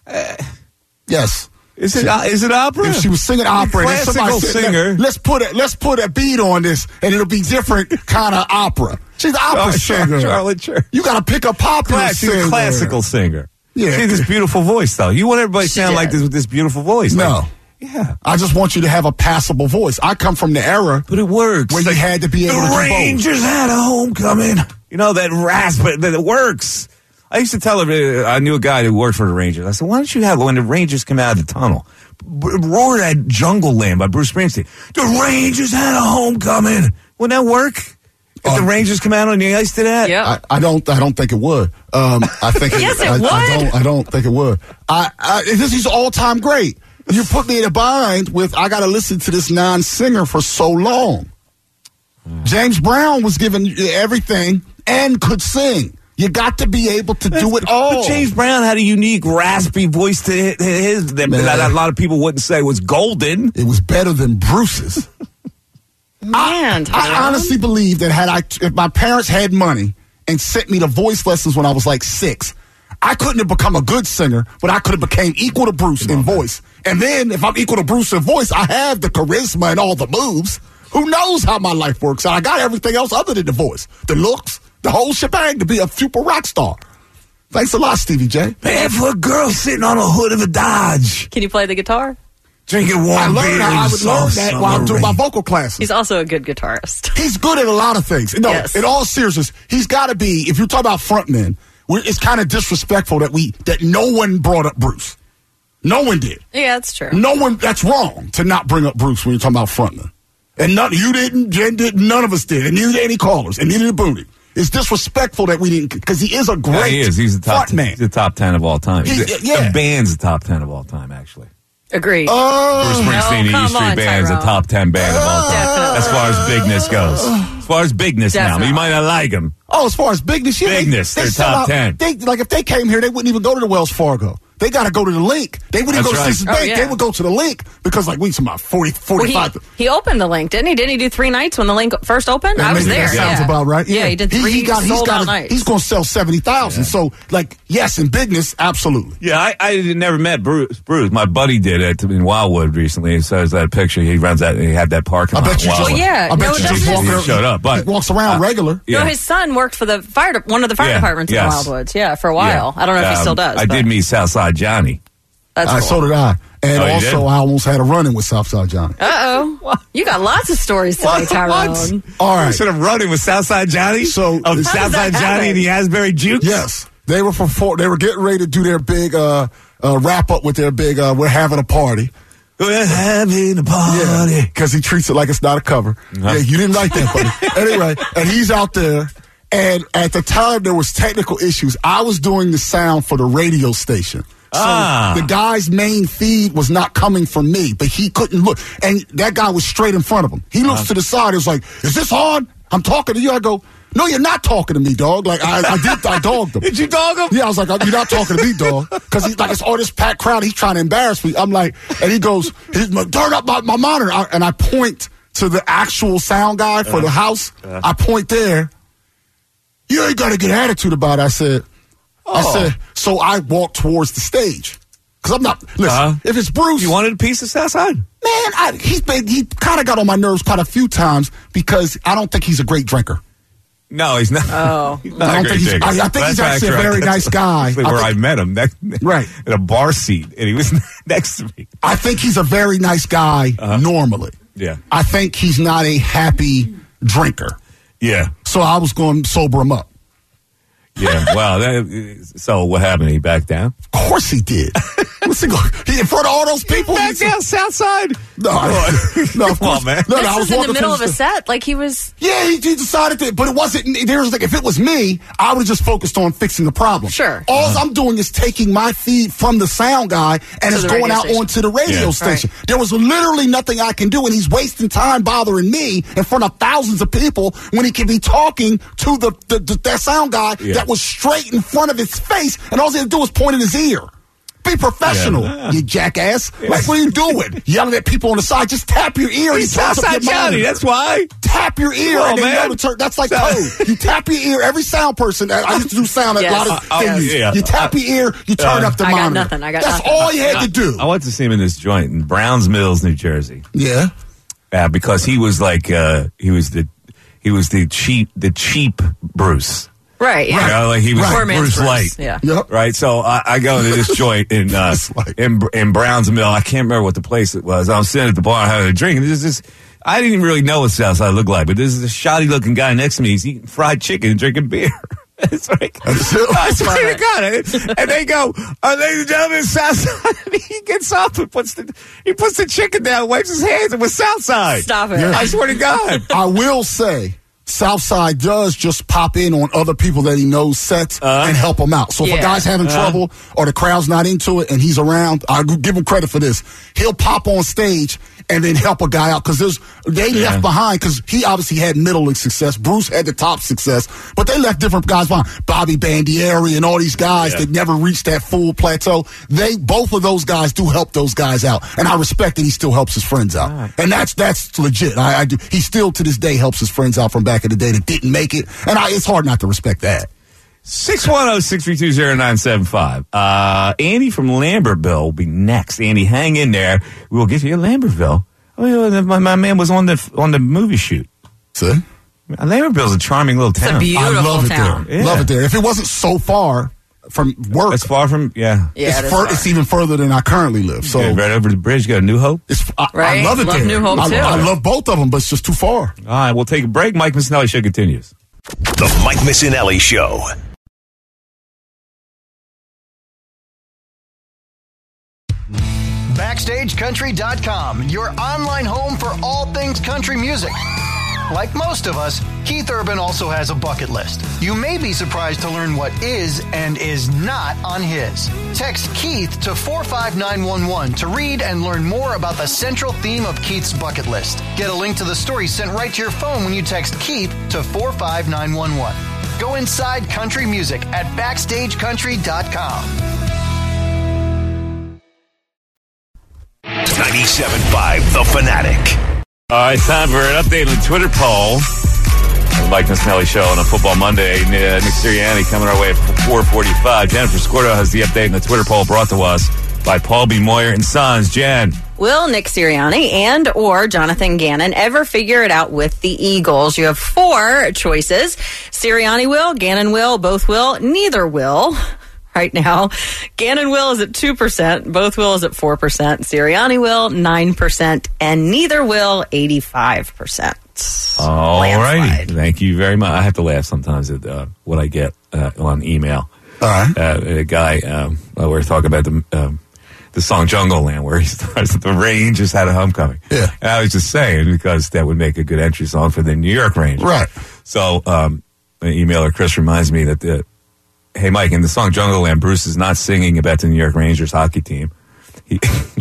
Yes. Is it? Uh, is it opera? If she was singing opera, and then somebody classical said, singer. Let, let's put a let's put a beat on this, and it'll be different kind of opera. She's an opera Oh, Char- singer. Charlotte Church. You got to pick a popular Class, she's singer. a classical singer. Yeah. She has this beautiful voice, though. You want everybody to She sound did. like this with this beautiful voice. No. Like, yeah. I just want you to have a passable voice. I come from the era But it works. where you had to be able to The do both. Rangers had a homecoming. You know, that rasp, but that it works. I used to tell her, I knew a guy who worked for the Rangers. I said, why don't you have, when the Rangers come out of the tunnel, b- roar that Jungle Land by Bruce Springsteen. The Rangers had a homecoming. Wouldn't that work? If the Um, Rangers come out on the ice to that? Yep. I, I don't. I don't think it would. Um, I think. Yes, it I, would. I don't. I don't think it would. I. I this is all time great. You put me in a bind with. I got to listen to this non-singer for so long. James Brown was given everything and could sing. You got to be able to do it all. But James Brown had a unique, raspy voice to his, his that, Man. that a lot of people wouldn't say was golden. It was better than Bruce's. Man, Tom. I honestly believe that had I, if my parents had money and sent me to voice lessons when I was like six, I couldn't have become a good singer, but I could have became equal to Bruce in voice. And then if I'm equal to Bruce in voice, I have the charisma and all the moves. Who knows how my life works out? I got everything else other than the voice, the looks, the whole shebang to be a super rock star. Thanks a lot, Stevie J. Man, for a girl sitting on a hood of a Dodge, Can you play the guitar? drinking warm I beer. learned that. I in would the learn soft that while I'm summer doing my rain. vocal classes. He's also a good guitarist. He's good at a lot of things. No, Yes. in all seriousness, he's got to be. If you talk about frontmen, we're, it's kind of disrespectful that we that no one brought up Bruce. No one did. Yeah, that's true. No one. That's wrong to not bring up Bruce when you're talking about frontmen. And none, you didn't, Jen didn't, none of us did, and neither did any callers, and neither did Booney. It's disrespectful that we didn't, because he is a great Yeah, he is. He's the top. frontman. He's the top ten of all time. He- the, yeah. the band's the top ten of all time, actually. Agreed. Oh, Bruce Springsteen, no, the E come Street on, Band's a Tyrone. top ten band of all time. Definitely. As far as bigness goes. As far as bigness now. Definitely. You might not like him. oh, as far as bigness, yeah, Bigness, they, they they're sell top out- ten. They, like if they came here, they wouldn't even go to the Wells Fargo. they got to go to the link. They wouldn't That's go to right. Citizens Oh, Bank. yeah. They would go to the link because, like, we talking about forty, Well, forty-five. he, he opened the link, didn't he? Didn't he do three nights when the link first opened? And I was maybe there. That sounds yeah. about right. Yeah, he did three he got, he's sold got out a- nights. He's going to sell seventy thousand. So, like, yes, in business, absolutely. Yeah, I, I never met Bruce. Bruce, my buddy did it in Wildwood recently. So there's that picture. He runs that. He had that parking I lot. bet you in just, Wildwood. Well, yeah, I bet no, you that's just his- walk He around, showed up, but he walks around uh, regular. Yeah. No, his son worked for the fire, de- one of the fire Yeah, departments yes. in Wildwoods. Yeah, for a while. I don't know if he Um, still does. I but did meet Southside Johnny. That's Uh, cool. So did I. And Oh, you also, did? I almost had a run-in with Southside Johnny. Uh oh, you got lots of stories today, What? Tyrone. All right. Instead of running with Southside Johnny, So- of How does Southside that Johnny happen? and the Asbury Jukes. Yes. They were for four, they were getting ready to do their big uh, uh, wrap-up with their big uh, we're having a party. We're having a party. Yeah, because he treats it like it's not a cover. Uh-huh. Yeah, you didn't write that, buddy. Anyway, and he's out there, and at the time there was technical issues. I was doing the sound for the radio station. So Ah. the guy's main feed was not coming from me, but he couldn't look. And that guy was straight in front of him. He looks Uh-huh. to the side. He was like, is this on? I'm talking to you. I go, no, you're not talking to me, dog. Like, I, I did, I dogged him. Did you dog him? Yeah, I was like, you're not talking to me, dog. Because he's like, it's all this packed crowd. He's trying to embarrass me. I'm like, and he goes, he's like, turn up my, my monitor. I, and I point to the actual sound guy for the house. Uh. I point there. You ain't got to get attitude about it. I said, I Oh. said, so I walked towards the stage. Because I'm not, listen, Uh-huh. if it's Bruce. You wanted a piece of Southside? Man, I, he's been, he kind of got on my nerves quite a few times because I don't think he's a great drinker. No, he's not. Oh. He's not I a don't great think he's- digger. I- I think That's he's actually a right. very That's nice guy. actually I Where I, think- met him, next, Right. in a bar seat, and he was next to me. I think he's a very nice guy Uh-huh. normally. Yeah, I think he's not a happy drinker. yeah, So I was going to sober him up. yeah. Well, that, so what happened? He backed down. Of course he did. What's he, go- he in front of all those people? Back down, Southside. No, I- no, of Come on, course. man. No, no, This I was was in walking the middle of to a set. Like he was. Yeah, he, he decided that, but it wasn't. There was like, if it was me, I would have just focused on fixing the problem. Sure. All Uh-huh. I'm doing is taking my feed from the sound guy and To it's the going radio out station. onto the radio Yeah. station. There was literally nothing I can do, and he's wasting time bothering me in front of thousands of people when he could be talking to the, the, the that sound guy Yeah. that was straight in front of his face, and all he had to do was point in his ear. Be professional, Yeah. you jackass. Like, what are you doing? Yelling at people on the side. Just tap your ear. He's and turn up Southside your Johnny. monitor. That's why. Tap your ear Come on, and then man. know to turn. That's like South- code. You tap your ear. Every sound person. I I used to do sound at Yes. a lot of Uh, uh, venues. yeah. You tap your ear. You turn Uh, up the I got monitor. nothing. I got That's nothing. all you had to do. I went to see him in this joint in Browns Mills, New Jersey. Yeah. Yeah, because he was like uh, he was the he was the cheap the cheap Bruce. Right. Yeah. You know, like he was Poor man's Bruce Bruce, Light. yeah. Yep. Right. So I, I go to this joint in uh, in in Browns Mill. I can't remember what the place it was. I'm sitting at the bar having a drink, and this is this. I didn't even really know what Southside looked like, but this is a shoddy looking guy next to me. He's eating fried chicken and drinking beer. It's like, I swear to God. And they go, uh, ladies and gentlemen, Southside. And he gets up and puts the he puts the chicken down, wipes his hands, and was Southside. Stop it. I swear to God. I will say, Southside does just pop in on other people that he knows sets Uh, and help them out. So if yeah. a guy's having Uh. trouble or the crowd's not into it and he's around, I give him credit for this. He'll pop on stage and then help a guy out because there's they Yeah. left behind because he obviously had middling success. Bruce had the top success, but they left different guys behind. Bobby Bandieri and all these guys Yeah. that never reached that full plateau. They both of those guys do help those guys out, and I respect that he still helps his friends out, and that's that's legit. I, I do. He still to this day helps his friends out from back in the day that didn't make it, and I, it's hard not to respect that. six one zero, six three two, zero nine seven five. Uh, Andy from Lambertville will be next. Andy, hang in there. We'll get you to Lambertville. Oh, yeah, my, my man was on the on the movie shoot. See? Lambertville's a charming little town. I love it town. there. Yeah. Love it there. If it wasn't so far from work, It's far from, yeah. Yeah, it's, it is fur- far. it's even further than I currently live. So Yeah, right over the bridge, got a New Hope. it's, I, Right. I love it Love there. New Hope, I, too. I love both of them, but it's just too far. All right, we'll take a break. Mike Missinelli show continues. The Mike Missinelli Show. Backstage Country dot com, your online home for all things country music. Like most of us, Keith Urban also has a bucket list. You may be surprised to learn what is and is not on his. Text Keith to four five nine one one to read and learn more about the central theme of Keith's bucket list. Get a link to the story sent right to your phone when you text Keith to four five nine one one. Go inside country music at Backstage Country dot com. ninety-seven point five The Fanatic. All right, time for an update on the Twitter poll. The Mike Missinelli Show on a Football Monday. Uh, Nick Sirianni coming our way at four forty-five. Jennifer Scordo has the update in the Twitter poll brought to us by Paul B. Moyer and Sons. Jen. Will Nick Sirianni and or Jonathan Gannon ever figure it out with the Eagles? You have four choices. Sirianni will, Gannon will, both will, neither will. Right now, Gannon will is at two percent, both will is at four percent, Sirianni will nine percent, and neither will eighty-five percent. All righty. Thank you very much. I have to laugh sometimes at uh, what I get uh, on email. All right. Uh, a guy, um, well, we we're talking about the um, the song Jungle Land, where he starts, the Rangers had a homecoming. Yeah. And I was just saying, because that would make a good entry song for the New York Rangers. Right. So, um, an emailer, Chris, reminds me that the Hey, Mike, in the song Jungle Land, Bruce is not singing about the New York Rangers hockey team. He,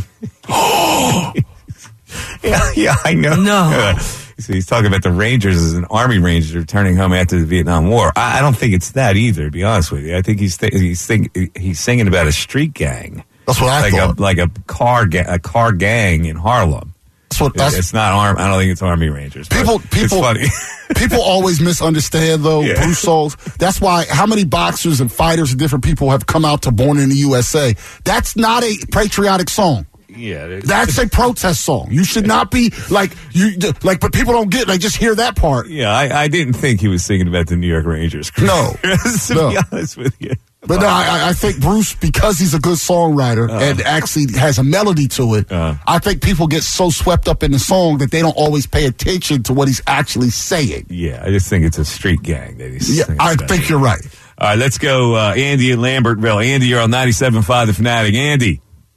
yeah, yeah, I know. No. Uh, so he's talking about the Rangers as an Army Ranger returning home after the Vietnam War. I, I don't think it's that either, to be honest with you. I think he's th- he's think- he's singing about a street gang. That's what I like thought. A, like a car, ga- a car gang in Harlem. That's what, that's, it's not arm. I don't think it's Army Rangers. People, people, funny. people always misunderstand though. Yeah. Bruce songs. That's why how many boxers and fighters and different people have come out to "Born in the U S A." That's not a patriotic song. Yeah, that's a protest song. You should not be like you like, but people don't get. They just hear that part. Yeah, I, I didn't think he was singing about the New York Rangers. No, to no. be honest with you. But no, I, I think Bruce, because he's a good songwriter uh, and actually has a melody to it, uh, I think people get so swept up in the song that they don't always pay attention to what he's actually saying. Yeah, I just think it's a street gang that he's Yeah, I think you're right. All right, let's go uh, Andy in Lambertville. Andy, you're on ninety-seven point five The Fanatic. Andy.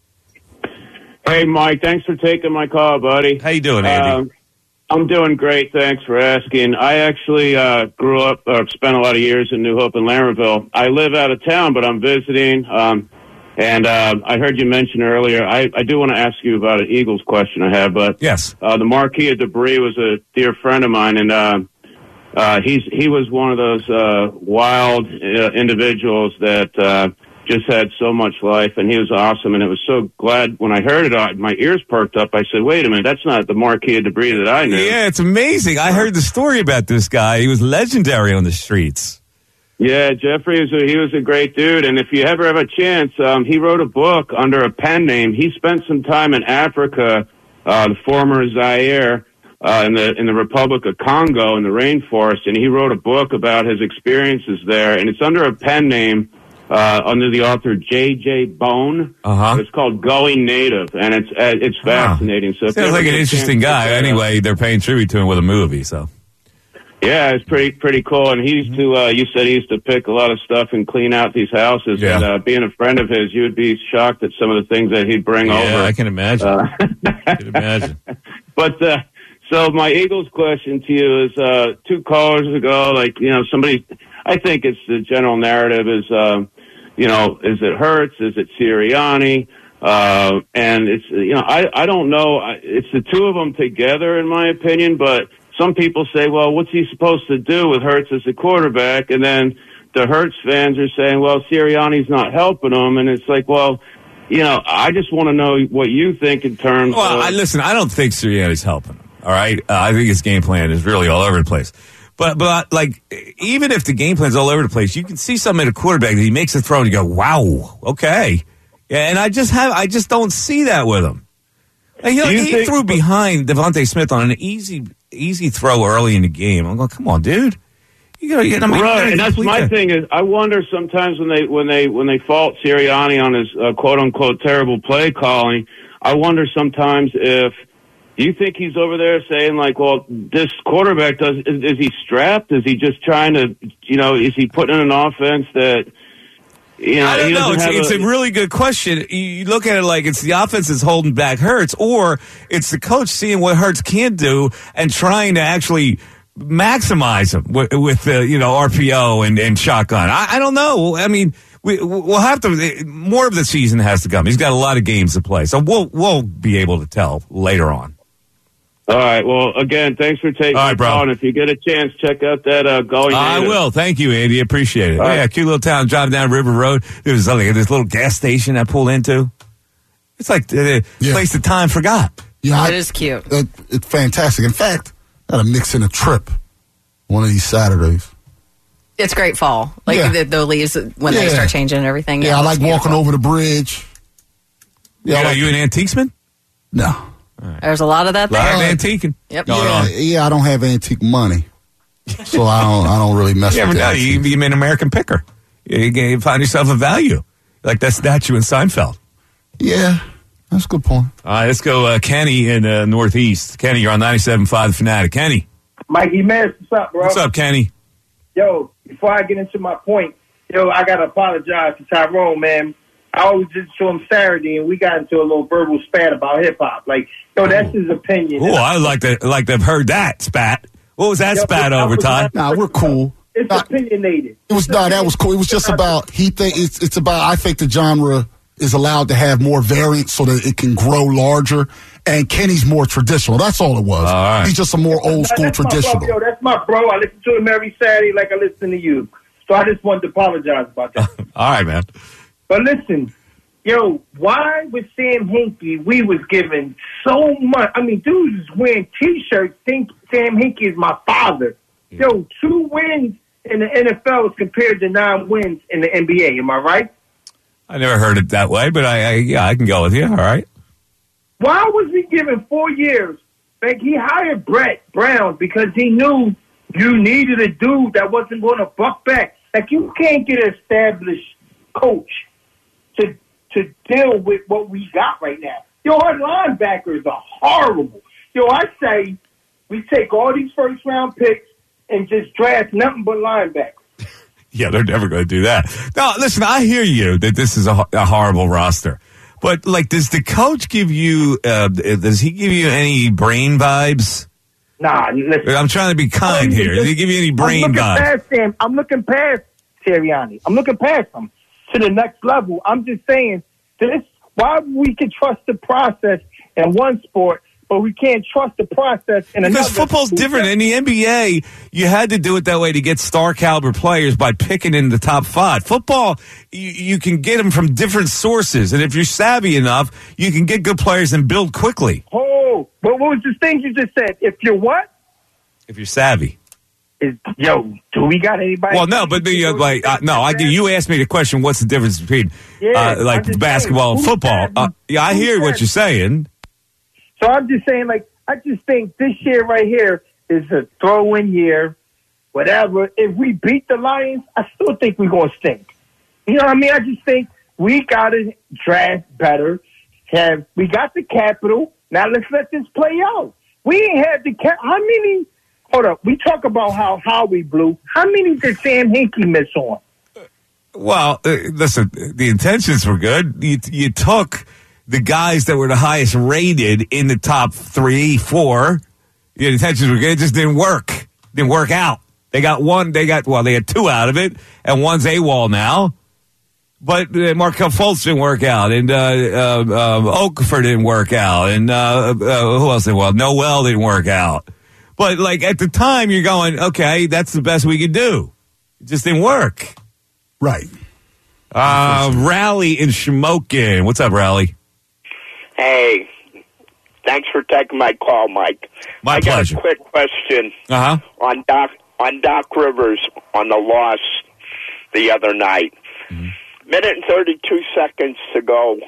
Hey, Mike, thanks for taking my call, buddy. How you doing, Andy? Um, I'm doing great. Thanks for asking. I actually uh, grew up, or spent a lot of years in New Hope and Lambertville. I live out of town, but I'm visiting. Um, and uh, I heard you mention earlier. I, I do want to ask you about an Eagles question I have, but yes, uh, the Marquis of Debris was a dear friend of mine, and uh, uh, he's he was one of those uh, wild uh, individuals that. Uh, just had so much life, and he was awesome, and it was so glad when I heard it, I, my ears perked up. I said, wait a minute, that's not the Marquis of Debris that I knew. Yeah, it's amazing. I heard the story about this guy. He was legendary on the streets. Yeah, Jeffrey, was a, he was a great dude, and if you ever have a chance, um, he wrote a book under a pen name. He spent some time in Africa, uh, the former Zaire, uh, in the in the Republic of Congo in the rainforest, and he wrote a book about his experiences there, and it's under a pen name. Uh, under the author J J Bone. Uh-huh. It's called Going Native, and it's uh, it's fascinating. So if sounds you like ever an get a interesting chance to guy. check it out- Anyway, they're paying tribute to him with a movie, so. Yeah, it's pretty pretty cool. And he used to, uh, you said he used to pick a lot of stuff and clean out these houses. Yeah. And uh, being a friend of his, you would be shocked at some of the things that he'd bring Yeah, over. I can imagine. Uh, I can imagine. But uh, so my Eagles question to you is: uh, two callers ago, like you know, somebody. I think it's the general narrative is, uh, you know, is it Hurts? Is it Sirianni? Uh, and it's you know, I I don't know. It's the two of them together, in my opinion. But some people say, well, what's he supposed to do with Hurts as a quarterback? And then the Hurts fans are saying, well, Sirianni's not helping him, and it's like, well. You know, I just want to know what you think in terms Well, of... I, listen, I don't think Sirianni's helping him, all right? Uh, I think his game plan is really all over the place. But, but like, even if the game plan's all over the place, you can see something at a quarterback that he makes a throw and you go, wow, okay. Yeah, and I just have, I just don't see that with him. Like, you know, Do you he think- threw behind Devontae Smith on an easy, easy throw early in the game. I'm going, come on, dude. You gotta, you know, I mean, you right, gotta and that's complete my that. thing is I wonder sometimes when they when they when they fault Sirianni on his uh, quote unquote terrible play calling. I wonder sometimes if do you think he's over there saying like, well, this quarterback does is, is he strapped? Is he just trying to, you know, is he putting in an offense that you know? I don't he know. doesn't It's, have it's a, really good question. You look at it like it's the offense is holding back Hurts, or it's the coach seeing what Hurts can do and trying to actually maximize him with, with the you know R P O and, and shotgun. I, I don't know. I mean, we we'll have to. More of the season has to come. He's got a lot of games to play, so we'll we'll be able to tell later on. All right. Well, again, thanks for taking All right, the bro. call. And if you get a chance, check out that uh, Going I Native. will. Thank you, Andy. Appreciate it. All Oh, right. yeah, cute little town. Driving down River Road. There was like this little gas station I pulled into. It's like the Yeah. place that time forgot. Yeah, I- It is cute. It, it's fantastic. In fact, I got to mix in a trip one of these Saturdays. It's great fall. Like Yeah. the, the leaves when Yeah. they start changing and everything. Yeah, I it's like beautiful. walking over the bridge. Yeah, I are like- you an antiquesman? No. There's a lot of that A lot there. of antiquing. Yep. Going yeah, on. yeah, I don't have antique money, so I don't. I don't really mess You with never know. that. You, you're an American picker. You, you find yourself a value. Like that statue in Seinfeld. Yeah, that's a good point. All right, let's go uh, Kenny in uh, Northeast. Kenny, you're on ninety-seven point five The Fanatic. Kenny. Mikey Mess, what's up, bro? What's up, Kenny? Yo, before I get into my point, yo, I gotta apologize to Tyrone, man. I always did show him Saturday, and we got into a little verbal spat about hip hop. Like, yo, that's his opinion. Oh, I like to like to have heard that spat. What was that Yo, spat I over, was Todd? Nah, we're cool. It's opinionated. It was no, that was cool. It was just about he think it's it's about. I think the genre is allowed to have more variance so that it can grow larger. And Kenny's more traditional. That's all it was. All right. He's just a more old school That's my traditional. bro, yo, that's my bro. I listen to him every Saturday like I listen to you. So I just wanted to apologize about that. All right, man. But listen, yo, why with Sam Hinkie we was given so much? I mean, dudes is wearing T-shirts think Sam Hinkie is my father. Yo, two wins in the N F L is compared to nine wins in the N B A. Am I right? I never heard it that way, but I, I yeah, I can go with you. All right. Why was he given four years? Like, he hired Brett Brown because he knew you needed a dude that wasn't going to buck back. Like, you can't get an established coach to to deal with what we got right now. Yo, our linebackers are horrible. Yo, I say we take all these first round picks and just draft nothing but linebackers. Yeah, they're never going to do that. No, listen, I hear you that this is a, a horrible roster. But, like, does the coach give you, uh, does he give you any brain vibes? Nah, listen. I'm trying to be kind here. Does he give you any brain I'm looking vibes? past him. I'm looking past Sirianni. I'm looking past him to the next level. I'm just saying this. Why we can trust the process in one sport, but we can't trust the process in another. Because football's different. In the N B A, you had to do it that way to get star caliber players by picking in the top five. Football, you, you can get them from different sources. And if you're savvy enough, you can get good players and build quickly. Oh, but what was the thing you just said? If you're what? If you're savvy. Is, yo, do we got anybody? Well, no, but the, uh, like, uh, no, I, you asked me the question, what's the difference between Yeah, uh, I'm like just basketball saying, and football? Uh, yeah, I who hear what cares? you're saying. So I'm just saying, like, I just think this year right here is a throw-in year. Whatever. If we beat the Lions, I still think we're going to stink. You know what I mean? I just think we got to draft better. Have we got the capital? Now let's let this play out. We ain't had the cap. How many? Hold up. We talk about how how we blew. How many did Sam Hinkie miss on? Well, uh, listen, the intentions were good. You, you took the guys that were the highest rated in the top three, four. The intentions were good. It just didn't work. Didn't work out. They got one. They got, well, they had two out of it, and one's AWOL now. But uh, Markelle Fultz didn't work out, and uh, uh, uh, Okafor didn't work out, and uh, uh, who else didn't work out? Noel didn't work out. But, like, at the time, you're going, okay, that's the best we could do. It just didn't work. Right. Uh, Rally in Shamokin. What's up, Rally? Hey, thanks for taking my call, Mike. My I pleasure. got a quick question Uh-huh. on Doc on Doc Rivers on the loss the other night. Mm-hmm. Minute and thirty-two seconds to go.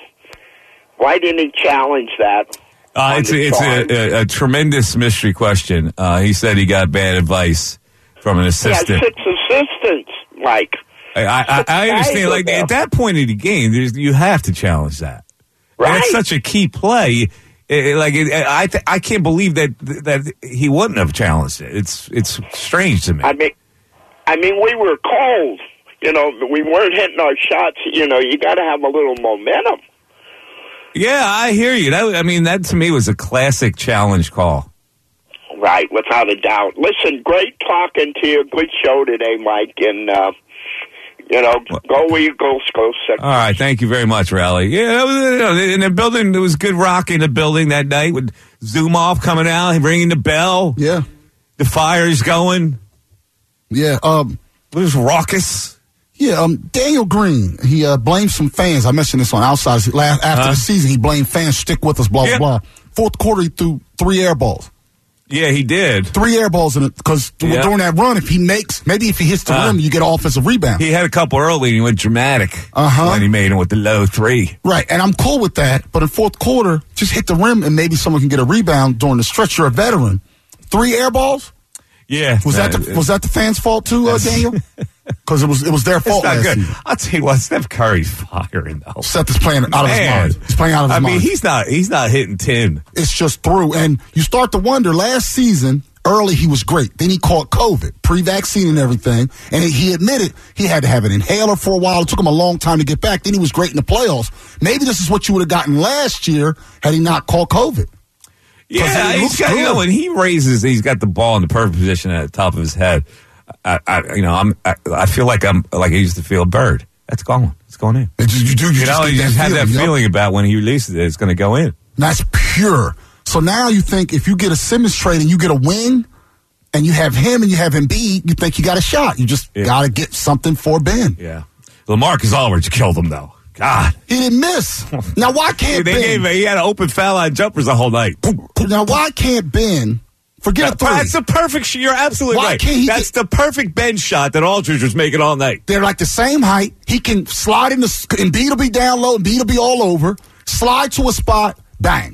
Why didn't he challenge that? Uh, it's a, it's a, a, a tremendous mystery question. Uh, he said he got bad advice from an He assistant. had six assistants, Mike. I, I, I, I understand. guys Like with at that point in the game, there's, you have to challenge that. Right. That's such a key play. It- it- like it, I, th- I can't believe that that he wouldn't have challenged it. It's it's strange to me. I mean, I mean, we were cold. You know, we weren't hitting our shots. You know, you got to have a little momentum. Yeah, I hear you. That, I mean, that to me was a classic challenge call. Right, without a doubt. Listen, great talking to you. Good show today, Mike. And, uh, you know, go Eagles, go six. All right, thank you very much, Rally. Yeah, that was, you know, in the building, there was good rock in the building that night with Zoom off coming out, ringing the bell. Yeah. The fire's going. Yeah. Um, it was raucous. Yeah, um, Daniel Green, he uh, blamed some fans. I mentioned this on Outside. After huh? the season, he blamed fans, stick with us, blah, yeah. blah, blah. Fourth quarter, he threw three air balls. Yeah, he did. Three air balls in it, because yeah. during that run, if he makes, maybe if he hits the uh, rim, you get an offensive rebound. He had a couple early, and he went dramatic uh-huh. when he made it with the low three. Right, and I'm cool with that, but in fourth quarter, just hit the rim, and maybe someone can get a rebound during the stretch. You're a veteran. Three air balls? Yeah. Was that, that the, was that the fans' fault too, uh, Daniel? Because it was it was their fault. It's not last good. season. I'll tell you what, Steph Curry's firing though. Seth is playing out of Man. his mind. He's playing out of his I mind. mean, he's not he's not hitting ten. It's just through, and you start to wonder. Last season, early he was great. Then he caught COVID, pre-vaccine and everything, and he admitted he had to have an inhaler for a while. It took him a long time to get back. Then he was great in the playoffs. Maybe this is what you would have gotten last year had he not caught COVID. Yeah, he's got, you know, when he raises, he's got the ball in the perfect position at the top of his head. I, I you know, I'm, I, I feel like I'm like I used to feel a bird. That's going. It's going in. You, you do. You, you just know, you just have that yep. feeling about when he releases it, it's going to go in. That's pure. So now you think if you get a Simmons trade and you get a wing, and you have him and you have Embiid, you think you got a shot. You just yeah. got to get something for Ben. Yeah. LaMarcus Aldridge killed him though. God. He didn't miss. Now, why can't they Ben... Gave, he had an open foul line jumpers the whole night. Now, why can't Ben... Forget a three. That's the perfect... Sh- you're absolutely why right. Can't he That's get, the perfect Ben shot that Aldridge was making all night. They're like the same height. He can slide in the... Embiid will be down low. Embiid will be all over. Slide to a spot. Bang.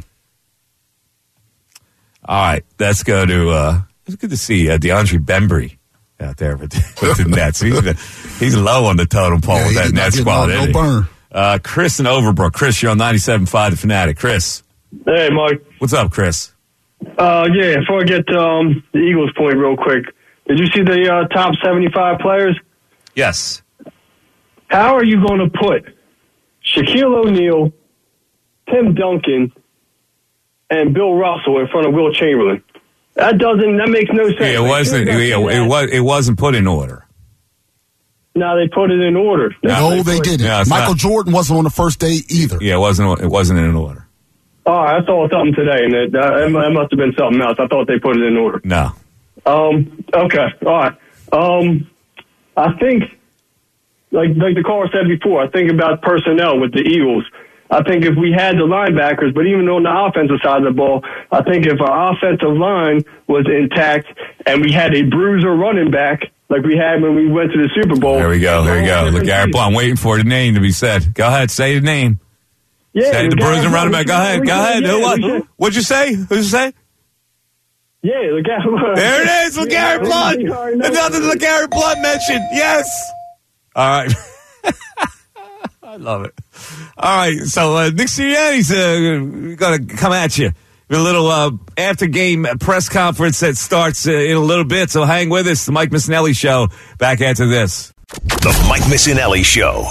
All right. Let's go to... Uh, it's good to see uh, DeAndre Bembry out there with, with the Nets. He's, he's low on the totem pole yeah, with that Nets squad. No, no burn. Uh, Chris in Overbrook. Chris, you're on ninety-seven point five The Fanatic. Chris. Hey, Mike. What's up, Chris? Uh, yeah, before I get to um, the Eagles point real quick, did you see the uh, top seventy-five players? Yes. How are you going to put Shaquille O'Neal, Tim Duncan, and Bill Russell in front of Will Chamberlain? That doesn't, that makes no sense. Yeah, it wasn't, yeah, it, was, it wasn't put in order. No, they put it in order. No, no they, they didn't. Yeah, Michael not, Jordan wasn't on the first day either. Yeah, it wasn't. It wasn't in order. Oh, I saw something today, and it, uh, it must have been something else. I thought they put it in order. No. Um. Okay. All right. Um. I think, like like the caller said before, I think about personnel with the Eagles. I think if we had the linebackers, but even on the offensive side of the ball, I think if our offensive line was intact and we had a bruiser running back, like we had when we went to the Super Bowl. There we go. There we go. LeGarrette Blount. I'm waiting for the name to be said. Go ahead. Say the name. Yeah. Say the bruiser running back. Go ahead. Go ahead. Yeah, what? What'd you say? Who'd you say? Yeah, LeGarrette Blount. There it is. LeGarrette Blount. Another LeGarrette Blount mentioned. Yes. All right. I love it. All right. So uh, Nick Sirianni's uh, going to come at you. A little uh, after-game press conference that starts uh, in a little bit, so hang with us. The Mike Missinelli Show, back after this. The Mike Missinelli Show.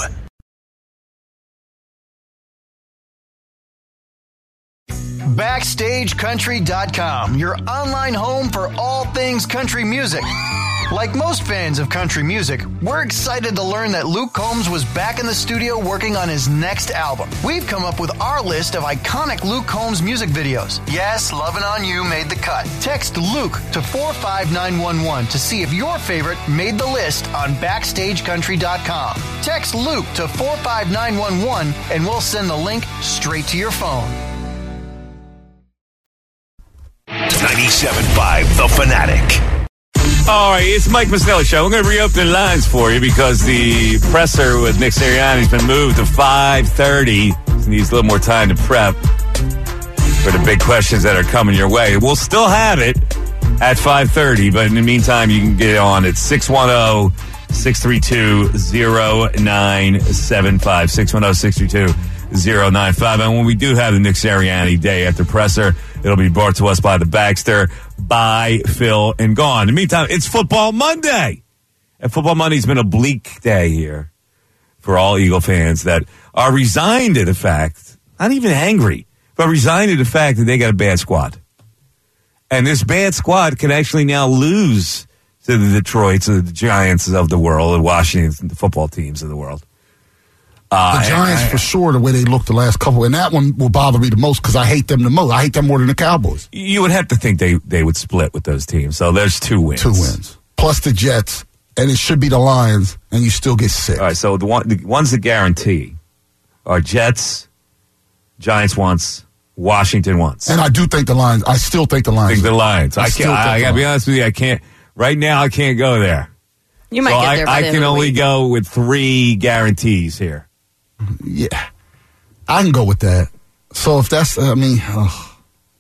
Backstage Country dot com, your online home for all things country music. Like most fans of country music, we're excited to learn that Luke Combs was back in the studio working on his next album. We've come up with our list of iconic Luke Combs music videos. Yes, Lovin' On You made the cut. Text Luke to four five nine one one to see if your favorite made the list on Backstage Country dot com. Text Luke to four five nine one one and we'll send the link straight to your phone. ninety-seven point five The Fanatic. All right, it's Mike Missinelli Show. We're going to reopen the lines for you because the presser with Nick Sirianni's been moved to five thirty. He needs a little more time to prep for the big questions that are coming your way. We'll still have it at five thirty, but in the meantime, you can get on at six one zero, six three two, zero nine seven five. six one zero, six three two, zero nine five. And when we do have the Nick Sirianni Day After Presser, it'll be brought to us by the Baxter, by Phil and Gone. In the meantime, it's Football Monday. And Football Monday's been a bleak day here for all Eagle fans that are resigned to the fact, not even angry, but resigned to the fact that they got a bad squad. And this bad squad can actually now lose to the Detroits, to the Giants of the world, and Washington, the football teams of the world. Uh, the Giants, I, for sure, the way they looked the last couple, and that one will bother me the most because I hate them the most. I hate them more than the Cowboys. You would have to think they, they would split with those teams. So there's two wins. Two wins. Plus the Jets. and it should be the Lions, and you still get six. All right, so the, one, the ones that guarantee are Jets, Giants once, Washington once. And I do think the Lions. I still think the Lions. I think the Lions. I, I, can't. I, I got to be honest with you. I can't. Right now, I can't go there. You might so get there. I, By I the end can of the only week. go with three guarantees here. Yeah, I can go with that. So if that's, I mean, ugh.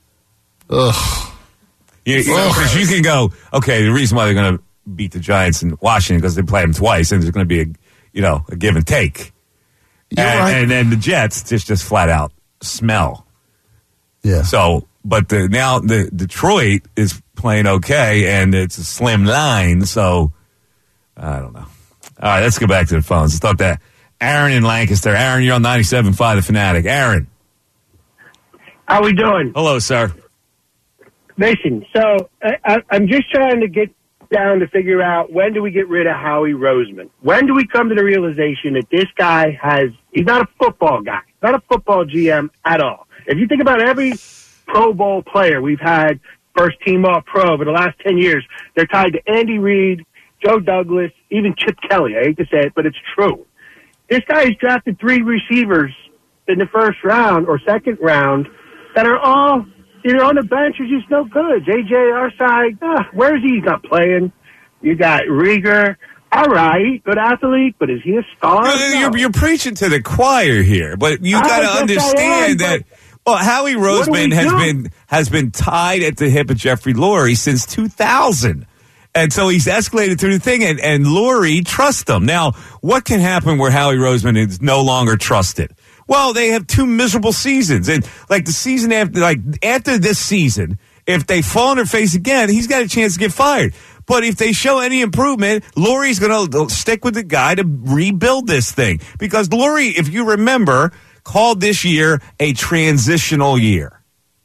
ugh. You, you, know, 'cause you can go, okay, the reason why they're going to beat the Giants in Washington because they play them twice, and there's going to be a, you know, a give and take. You're and, right. and then the Jets just, just flat out smell. Yeah. So, but the, now the Detroit is playing okay, and it's a slim line, so I don't know. All right, let's go back to the phones. Let's talk to Aaron in Lancaster. Aaron, you're on ninety-seven point five The Fanatic. Aaron. How we doing? Hello, sir. Listen, so I, I, I'm just trying to get down to figure out when do we get rid of Howie Roseman? When do we come to the realization that this guy has, he's not a football guy, not a football G M at all. If you think about every Pro Bowl player we've had, first team all pro over the last ten years, they're tied to Andy Reid, Joe Douglas, even Chip Kelly. I hate to say it, but it's true. This guy has drafted three receivers in the first round or second round that are all either on the bench or just no good. J J, our side, ah, where is he? He's not playing. You got Rieger. All right, good athlete, but is he a star? You're, No. you're, you're preaching to the choir here, but you I got to guess I am, understand but that. Well, Howie what do Roseman we has do? been has been tied at the hip of Jeffrey Lurie since two thousand. And so he's escalated through the thing, and, and Lurie trusts him. Now, what can happen where Howie Roseman is no longer trusted? Well, they have two miserable seasons. And like the season after, like after this season, if they fall on their face again, he's got a chance to get fired. But if they show any improvement, Lurie's going to stick with the guy to rebuild this thing. Because Lurie, if you remember, called this year a transitional year.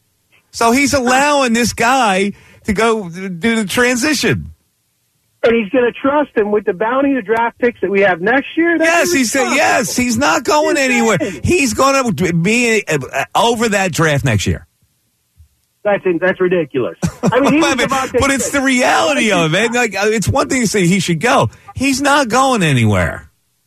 So he's allowing this guy to go do the transition. And he's going to trust him with the bounty of draft picks that we have next year? That's Yes, he said yes. He's not going anywhere. He's going to be uh, over that draft next year. That's that's ridiculous. I mean, he was but, about to but it's say- the reality of it. Like, uh, it's one thing to say he should go. He's not going anywhere.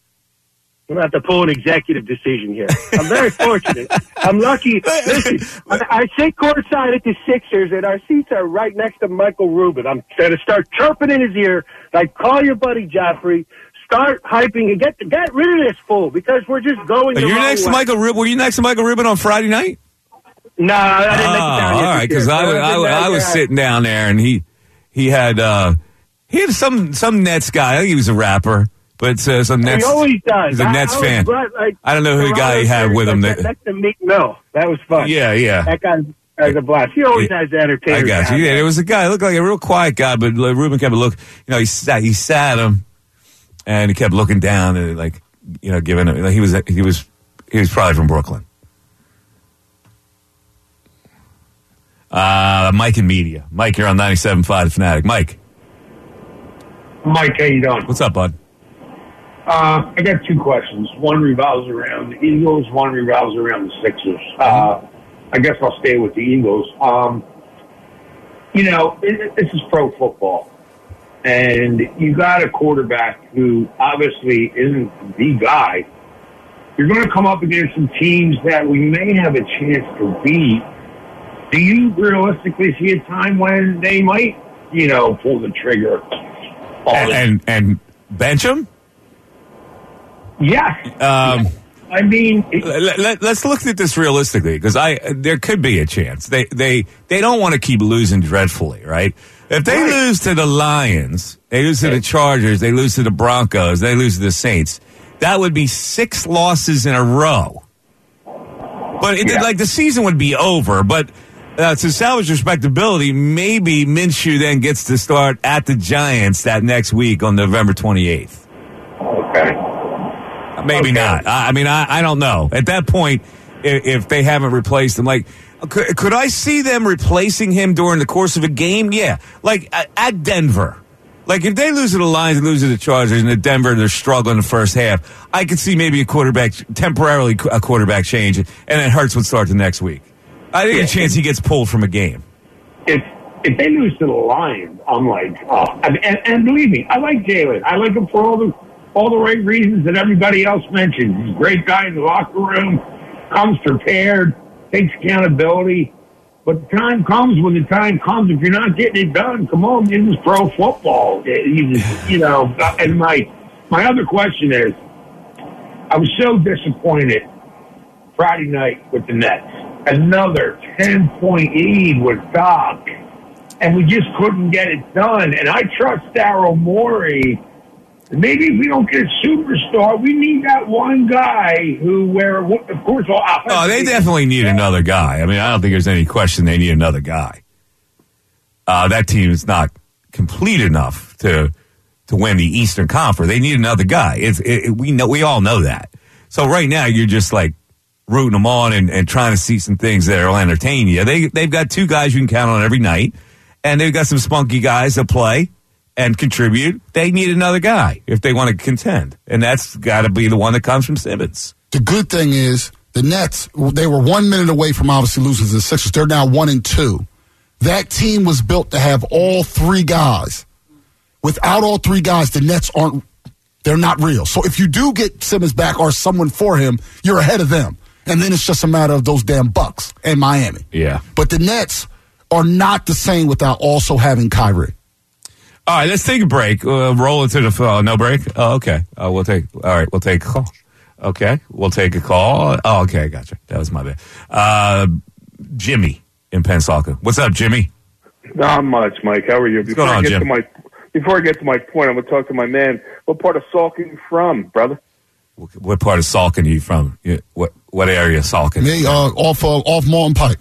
I'm going to have to pull an executive decision here. I'm very fortunate. I'm lucky. Listen, I, I sit courtside at the Sixers, and our seats are right next to Michael Rubin. I'm going to start chirping in his ear, like, call your buddy Joffrey, start hyping, and get get rid of this fool, because we're just going the Are you wrong next to way. Michael Rubin? Were you next to Michael Rubin on Friday night? No, I didn't make it down Oh, yet all right, this because year. I, would've I, been I down was there. sitting down there, and he he had uh, he had some some Nets guy. I think he was a rapper, but uh, some Nets. He always does. He's a I- Nets I was fan. glad, like, I don't know who the guy he had with him. That, That, next to Meek Mill. That was fun. Yeah, yeah. That guy has a blast. He always has the I entertainers. got you. down Yeah, there. there was a guy. Looked like a real quiet guy, but like, Ruben kept look. You know, he sat. He sat him, and he kept looking down and like, you know, giving him. Like, he was. He was. He was probably from Brooklyn. Uh, Mike in media. Mike, you're on ninety-seven point five The Fanatic. Mike. Mike, how you doing? What's up, bud? Uh, I got two questions. One revolves around the Eagles. One revolves around the Sixers. Uh, I guess I'll stay with the Eagles. Um, you know, it, it- this is pro football, and you got a quarterback who obviously isn't the guy. You're going to come up against some teams that we may have a chance to beat. Do you realistically see a time when they might, you know, pull the trigger? And, and and bench him? Yes. Um, I mean, let, let, let's look at this realistically, because I there could be a chance. They they they don't want to keep losing dreadfully, right? If they lose to the Lions, they lose to the Chargers, they lose to the Broncos, they lose to the Saints. That would be six losses in a row. But it, Yeah. like the season would be over. But uh, to salvage respectability, maybe Minshew then gets to start at the Giants that next week on November twenty-eighth. Okay. Maybe not. I, I mean, I, I don't know. At that point, if, if they haven't replaced him, like, could, could I see them replacing him during the course of a game? Yeah. Like at, at Denver. Like if they lose to the Lions and lose to the Chargers, and at Denver they're struggling the first half, I could see maybe a quarterback, temporarily a quarterback change, and then Hurts would start the next week. I think a chance he gets pulled from a game. If if they lose to the Lions, I'm like, oh, and, and, and believe me, I like Jalen. I like him for all the all the right reasons that everybody else mentioned. He's a great guy in the locker room, comes prepared, takes accountability. But the time comes when the time comes. If you're not getting it done, come on, this is pro football. You, just, you know, and my my other question is, I was so disappointed Friday night with the Nets. Another ten-point lead with Doc, and we just couldn't get it done. And I trust Daryl Morey. Maybe if we don't get a superstar, we need that one guy who, where, of course, all oh, they definitely need another guy. I mean, I don't think there's any question they need another guy. Uh, that team is not complete enough to to win the Eastern Conference. They need another guy. It's it, we know we all know that. So right now, you're just like rooting them on and, and trying to see some things that will entertain you. They they've got two guys you can count on every night, and they've got some spunky guys that play and contribute. They need another guy if they want to contend, and that's got to be the one that comes from Simmons. The good thing is the Nets, they were one minute away from obviously losing to the Sixers. They're now one and two. That team was built to have all three guys. Without all three guys, the Nets aren't, they're not real. So if you do get Simmons back or someone for him, you're ahead of them. And then it's just a matter of those damn Bucks and Miami. Yeah. But the Nets are not the same without also having Kyrie. All right, let's take a break. Uh, roll into the uh, no break. Oh, okay. Uh, we'll take. All right, we'll take a call. Okay, we'll take a call. Oh, okay, gotcha. That was my bad. Uh, Jimmy in Pensacola. What's up, Jimmy? Not much, Mike. How are you? Before going on, I get Jim? to my before I get to my point, I'm going to talk to my man. What part of Salkin you from, brother? What part of Salkin are you from? What what area of Salkin? Me, uh, off uh, off Mountain Pike.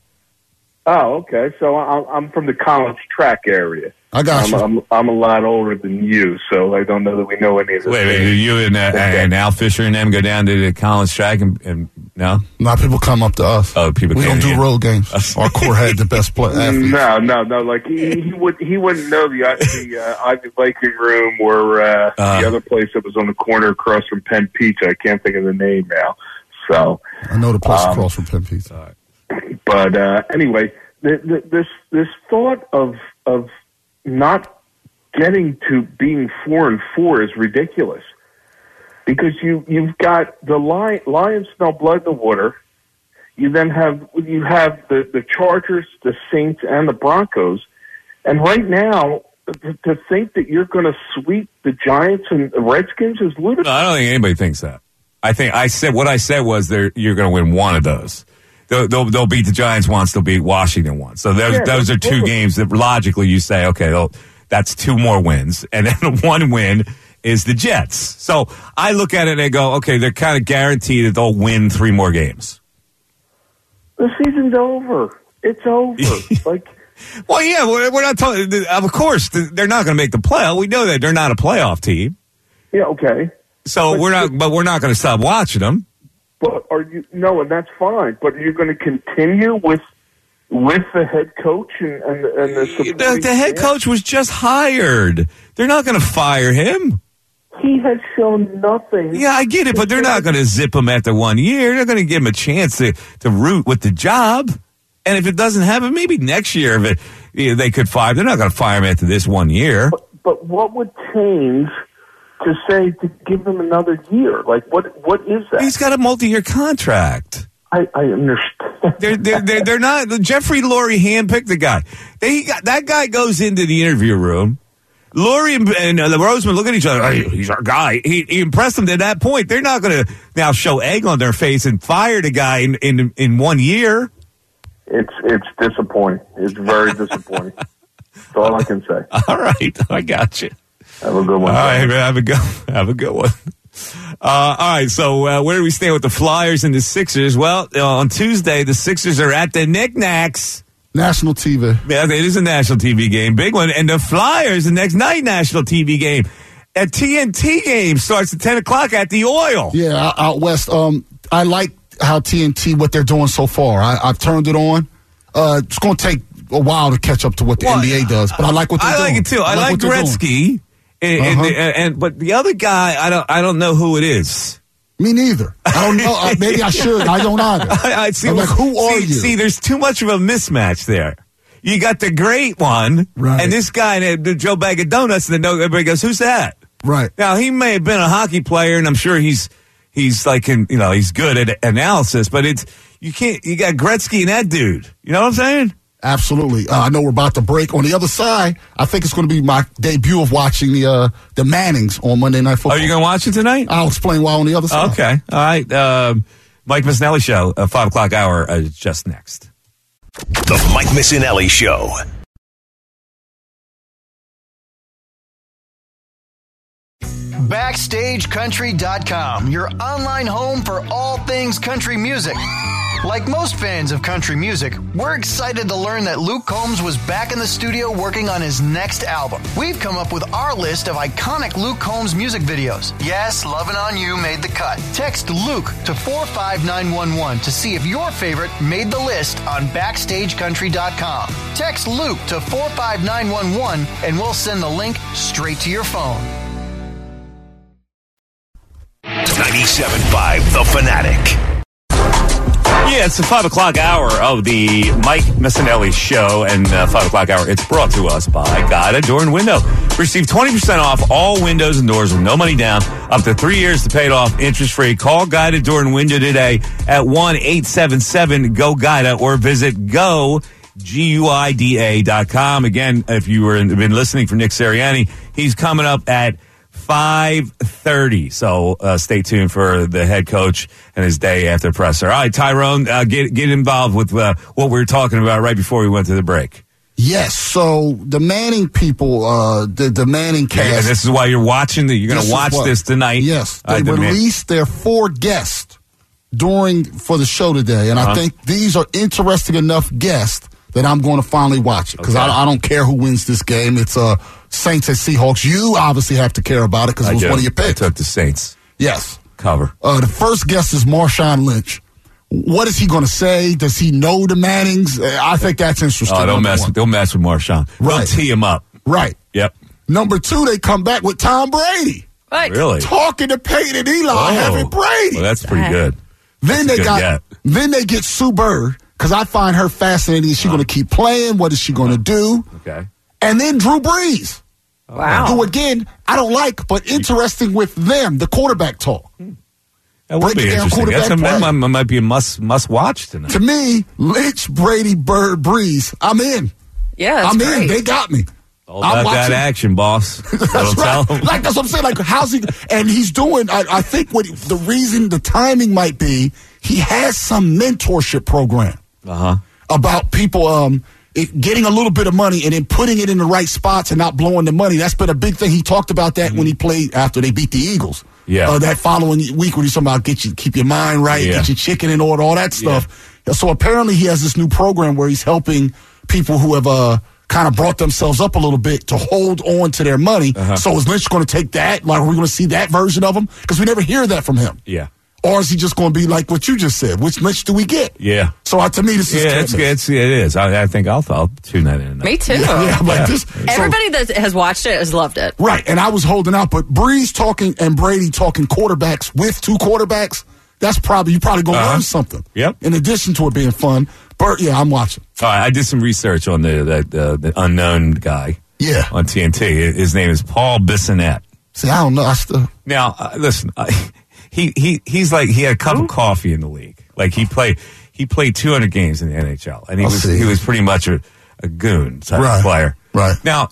Oh, okay. So I'm, I'm from the College Track area. I got I'm, you. I'm, I'm a lot older than you, so I don't know that we know any of this. Wait, wait, do you and, uh, and Al Fisher and them go down to the college track and, and no? No, people come up to us. Oh, people. We don't do in. road games. Our core had the best play. athletes. No, no, no. Like he, he would, he wouldn't know the the uh, Ivy Viking Room or uh, Uh. the other place that was on the corner across from Penn Pizza. I can't think of the name now. So I know the place um, across from Penn Pizza. But uh, anyway, the, the, this this thought of of not getting to being four and four is ridiculous, because you you've got the Lion, Lions smell blood in the water. You then have you have the, the Chargers, the Saints, and the Broncos, and right now to, to think that you're going to sweep the Giants and the Redskins is ludicrous. No, I don't think anybody thinks that. I think I said what I said was they're, you're going to win one of those. They'll, they'll, they'll beat the Giants once. They'll beat Washington once. So those, Yeah, those are two absolutely. games that logically you say, okay, they'll, that's two more wins. And then the one win is the Jets. So I look at it and I go, okay, they're kind of guaranteed that they'll win three more games. The season's over. It's over. like, well, yeah, we're, we're not talking. Of course, they're not going to make the playoff. We know that they're not a playoff team. Yeah, okay. So But- we're not, but we're not going to stop watching them. But are you no, and that's fine. But are you going to continue with with the head coach and and, and the, The, supporting the head staff? coach was just hired. They're not going to fire him. He has shown nothing. Yeah, I get it, but they're not going to zip him after one year. They're going to give him a chance to, to root with the job. And if it doesn't happen, maybe next year if it, you know, they could fire him. They're not going to fire him after this one year. But, but what would change to say to give him another year? Like what? What is that? He's got a multi-year contract. I, I understand. They're, they're, they're, they're not. Jeffrey Lurie handpicked the guy. They got, that guy goes into the interview room. Lurie and, and uh, the Roseman look at each other. Hey, he's our guy. He, he impressed them to that point. They're not going to now show egg on their face and fire the guy in, in, in one year. It's it's disappointing. It's very disappointing. That's all I can say. All right, I got you. Have a good one. All right, man, have a good, have a good one. Uh, all right, so uh, where do we stand with the Flyers and the Sixers? Well, uh, on Tuesday, the Sixers are at the Knickknacks. National T V. Yeah, it is a national T V game, big one. And the Flyers, the next night, national T V game. A T N T game starts at ten o'clock at the Oil. Yeah, out- out west. Um, I like how T N T, what they're doing so far. I, I've turned it on. Uh, it's going to take a while to catch up to what the Well, N B A does, but I like what they're I doing. like it too. I, like what they're doing. Gretzky. And, and- Uh-huh. and- and- but the other guy, I don't, I don't know who it is. Me neither. I don't know. Uh, maybe I should. I don't either. I, I see. I'm like, who are see, you? See, there's too much of a mismatch there. You got the great one, Right. and this guy, uh, Joe Bag of Donuts, and then everybody goes, "Who's that?" Right. Now he may have been a hockey player, and I'm sure he's he's like, in, you know, he's good at analysis, but it's you can't. You got Gretzky and that dude. You know what I'm saying? Absolutely. Uh, I know we're about to break. On the other side, I think it's going to be my debut of watching the uh, the Mannings on Monday Night Football. Are you going to watch it tonight? I'll explain why on the other side. Okay. All right. Um, Mike Missinelli Show, uh, five o'clock hour, uh, just next. The Mike Missinelli Show. Backstage Country dot com, your online home for all things country music. Like most fans of country music, we're excited to learn that Luke Combs was back in the studio working on his next album. We've come up with our list of iconic Luke Combs music videos. Yes, Lovin' On You made the cut. Text Luke to four five nine one one to see if your favorite made the list on Backstage Country dot com. Text Luke to four five nine one one and we'll send the link straight to your phone. ninety-seven point five The Fanatic. Yeah, it's the five o'clock hour of the Mike Missinelli Show, and uh, five o'clock hour, it's brought to us by Guida Door and Window. Receive twenty percent off all windows and doors with no money down, up to three years to pay it off interest-free. Call Guida Door and Window today at one eight seven seven G O Guida or visit go, G U I D A dot com. Again, if you were been listening for Nick Sirianni, he's coming up at five thirty. So uh, stay tuned for the head coach and his day after presser. All right, Tyrone, uh, get get involved with uh, what we were talking about right before we went to the break. Yes. So the Manning people, uh, the, the Manning cast. Yeah, and this is why you're watching. The, you're going to watch what, this tonight. Yes. They uh, the released their four guests during for the show today, and uh-huh. I think these are interesting enough guests that I'm going to finally watch it because okay. I, I don't care who wins this game. It's uh, Saints and Seahawks. You obviously have to care about it because it was do. one of your picks. I took the Saints. Yes. Cover. Uh, the first guest is Marshawn Lynch. What is he going to say? Does he know the Mannings? Uh, I think that's interesting. Oh, don't mess, with, don't mess with Marshawn. Right. Don't tee him up. Right. Yep. Number two, they come back with Tom Brady. What? Really? Talking to Peyton and Eli oh. having Brady. Well, that's pretty good. Then that's they got. get. Then they get Sue Bird. Because I find her fascinating. Is she uh-huh. going to keep playing? What is she going to do? Okay. And then Drew Brees. Wow. Who, again, I don't like, but interesting with them, the quarterback talk. Hmm. That would be interesting. That's a, that might be a must must watch tonight. To me, Lynch, Brady, Bird, Brees, I'm in. Yeah, that's I'm great. in. They got me. All about that action, boss. That's right. Like, that's what I'm saying. Like, how's he? And he's doing, I, I think what the reason, the timing might be, he has some mentorship program. Uh-huh. About people um, it, getting a little bit of money and then putting it in the right spots and not blowing the money. That's been a big thing. He talked about that mm-hmm. when he played after they beat the Eagles. Yeah. Uh, that following week when he's talking about get you, keep your mind right, yeah. get your chicken in order, all that stuff. Yeah. So apparently he has this new program where he's helping people who have uh, kind of brought themselves up a little bit to hold on to their money. Uh-huh. So is Lynch going to take that? Like, are we going to see that version of him? Because we never hear that from him. Yeah. Or is he just going to be like what you just said? Which Lynch do we get? Yeah. So uh, to me, this is yeah, it's, it's, it is. I, I think I'll, I'll tune that in. Me too. Yeah, yeah, like yeah. This, Everybody so, that has watched it has loved it. Right, and I was holding out, but Breeze talking and Brady talking quarterbacks with two quarterbacks, that's probably, you probably going to uh-huh. learn something. Yep. In addition to it being fun. Bert, yeah, I'm watching. All right, I did some research on the, that, uh, the unknown guy. Yeah. On T N T. His name is Paul Bissonnette. See, I don't know. I still... Now, uh, listen, I... He he he's like he had a cup of coffee in the league. Like he played he played two hundred games in the N H L, and he I'll was see. he was pretty much a, a goon type right. of player. Right now,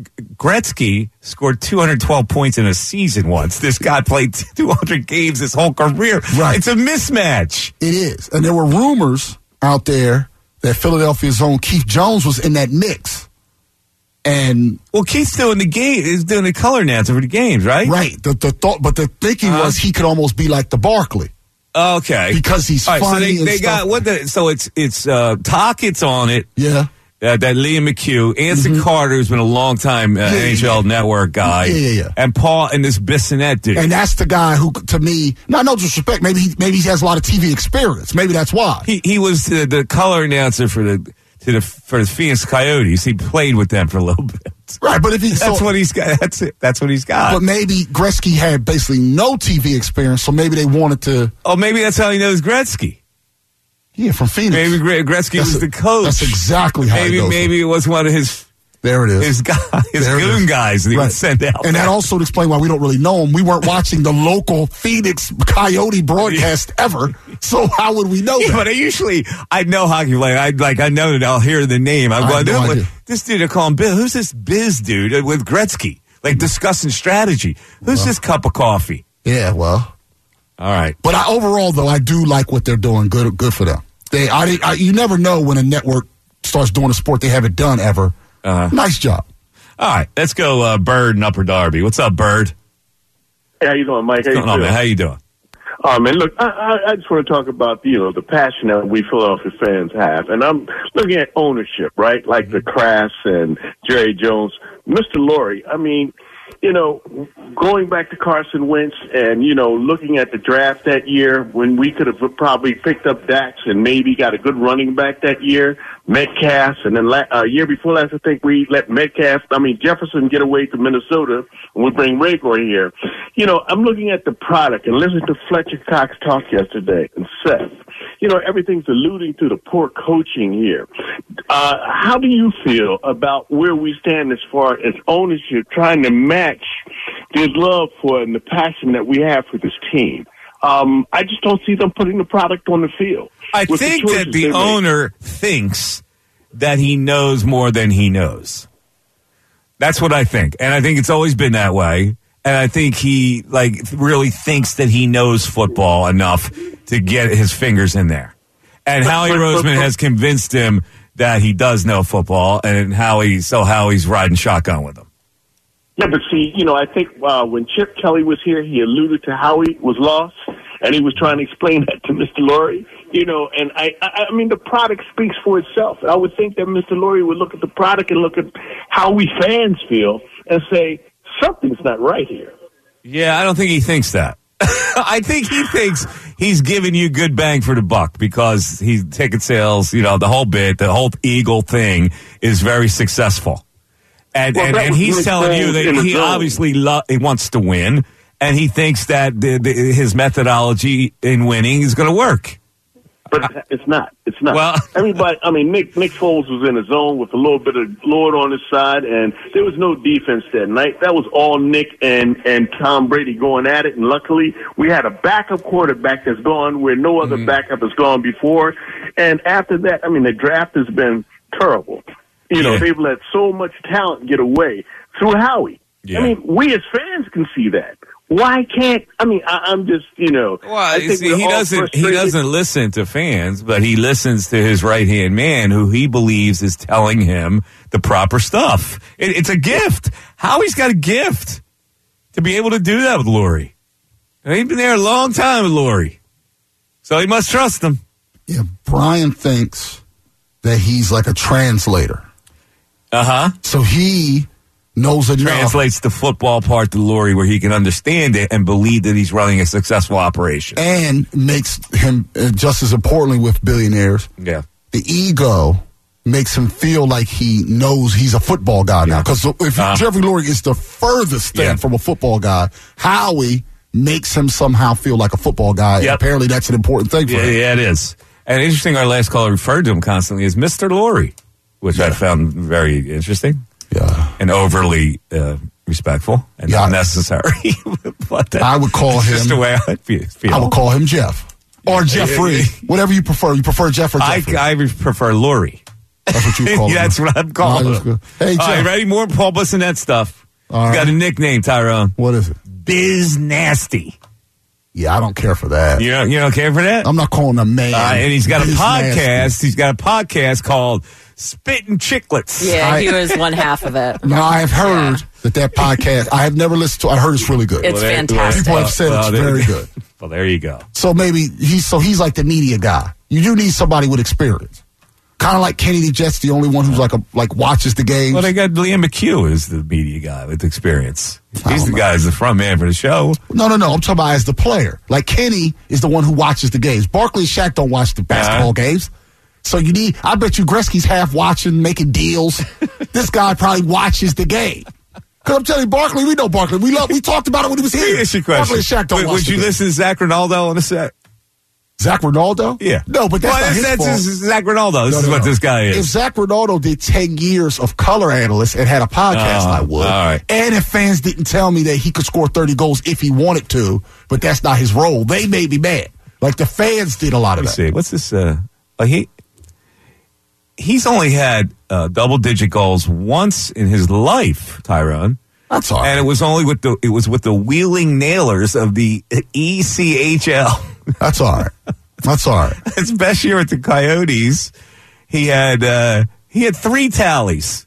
Gretzky scored two hundred twelve points in a season once. This guy played two hundred games his whole career. Right, it's a mismatch. It is, and there were rumors out there that Philadelphia's own Keith Jones was in that mix. And well, Keith's doing the game, is doing the color announcer for the games, right? Right. The, the thought, but the thinking uh, was he could almost be like the Barkley. Okay, because he's all right, funny. So they, and they stuff. got what? The, so it's it's uh, Tockett's on it. Yeah. Uh, that Liam McHugh, Anson mm-hmm. Carter, who's been a long time uh, yeah, N H L yeah. Network guy, yeah, yeah, yeah, and Paul and this Bissonnette dude, and that's the guy who, to me, not no disrespect, maybe he, maybe he has a lot of T V experience. Maybe that's why he he was the, the color announcer for the. To the for the Phoenix Coyotes, he played with them for a little bit. Right, but if he that's so, what he's got. That's it. That's what he's got. But maybe Gretzky had basically no T V experience, so maybe they wanted to. Oh, maybe that's how he knows Gretzky. Yeah, from Phoenix. Maybe Gre- Gretzky That's was a- the coach. that's exactly how it maybe goes. maybe it was one of his There it is. his guys, his There it goon is. guys that he Right. would send out. And there. that also would explain why we don't really know him. We weren't watching the local Phoenix Coyote broadcast ever. So how would we know Yeah, that? but I usually I know hockey player. I like I know that I'll hear the name. I'm I going, have no "Dude, idea. this dude I call him Bill. Who's this Biz dude with Gretzky? Like discussing strategy. Who's Well. this cup of coffee? Yeah, well. All right. But I, overall, though, I do like what they're doing. Good, good for them. They, I, I, you never know when a network starts doing a sport they haven't done ever. Uh-huh. Nice job. All right, let's go. Uh, Bird in Upper Darby. What's up, Bird? Hey, how you doing, Mike? How What's you going on, doing? man? How you doing? Oh man, look, I, I, I just want to talk about you know the passion that we Philadelphia fans have, and I'm looking at ownership, right? Like the Kraft and Jerry Jones, Mister Lurie. I mean, you know, going back to Carson Wentz, and you know, looking at the draft that year when we could have probably picked up Dax and maybe got a good running back that year, Metcalf, and then a uh, year before last, I think we let Metcalf, I mean Jefferson, get away to Minnesota, and we bring Rager here. You know, I'm looking at the product and listening to Fletcher Cox talk yesterday and Seth. You know, everything's alluding to the poor coaching here. Uh, how do you feel about where we stand as far as ownership trying to match the love for and the passion that we have for this team? Um, I just don't see them putting the product on the field. I with think the that choices the they make. owner thinks that he knows more than he knows. That's what I think. And I think it's always been that way. And I think he like really thinks that he knows football enough to get his fingers in there. And Howie Roseman has convinced him that he does know football, and Howie, so Howie's riding shotgun with him. Yeah, but see, you know, I think uh, when Chip Kelly was here, he alluded to how he was lost, and he was trying to explain that to Mister Lurie. You know, and I, I, I mean, the product speaks for itself. I would think that Mister Lurie would look at the product and look at how we fans feel and say, something's not right here. Yeah, I don't think he thinks that. I think he thinks he's giving you good bang for the buck because he ticket sales, you know, the whole bit, the whole Eagle thing is very successful. And Well, and, that and was he's Nick telling you Foles in that the he zone. obviously lo- he wants to win, and he thinks that the, the, his methodology in winning is going to work. But it's not. It's not. Well- Everybody, I mean, Nick Nick Foles was in the zone with a little bit of Lord on his side, and there was no defense that night. That was all Nick and, and Tom Brady going at it, and luckily we had a backup quarterback that's gone where no other backup has gone before. And after that, I mean, the draft has been terrible. You know, Yeah. they've let so much talent get away through Howie. Yeah. I mean, we as fans can see that. Why can't, I mean, I, I'm just, you know. Well, I you think see, we're he all doesn't. He frustrated. doesn't listen to fans, but he listens to his right hand man, who he believes is telling him the proper stuff. It, it's a gift. Howie's got a gift to be able to do that with Lurie. And he's been there a long time with Lurie, so he must trust him. Yeah, Brian thinks that he's like a translator. Uh huh. So he knows enough. Translates the football part to Lurie where he can understand it and believe that he's running a successful operation. And makes him, uh, just as importantly with billionaires, Yeah. the ego makes him feel like he knows he's a football guy now. Because if Uh-huh. Jeffrey Lurie is the furthest thing Yeah. from a football guy, Howie makes him somehow feel like a football guy. Yep. Apparently that's an important thing for Yeah, him. yeah, it is. And interesting, our last caller referred to him constantly as Mister Lurie, which I found very interesting. Yeah. And overly uh, respectful and Yeah. unnecessary. But that, I would call it's him. just the way I feel. I would call him Jeff. Or Jeffrey. Whatever you prefer. You prefer Jeff or I, Jeffrey? I prefer Lurie. That's what you call him. That's what I'm calling All right, him. that's good. Hey, All right, Jeff. ready? More Paul Bissonnette stuff. All He's right. got a nickname, Tyrone. What is it? Biz Nasty. Yeah, I don't care for that. You don't, you don't care for that? I'm not calling a man. Uh, and he's got a Biz podcast. Nasty. He's got a podcast called Spittin' Chicklets. Yeah, I- he was one half of it. Now, I have heard that that podcast, I have never listened to I heard it's really good. It's there- fantastic. People have said Well, it's there- very good. Well, there you go. So maybe he's so he's like the media guy. You do need somebody with experience. Kind of like Kennedy Jet's the only one who's like a like watches the games. Well, they got Liam McHugh as the media guy with experience. He's the know. guy who's the front man for the show. No, no, no. I'm talking about as the player. Like Kenny is the one who watches the games. Barkley and Shaq don't watch the basketball Uh-huh. games. So you need. I bet you Gretzky's half watching, making deals. This guy probably watches the game. Cause I'm telling you, Barkley, we know Barkley. We love. We talked about it when he was Let me here. ask you a Barkley question. and Shaq don't would watch would the you game. listen to Zach Ronaldo on the set? Zach Ronaldo? Yeah. No, but that's well, not his that's, fault. that's Zach Ronaldo. This No, is no, what no. this guy is. If Zach Ronaldo did ten years of color analyst and had a podcast, Oh, I would. all right. And if fans didn't tell me that he could score thirty goals if he wanted to, but that's not his role, they made me mad. Like the fans did a lot of Let me that. see. What's this? Uh, uh, he he's only had uh, double digit goals once in his life, Tyrone. That's all right. And it was only with the it was with the Wheeling Nailers of the E C H L. That's all right. That's all right. His best year at the Coyotes, he had uh, he had three tallies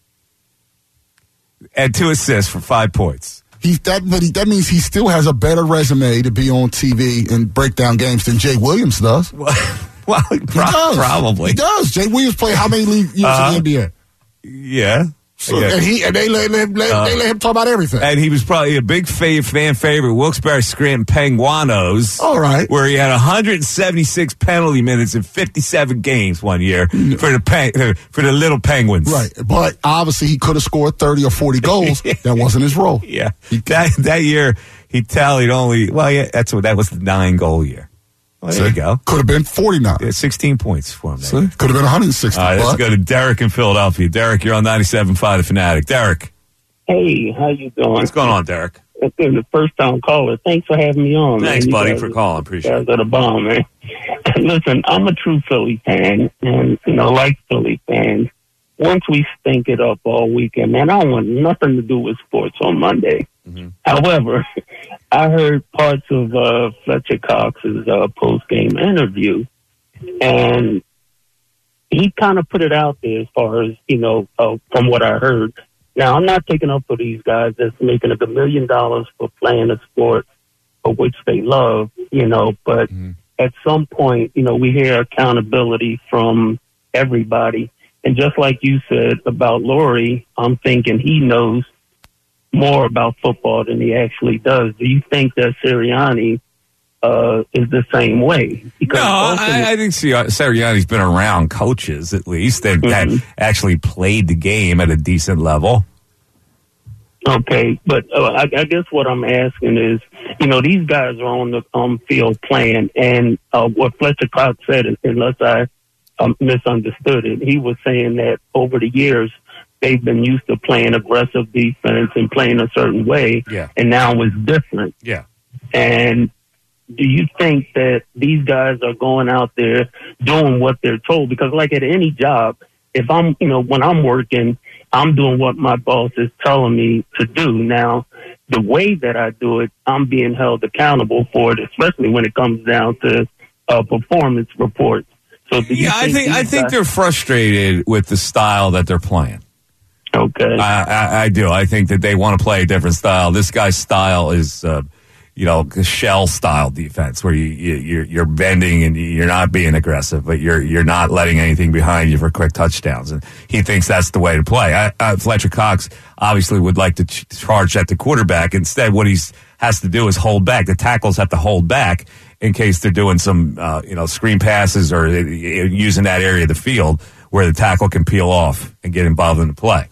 and two assists for five points. He that but he, that means he still has a better resume to be on T V and break down games than Jay Williams does. Well, he He pro- does. probably He does. Jay Williams played how many league years Uh-huh. in the N B A? Yeah. So, Okay. and he and they let, let, let- Uh, they let him talk about everything. And he was probably a big fa- fan favorite, Wilkes-Barre Scranton Penguinos. All right. Where he had one hundred seventy-six penalty minutes in fifty-seven games one year for the pen- for the little Penguins. Right, but obviously he could have scored thirty or forty goals. That wasn't his role. Yeah. That that year he tallied only well, yeah, that's what that was the nine goal year. Well, there you go. Could have been forty-nine. Yeah, sixteen points for him. There. Could have been one hundred sixty. All right, let's but- go to Derek in Philadelphia. Derek, you're on ninety-seven point five The Fanatic. Derek, Hey, how you doing? what's going on, Derek? I've been the first time caller. Thanks for having me on. Thanks, man. You buddy, guys for are- calling. Appreciate you it. guys are the bomb, man. Listen, I'm a true Philly fan, and you know, like Philly fans, once we stink it up all weekend, man, I don't want nothing to do with sports on Monday. Mm-hmm. However, I heard parts of uh, Fletcher Cox's uh, post-game interview, and he kind of put it out there as far as, you know, uh, from what I heard. Now, I'm not taking up for these guys that's making a million dollars for playing a sport for which they love, you know, but at some point, you know, we hear accountability from everybody. And just like you said about Laurie, I'm thinking he knows more about football than he actually does. Do you think that Sirianni uh, is the same way? Because No, ultimately- I, I think Sir- Sirianni's been around coaches, at least, that, that actually played the game at a decent level. Okay, but uh, I, I guess what I'm asking is, you know, these guys are on the um, field playing, and uh, what Fletcher Cox said, unless I um, misunderstood it, he was saying that over the years they've been used to playing aggressive defense and playing a certain way, Yeah. and now it's different. Yeah. And do you think that these guys are going out there doing what they're told? Because like at any job, if I'm, you know, when I'm working, I'm doing what my boss is telling me to do. Now, the way that I do it, I'm being held accountable for it, especially when it comes down to uh, performance reports. So do you Yeah, I think I these think guys- they're frustrated with the style that they're playing. Okay. I, I, I do. I think that they want to play a different style. This guy's style is, uh, you know, shell style defense, where you, you you're, you're bending and you're not being aggressive, but you're you're not letting anything behind you for quick touchdowns. And he thinks that's the way to play. I, uh, Fletcher Cox obviously would like to ch- charge at the quarterback. Instead, what he has to do is hold back. The tackles have to hold back in case they're doing some, uh, you know, screen passes or uh, using that area of the field where the tackle can peel off and get involved in the play.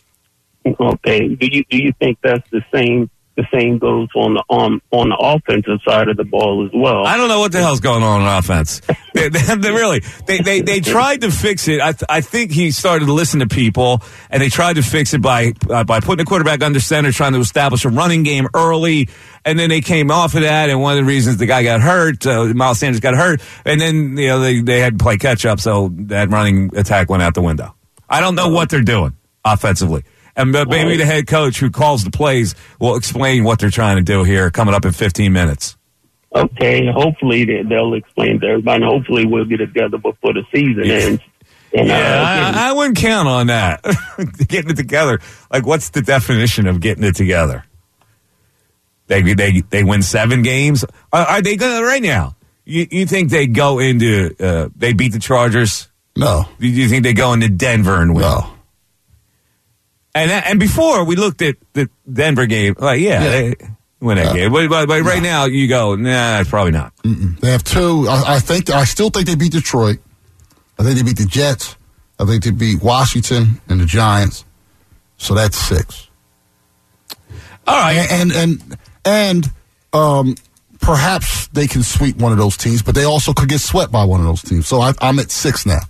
Okay. Do you do you think that's the same? The same goes on the um, on the offensive side of the ball as well. I don't know what the hell's going on on offense. they, they, they really, they, they, they tried to fix it. I, th- I think he started to listen to people, and they tried to fix it by uh, by putting the quarterback under center, trying to establish a running game early, and then they came off of that. And one of the reasons the guy got hurt, uh, Miles Sanders got hurt, and then you know they they had to play catch up, so that running attack went out the window. I don't know what they're doing offensively. And maybe the head coach who calls the plays will explain what they're trying to do here coming up in fifteen minutes. Okay, hopefully they, they'll explain to everybody. And hopefully we'll get together before the season ends. And, uh, Yeah, again, I, I wouldn't count on that. Getting it together. Like, what's the definition of getting it together? They they they win seven games. Are, are they going to right now? You you think they go into uh, they beat the Chargers? No. Do you think they go into Denver and win? No. And and before we looked at the Denver game, like yeah, Yeah. they win that Yeah. game. But, but, but right now you go, nah, probably not. Mm-mm. They have two. I, I think. I still think they beat Detroit. I think they beat the Jets. I think they beat Washington and the Giants. So that's six. All right. And and and, and um, perhaps they can sweep one of those teams, but they also could get swept by one of those teams. So I, I'm at six now.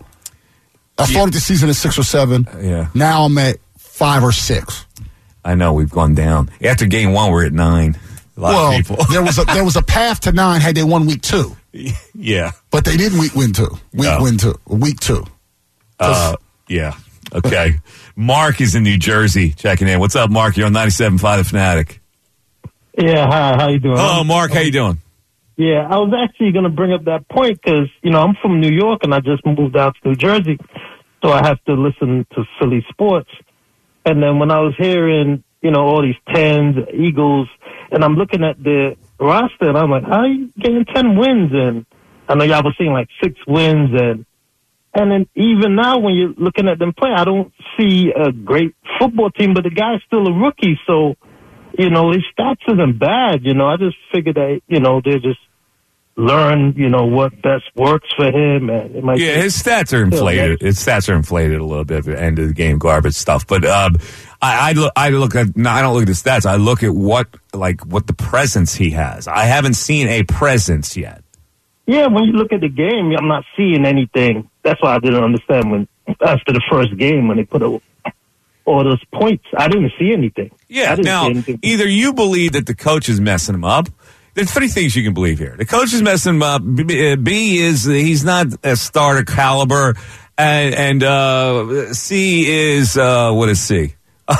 I started the season at six or seven. Yeah. Now I'm at five or six. I know we've gone down. After game one, we're at nine. A lot well, of people. there was a there was a path to nine had they won week two. Yeah. But they didn't week win two. Week No. win two. Week two. Uh, yeah. Okay. Mark is in New Jersey checking in. What's up, Mark? You're on ninety-seven point five The Fanatic. Yeah, hi, how you doing? Hello, Mark. How you doing? Yeah, I was actually going to bring up that point because, you know, I'm from New York and I just moved out to New Jersey, so I have to listen to Philly sports. And then when I was hearing, you know, all these tens, Eagles, and I'm looking at the roster and I'm like, how are you getting ten wins? And I know y'all were seeing like six wins. And and then even now when you're looking at them play, I don't see a great football team, but the guy's still a rookie, so you know, his stats isn't bad. You know, I just figured that, you know, they just learn, you know, what best works for him. And it might Yeah, be- his stats are inflated. His stats are inflated a little bit at the end of the game, garbage stuff. But um, I, I look, I look at, no, I don't look at the stats. I look at what, like, what the presence he has. I haven't seen a presence yet. Yeah, when you look at the game, I'm not seeing anything. That's why I didn't understand when, after the first game, when they put a, all those points, I didn't see anything. Yeah, I didn't now, see anything. either you believe that the coach is messing him up. There's three things you can believe here. The coach is messing him up. B, B is he's not a starter caliber. And, and uh, C is, uh, what is C?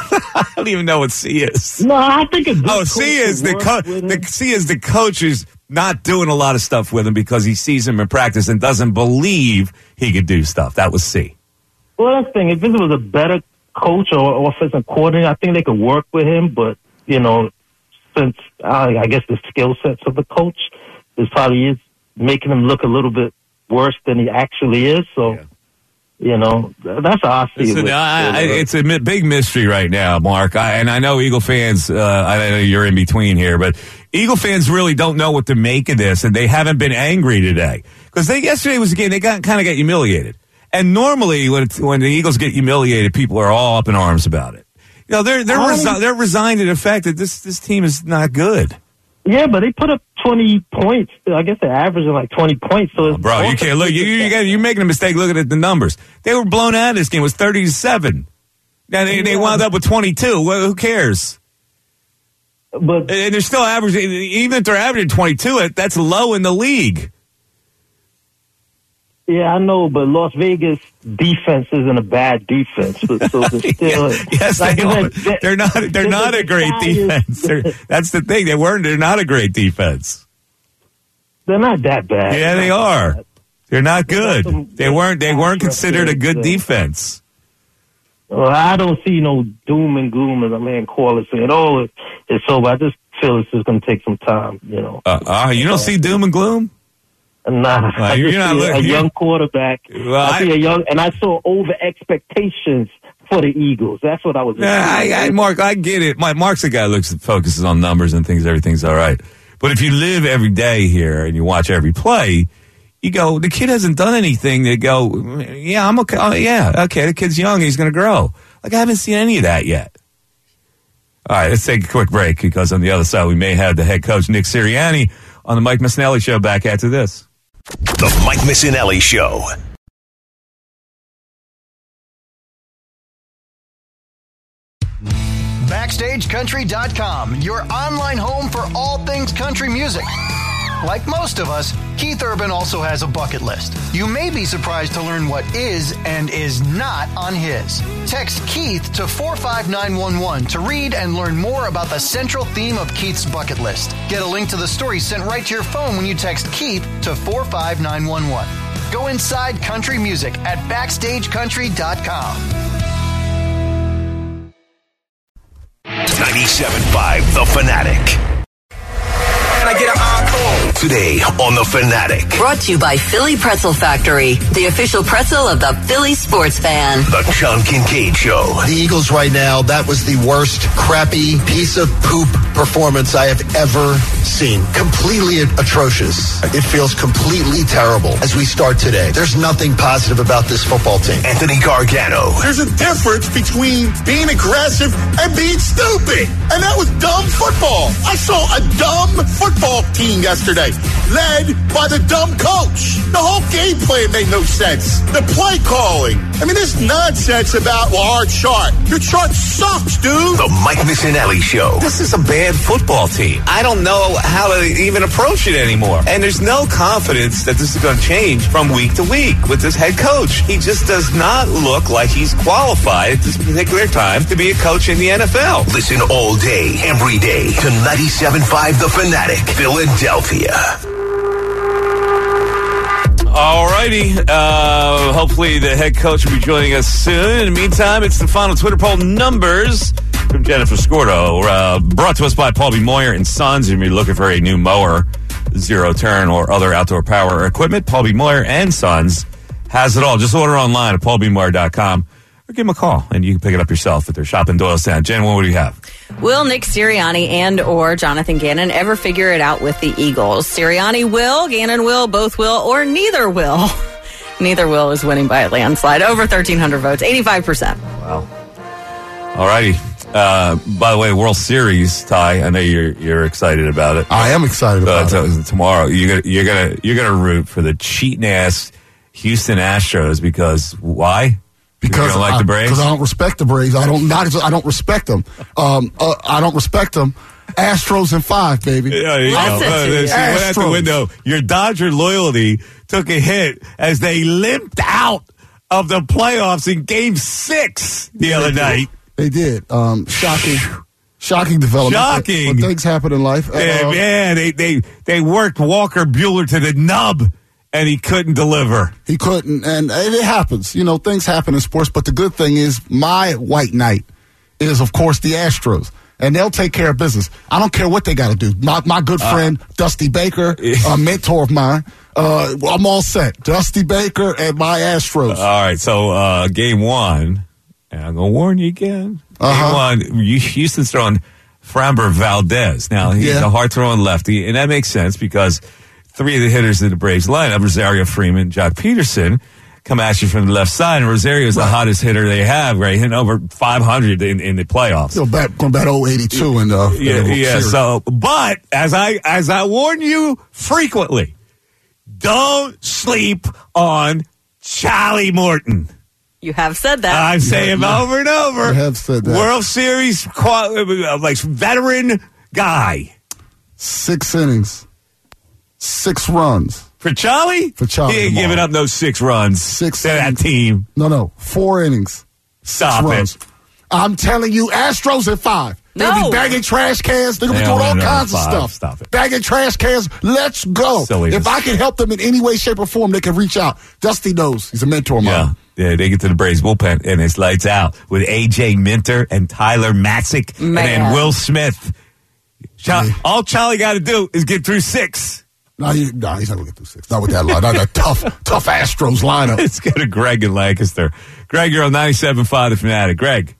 I don't even know what C is. No, I think it's Oh, C is the, co- the C is the coach is not doing a lot of stuff with him because he sees him in practice and doesn't believe he could do stuff. That was C. Well, that's the thing. If this was a better coach or offensive coordinator, I think they could work with him. But, you know, since uh, I guess the skill sets of the coach is probably is making him look a little bit worse than he actually is. So, yeah. you know, that's how I see Listen, it. I, I, it's a mi- big mystery right now, Mark. I, and I know Eagle fans, uh, I know you're in between here, but Eagle fans really don't know what to make of this, and they haven't been angry today. Because they yesterday was a game, they got kind of got humiliated. And normally when it's, when the Eagles get humiliated, people are all up in arms about it. You know, they're they're resi- they're resigned to the fact that this this team is not good. Yeah, but they put up twenty points. I guess they're averaging like twenty points. So, it's Bro, you can't look. You, you got, you're making a mistake looking at the numbers. They were blown out of this game. It was thirty to seven. Now they, they wound up with twenty-two. Well, who cares? But and they're still averaging. Even if they're averaging twenty-two, that's low in the league. Yeah, I know, but Las Vegas defense isn't a bad defense. So, so they're still, yes, like, they are. They're not. They're not a great defense. They're, that's the thing. They weren't. They're not a great defense. They're not that bad. Yeah, they are. They're not good. They weren't. They weren't considered a good So- defense. Well, I don't see no doom and gloom as a man call it saying, "Oh, it, it's over." I just feel it's just going to take some time. You know. Uh, uh, you don't see doom and gloom. Nah, Well, I you're just not see look- a you're- young quarterback. Well, I see I- a young, and I saw over expectations for the Eagles. That's what I was. Nah, I, I, Mark, I get it. My, Mark's the guy who looks focuses on numbers and thinks everything's all right. But if you live every day here and you watch every play, you go, the kid hasn't done anything. They go, yeah, I'm okay. Oh, yeah, okay, the kid's young. He's going to grow. Like, I haven't seen any of that yet. All right, let's take a quick break because on the other side, we may have the head coach, Nick Sirianni, on the Mike Missinelli Show back after this. The Mike Missinelli Show. Backstage Country dot com, your online home for all things country music. Like most of us, Keith Urban also has a bucket list. You may be surprised to learn what is and is not on his. Text Keith to four five nine one one to read and learn more about the central theme of Keith's bucket list. Get a link to the story sent right to your phone when you text Keith to four five nine one one. Go inside country music at Backstage Country dot com. ninety-seven point five The Fanatic. I get an encore. Today on The Fanatic. Brought to you by Philly Pretzel Factory, the official pretzel of the Philly sports fan. The John Kincaid Show. The Eagles right now, that was the worst crappy piece of poop performance I have ever seen. Completely atrocious. It feels completely terrible as we start today. There's nothing positive about this football team. Anthony Gargano. There's a difference between being aggressive and being stupid. And that was dumb football. I saw a dumb football team yesterday, led by the dumb coach. The whole game plan made no sense. The play calling. I mean, this nonsense about, well, our chart. Your chart sucks, dude. The Mike Missinelli Show. This is a bad football team. I don't know how to even approach it anymore. And there's no confidence that this is going to change from week to week with this head coach. He just does not look like he's qualified at this particular time to be a coach in the N F L. Listen all day, every day to ninety-seven point five The Fanatic, Philadelphia. All righty. Uh, hopefully the head coach will be joining us soon. In the meantime, it's the final Twitter poll numbers from Jennifer Scordo, uh, brought to us by Paul B. Moyer and Sons. If you're looking for a new mower, zero turn, or other outdoor power equipment, Paul B. Moyer and Sons has it all. Just order online at paul b moyer dot com or give them a call, and you can pick it up yourself at their shop in Doylestown. Jen, what do you have? Will Nick Sirianni and or Jonathan Gannon ever figure it out with the Eagles? Sirianni will, Gannon will, both will, or neither will. Neither will is winning by a landslide. Over thirteen hundred votes, eighty-five percent. Wow. All righty. Uh, by the way, World Series, Ty, I know you're you're excited about it. I am excited about uh, it. T- tomorrow, you're gonna you're gonna you're gonna root for the cheating ass Houston Astros because why? Because you don't like I, the Braves? Because I don't respect the Braves. I don't not. I don't respect them. Um, uh, I don't respect them. Astros in five, baby. Yeah, you know. uh, see, went out the window. Your Dodger loyalty took a hit as they limped out of the playoffs in Game Six the other they night. They did. Um, shocking, shocking development. Shocking. But things happen in life. Yeah, uh, man, they they they worked Walker Buehler to the nub. And he couldn't deliver. He couldn't, and it happens. You know, things happen in sports, but the good thing is my white knight is, of course, the Astros. And they'll take care of business. I don't care what they got to do. My my good friend, uh, Dusty Baker, a mentor of mine, uh, I'm all set. Dusty Baker and my Astros. All right, so uh, game one, and I'm going to warn you again. Uh-huh. Game one, Houston's throwing Framber Valdez. Now, he's Yeah. a hard-throwing lefty, and that makes sense because three of the hitters in the Braves lineup, Rosario Freeman, Jock Peterson, come at you from the left side. And Rosario is right. the hottest hitter they have, right? Hitting over five hundred in, in the playoffs. He'll bat, going back oh eighty-two in the yeah, in the yeah. series. So, but as I as I warn you frequently, don't sleep on Charlie Morton. You have said that. I'm saying yeah, over and over. You have said that. World Series like veteran guy. Six innings. Six runs. For Charlie? For Charlie. He ain't tomorrow. giving up no six runs. Six to innings. that team. No, no. Four innings. Stop six it. runs. I'm telling you, Astros at five. They'll No. be bagging trash cans. They're going to They be doing all don't win kinds of five. stuff. Stop it. Bagging trash cans. Let's go. Silliness. If I can help them in any way, shape, or form, they can reach out. Dusty knows. He's a mentor of Yeah. mine. Yeah, they get to the Braves bullpen, and it's lights out with A J Minter and Tyler Matzik and Man. then Will Smith. Char- all Charlie got to do is get through six. No, he, no, he's not going to get through six. Not with that line. Not that tough, tough Astros lineup. Let's go to Greg in Lancaster. Greg, you're on ninety-seven point five The Fanatic. Greg.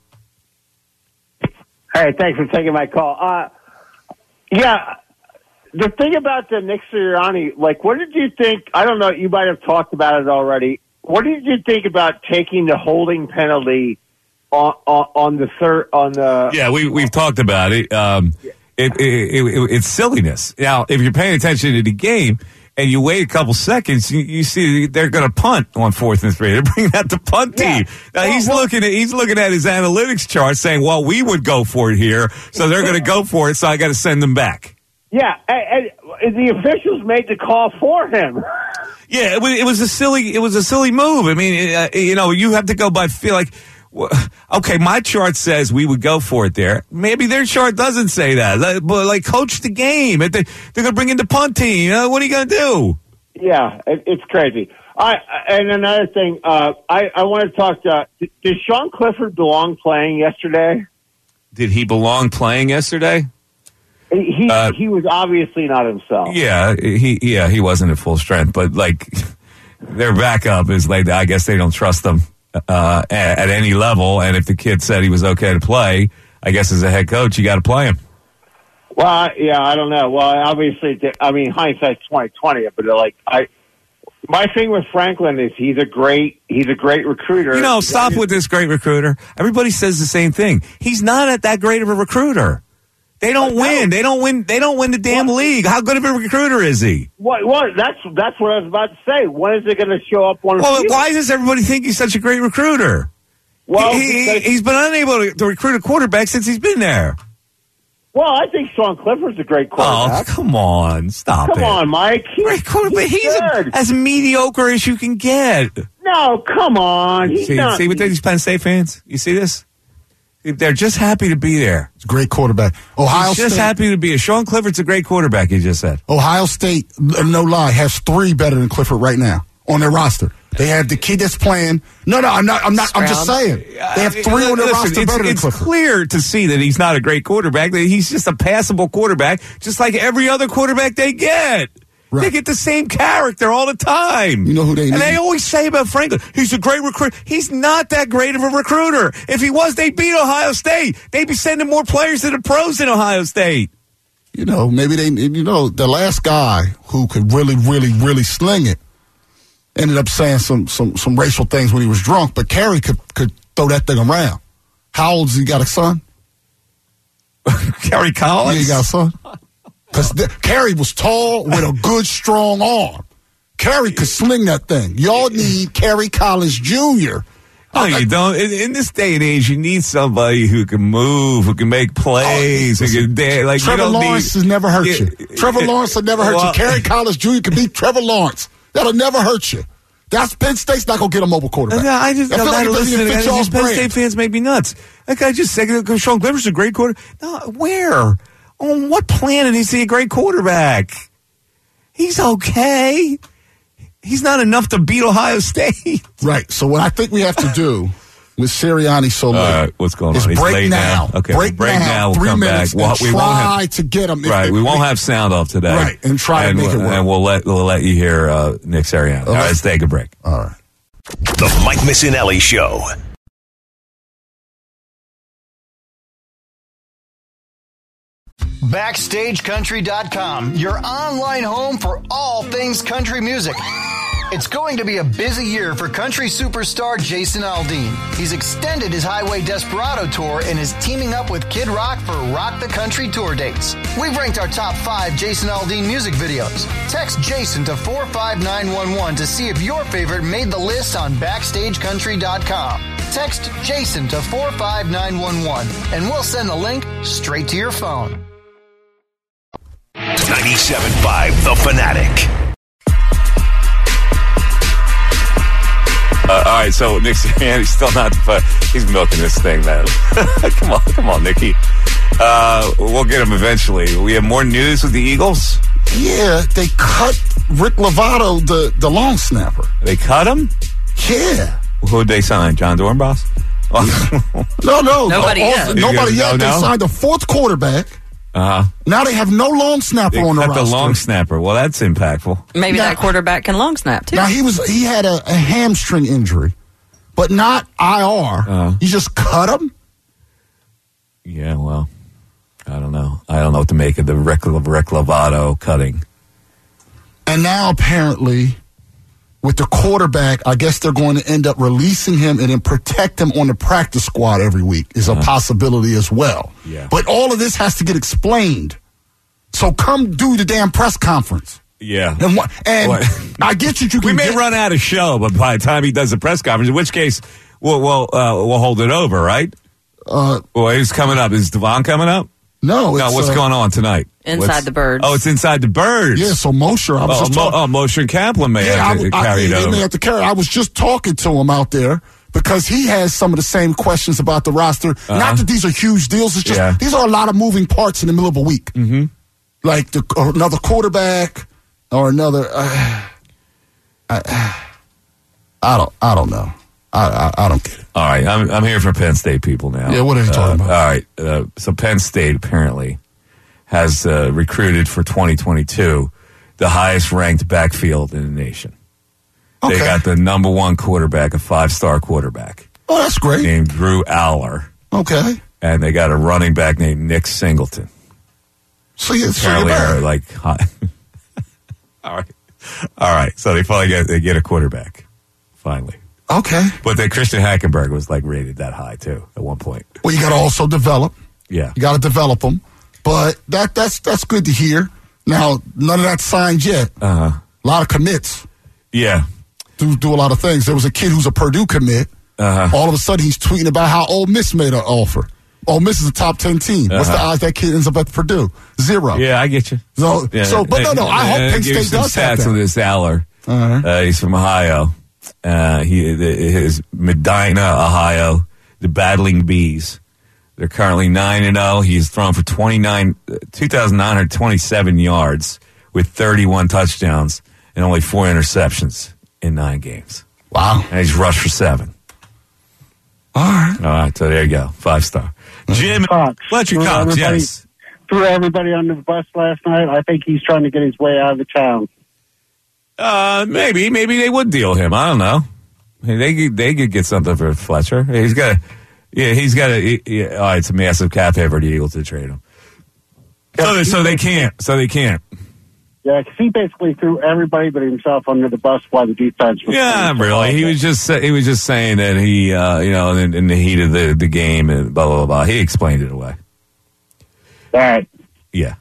Hey, thanks for taking my call. Uh, yeah, the thing about the Nick Sirianni, like, what did you think? I don't know. You might have talked about it already. What did you think about taking the holding penalty on on, on the third on the? Yeah, we we've talked about it. Um, it, it, it, it it's silliness. Now, if you're paying attention to the game and you wait a couple seconds, you, you see they're going to punt on fourth and three. They're bringing out the punt team. Yeah. Now Well, he's well- looking at he's looking at his analytics chart, saying, "Well, we would go for it here, so they're going to go for it. So I got to send them back." Yeah, and, and the officials made the call for him. Yeah, it was, it was a silly. It was a silly move. I mean, uh, you know, you have to go by feel like. Okay, my chart says we would go for it there. Maybe their chart doesn't say that. Like, but like, coach the game. If they, they're going to bring in the punt team. Uh, what are you going to do? Yeah, it, it's crazy. I and another thing, uh, I I want to talk to. Did Sean Clifford belong playing yesterday? Did he belong playing yesterday? He he, Uh, he was obviously not himself. Yeah, he yeah he wasn't at full strength, but like their backup is like I guess they don't trust them uh, at, at any level. And if the kid said he was okay to play, I guess as a head coach you got to play him. Well, I- yeah, I don't know. Well, obviously, th- I mean, hindsight's twenty twenty, but like I, my thing with Franklin is he's a great, he's a great recruiter. You know, stop with this great recruiter. Everybody says the same thing. He's not at that great of a recruiter. They don't win. They don't win. They don't win the damn league. How good of a recruiter is he? What? What? That's that's what I was about to say. When is it going to show up on? Well, the field? why does everybody think he's such a great recruiter? Well, he, he, because- he's been unable to, to recruit a quarterback since he's been there. Well, I think Sean Clifford's a great quarterback. Oh, come on. Stop Come it. on, Mike. He- Great quarterback. he's He's a, good. as mediocre as you can get. No, come on. He's See, not. see what these Penn State fans? You see this? They're just happy to be there. It's a great quarterback. Ohio He's just State. happy to be here. Sean Clifford's a great quarterback, he just said. Ohio State, no lie, has three better than Clifford right now on their roster. They have the kid that's playing. No, no, I'm not. I'm not. I'm just saying. They have three on their Listen, roster it's, better than it's Clifford. clear to see that he's not a great quarterback. That he's just a passable quarterback, just like every other quarterback they get. They get the same character all the time. You know who they And need? they always say about Franklin, he's a great recruiter. He's not that great of a recruiter. If he was, they'd beat Ohio State. They'd be sending more players to the pros than Ohio State. You know, maybe they. You know, the last guy who could really, really, really sling it ended up saying some some some racial things when he was drunk. But Kerry could could throw that thing around. How old has he got a son? Kerry Collins? Yeah, he got a son. Because Kerry was tall with a good, strong arm. Kerry could sling that thing. Y'all need Kerry Collins Junior No, you don't. In, in this day and age, you need somebody who can move, who can make plays, who can dance. Like, Trevor you don't Lawrence need, has never hurt Yeah, you. Trevor Lawrence will never hurt well, you. Kerry Collins Junior can beat Trevor Lawrence. That'll never hurt you. That's Penn State's not going to get a mobile quarterback. No, I just I feel got like to it doesn't listen. even I fit just, y'all's Penn brand. State fans make me nuts. That guy just said Sean Clifford's a great quarterback. No, where? On what planet is he a great quarterback? He's okay. He's not enough to beat Ohio State. Right. So what I think we have to do with Sirianni so late All right, what's going is on? He's break late now. now. Okay, break, break now. now. We'll three come minutes back. We'll- and we won't try have- to get them. Right, we won't have sound off today. Right, and try to and make we'll, it work. And we'll let we'll let you hear uh, Nick Sirianni. All right, let's take a break. All right. The Mike Missinelli Show. Backstage Country dot com, your online home for all things country music. It's going to be a busy year for country superstar Jason Aldean. He's extended his Highway Desperado tour and is teaming up with Kid Rock for Rock the Country tour dates. We've ranked our top five Jason Aldean music videos. Text Jason to four five nine one one to see if your favorite made the list on Backstage Country dot com. Text Jason to four five nine one one and we'll send the link straight to your phone. ninety-seven point five The Fanatic. Uh, all right, so Nick Sirianni's still not. Uh, he's milking this thing, man. come on, come on, Nicky. Uh, we'll get him eventually. We have more news with the Eagles. Yeah, they cut Rick Lovato, the, the long snapper. They cut him? Yeah. Who'd they sign? John Dornbos? No, no. Nobody all- yet. Nobody No, yet. They no? signed a fourth quarterback. Uh huh. Now they have no long snapper They on the cut roster. the long snapper. Well, that's impactful. Maybe Now- that quarterback can long snap too. Now he was he had a, a hamstring injury, but not I R. Uh-huh. You just cut him. Yeah, well, I don't know. I don't know what to make of the Rick, Rick Lovato cutting. And now apparently, with the quarterback, I guess they're going to end up releasing him and then protect him on the practice squad every week is a possibility as well. Yeah. But all of this has to get explained. So come do the damn press conference. Yeah. And what? And What? I get you. You can We may get, run out of show, but by the time he does the press conference, in which case we'll we'll, uh, we'll hold it over, right? Uh, well, who's coming up? Is Devon coming up? No. No, it's, what's uh, going on tonight? Inside What's- the Birds. Oh, it's Inside the Birds. Yeah. So Mosher, I was Oh, just Mo- talking. oh, Mosher and Kaplan may Yeah, have to I, I, carry it they over. may have to carry. I was just talking to him out there because he has some of the same questions about the roster. Uh-huh. Not that these are huge deals. It's just Yeah. these are a lot of moving parts in the middle of a week. Mm-hmm. Like the, or another quarterback or another. Uh, I, I don't. I don't know. I, I I don't get it. All right, I'm I'm here for Penn State people now. Yeah, what are you talking Uh, about? All right, uh, so Penn State apparently has uh, recruited for twenty twenty-two the highest ranked backfield in the nation. They Okay. got the number one quarterback, a five star quarterback Oh, that's great. named Drew Aller, Okay. and they got a running back named Nick Singleton. So, yeah, so apparently you're are bad. like hot. All right. All right. So they finally get, they get a quarterback. Finally. Okay. But then Christian Hackenberg was like rated that high too at one point. Well, you got to also develop. Yeah. You got to develop them. But that that's that's good to hear. Now, none of that's signed yet. Uh huh. A lot of commits. Yeah. Do do a lot of things. There was a kid who's a Purdue commit. Uh-huh. All of a sudden, he's tweeting about how Ole Miss made an offer. Ole Miss is a top ten team. What's the Uh-huh. odds that kid ends up at Purdue? Zero. Yeah, I get you. So, Yeah. so but no, no. I hope Uh, Penn give you State some does have stats on that. this Aller. Uh-huh. Uh, he's from Ohio. Uh, he his Medina, Ohio. The Battling Bees. They're currently nine and zero. He's thrown for twenty-nine, two thousand nine hundred twenty-seven yards with thirty-one touchdowns and only four interceptions in nine games. Wow! And he's rushed for seven. All right. All right. So there you go. Five star. Jim Cox. Fletcher Threw Cox. everybody- Yes. Threw everybody under the bus last night. I think he's trying to get his way out of the town. Uh, maybe, maybe they would deal him. I don't know. Hey, They could, they could get something for Fletcher. He's got, a, yeah, he's got a. he- yeah, oh, it's a massive cap hit for the Eagles to trade him. So, so they can't. So they can't. Yeah, because he basically threw everybody but himself under the bus while the defense was. Yeah, really. He was just he was just saying that he, uh, you know, in, in the heat of the, the game and blah blah blah. He explained it away. All right. Yeah.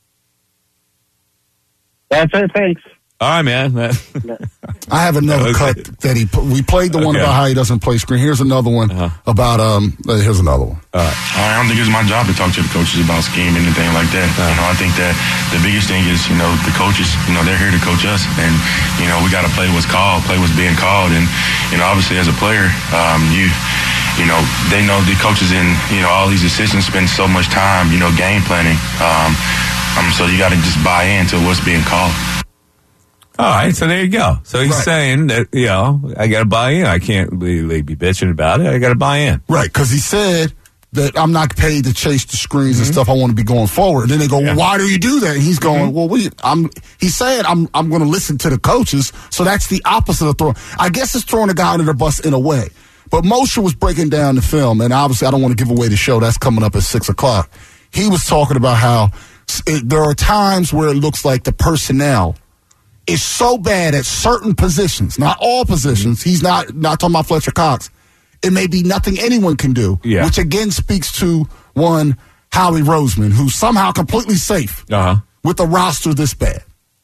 That's it. Thanks. All right, man. I have another Okay. cut that he put. We played the one Okay. about how he doesn't play screen. Here's another one about um. uh, Here's another one. All right. I don't think it's my job to talk to the coaches about scheme and anything like that. You know, I think that the biggest thing is, you know, the coaches, you know, they're here to coach us. And, you know, we got to play what's called, play what's being called. And, you know, obviously as a player, um, you, you know, they know the coaches and, you know, all these assistants spend so much time, you know, game planning. Um, um so you got to just buy into what's being called. All right, so there you go. So he's saying that, you know, I got to buy in. I can't be, be bitching about it. I got to buy in. Right, because he said that I'm not paid to chase the screens Mm-hmm. and stuff. I want to be going forward. And then they go, well, why do you do that? And he's going, Mm-hmm. well, we, I'm. He's saying I'm. I'm going to listen to the coaches. So that's the opposite of throwing. I guess it's throwing a guy under the bus in a way. But Moshe was breaking down the film, and obviously I don't want to give away the show. That's coming up at six o'clock. He was talking about how it, there are times where it looks like the personnel is so bad at certain positions, not all positions. He's not not talking about Fletcher Cox. It may be nothing anyone can do, Yeah. which again speaks to one Howie Roseman, who's somehow completely safe Uh-huh. with a roster this bad.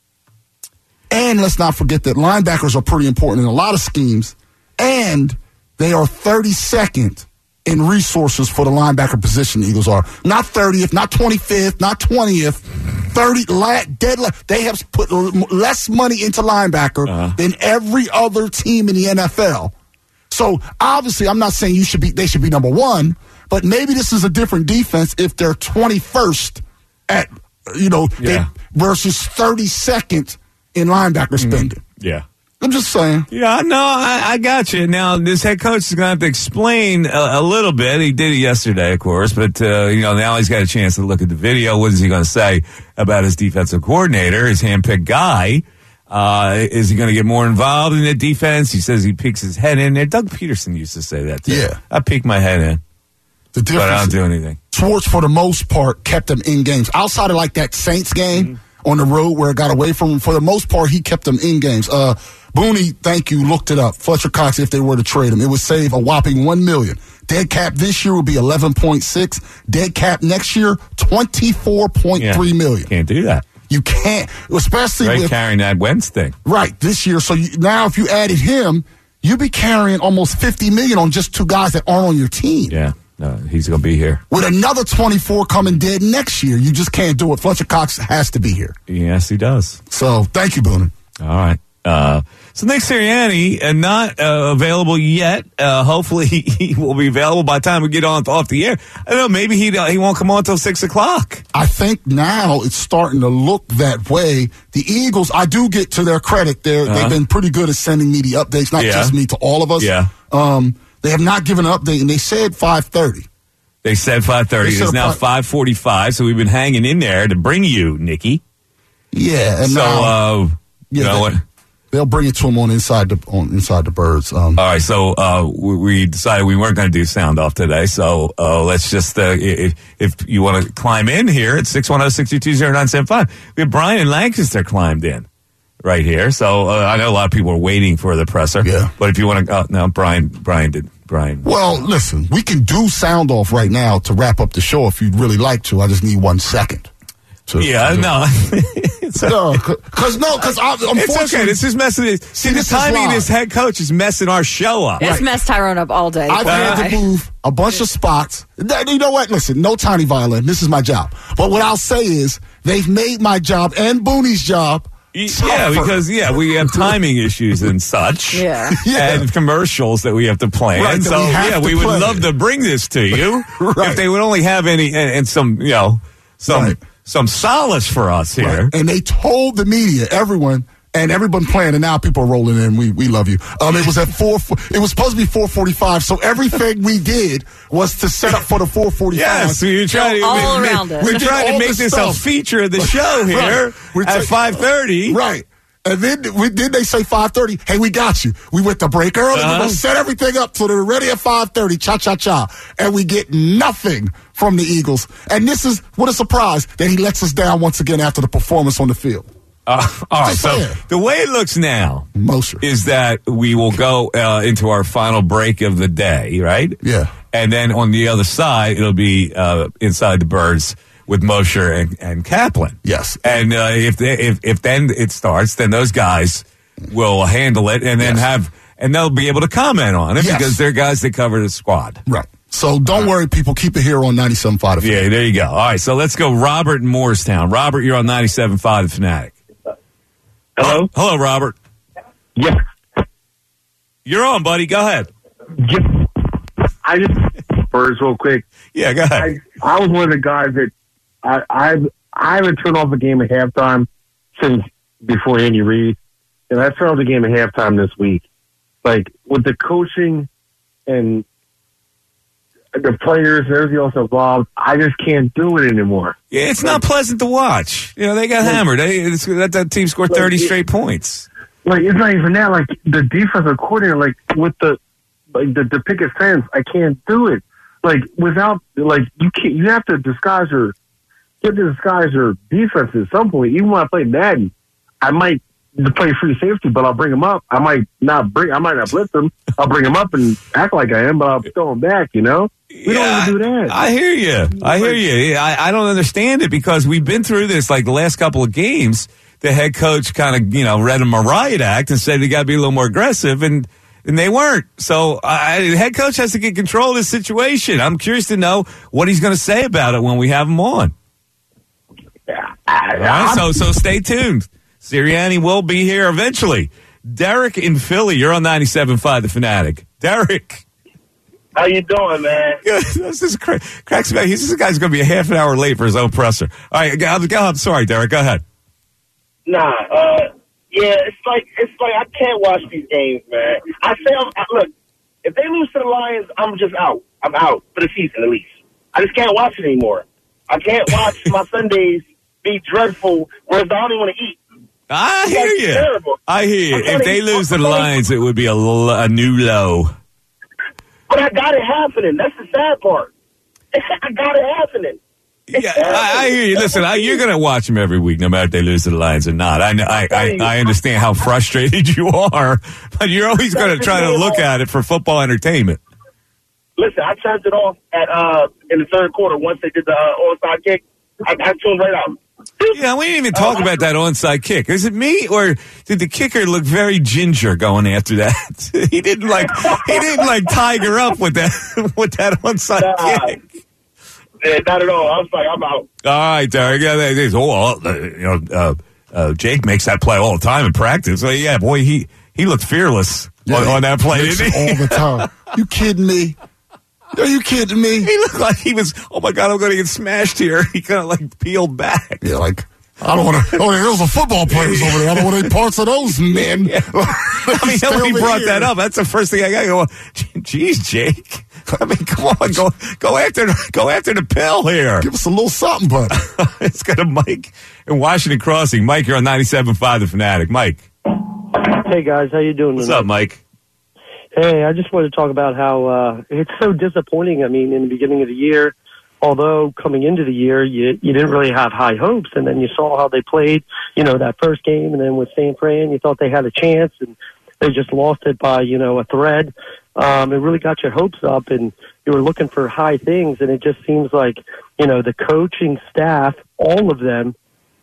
And let's not forget that linebackers are pretty important in a lot of schemes, and they are thirty-second in resources for the linebacker position. The Eagles are not thirtieth, not twenty-fifth, not twentieth. thirty la- dead. La- they have put l- less money into linebacker Uh-huh. than every other team in the N F L. So obviously, I'm not saying you should be. They should be number one, but maybe this is a different defense if they're twenty-first at you know they- Yeah. versus thirty-second in linebacker spending. Yeah. I'm just saying. Yeah, no, I, I got you. Now, this head coach is going to have to explain a, a little bit. He did it yesterday, of course, but, uh, you know, now he's got a chance to look at the video. What is he going to say about his defensive coordinator, his handpicked guy? Uh, is he going to get more involved in the defense? He says he peeks his head in there. Doug Peterson used to say that, too. Yeah. I peek my head in, The difference. but I don't do anything. Schwartz, for the most part, kept them in games. Outside of like that Saints game Mm-hmm. on the road where it got away from him, for the most part, he kept them in games. Uh, Booney, thank you, looked it up. Fletcher Cox, if they were to trade him, it would save a whopping one million dollars. Dead cap this year would be eleven point six. Dead cap next year, twenty-four point three million dollars. Can't do that. You can't, especially Right, with carrying that Wentz thing. right this year. So you, now, if you added him, you'd be carrying almost fifty million dollars on just two guys that aren't on your team. Yeah, no, he's going to be here. With another twenty-four coming dead next year, you just can't do it. Fletcher Cox has to be here. Yes, he does. So thank you, Boone. All right. Uh, so Nick Sirianni, uh, not uh, available yet. Uh, hopefully he, he will be available by the time we get on off the air. I don't know. Maybe he he won't come on until six o'clock. I think now it's starting to look that way. The Eagles, I do get to their credit. They're, Uh-huh. They've been pretty good at sending me the updates, not Yeah. just me, to all of us. Yeah. Um, they have not given an update, and they said five thirty. They said five thirty. They said It's now five- five forty-five. So we've been hanging in there to bring you, Nikki. Yeah. And so now, uh, you yeah, know they- what? they'll bring it to him on inside the on inside the birds. Um, All right, so uh, we, we decided we weren't going to do sound off today. So uh, let's just uh, if, if you want to climb in here at six one zero, six two two, zero nine seven five. We have Brian in Lancaster climbed in right here. So uh, I know a lot of people are waiting for the presser. Yeah, but if you want to, uh, no, Brian, Brian did. Brian. Well, listen, we can do sound off right now to wrap up the show if you'd really like to. I just need one second. To, yeah, to no. no, because no, because unfortunately, it's okay. This is messing. See, the timing of this head coach is messing our show up. It's right. messed Tyrone up all day. I've had to move a bunch of spots. You know what? Listen, no tiny violin. This is my job. But what I'll say is they've made my job and Booney's job. Tougher. Yeah, because yeah, we have timing issues and such. Yeah. yeah. And commercials that we have to plan. Right, so we yeah, we would play. love to bring this to you. Right. If they would only have any and, and some, you know, some right. some solace for us here. Right. And they told the media, everyone, and everyone playing, and now people are rolling in. We we love you. Um, it was at four. It was supposed to be four forty-five. So everything we did was to set up for the four forty-five. Yes, so you're trying to all make, around it. We're trying to make this stuff. a feature of the show here right. at five thirty. Right. And then we did they say five thirty? Hey, we got you. We went to break early. Uh-huh. We're going to set everything up so they're ready at five thirty. Cha cha cha. And we get nothing from the Eagles. And this is what a surprise that he lets us down once again after the performance on the field. Uh, all right, Just so saying. the way it looks now Mosher. is that we will go uh, into our final break of the day, right? Yeah. And then on the other side, it'll be uh, Inside the Birds with Mosher and, and Kaplan. Yes. And uh, if, they, if if then it starts, then those guys will handle it and then yes. have, and they'll be able to comment on it yes. because they're guys that cover the squad. Right. So don't worry, people. Keep it here on ninety-seven point five. Yeah, there you go. All right, so let's go Robert in Morristown. Robert, you're on ninety-seven point five The Fanatic. Hello? Hello, Robert. Yeah. You're on, buddy. Go ahead. Yeah. I just birds real quick. Yeah, go ahead. I, I was one of the guys that I I've, I haven't turned off a game at halftime since before Andy Reid, and I turned off the game at halftime this week. Like with the coaching and the players and everything else involved, I just can't do it anymore. Yeah, it's not pleasant to watch. You know, they got like, hammered. They, it's, that, that team scored thirty like, straight points. Like, it's not even that. Like, the defensive coordinator, like, with the, like, the, the picket fence, I can't do it. Like, without, like, you can't, you have to disguise your, you have to disguise your defense at some point. Even when I play Madden, I might play free safety, but I'll bring him up. I might not bring, I might not blitz him. I'll bring him up and act like I am, but I'll throw him back, you know? We yeah, don't even do that. I hear you. I hear you. I, I don't understand it because we've been through this like the last couple of games. The head coach kind of, you know, read him a riot act and said they got to be a little more aggressive, and and they weren't. So I, the head coach has to get control of the situation. I'm curious to know what he's going to say about it when we have him on. Yeah. All right, so so stay tuned. Sirianni will be here eventually. Derek in Philly, you're on ninety-seven point five The Fanatic. Derek. How you doing, man? Good. This is cra- cracks me up. He's, this guy's going to be a half an hour late for his own presser. All right, go, go, I'm sorry, Derek. Go ahead. Nah, uh, yeah, it's like it's like I can't watch these games, man. I say, I'm, I, look, if they lose to the Lions, I'm just out. I'm out for the season, at least. I just can't watch it anymore. I can't watch my Sundays be dreadful, whereas I don't even want to eat. I hear That's you. Terrible. I hear you. If they lose to the Lions, it would be a, l- a new low. But I got it happening. That's the sad part. I got it happening. It's Yeah, I, I hear you. Listen, I, you're going to watch them every week, no matter if they lose to the Lions or not. I, I, I, I understand how frustrated you are, but you're always going to try to look at it for football entertainment. Listen, I turned it off at uh in the third quarter once they did the uh, onside kick. I, I tuned right out. Yeah, we didn't even talk uh, about that onside kick. Is it me, or did the kicker look very ginger going after that? he didn't like he didn't like tiger up with that with that onside nah, kick. Yeah, not at all. I was like, I'm out. All right, Derek. Yeah, they, they, oh, uh, you know, uh, uh, Jake makes that play all the time in practice. So yeah, boy, he he looked fearless yeah, on, on that play, didn't he? All the time. You kidding me? Are you kidding me? He looked like he was, oh my God, I'm going to get smashed here. He kind of like peeled back. Yeah, like, I don't want to, oh, those are football players over there. I don't want any parts of those men. Yeah. I mean, nobody brought here. that up. That's the first thing I got to go, geez, Jake. I mean, come on, go go after go after the pill here. Give us a little something, bud. It's got a Mike in Washington Crossing. Mike, you're on ninety-seven point five The Fanatic. Mike. Hey guys, how you doing? What's tonight? up, Mike? Hey, I just wanted to talk about how uh, it's so disappointing. I mean, in the beginning of the year, although coming into the year, you you didn't really have high hopes, and then you saw how they played, you know, that first game, and then with San Fran, you thought they had a chance, and they just lost it by, you know, a thread. Um, it really got your hopes up, and you were looking for high things, and it just seems like, you know, the coaching staff, all of them,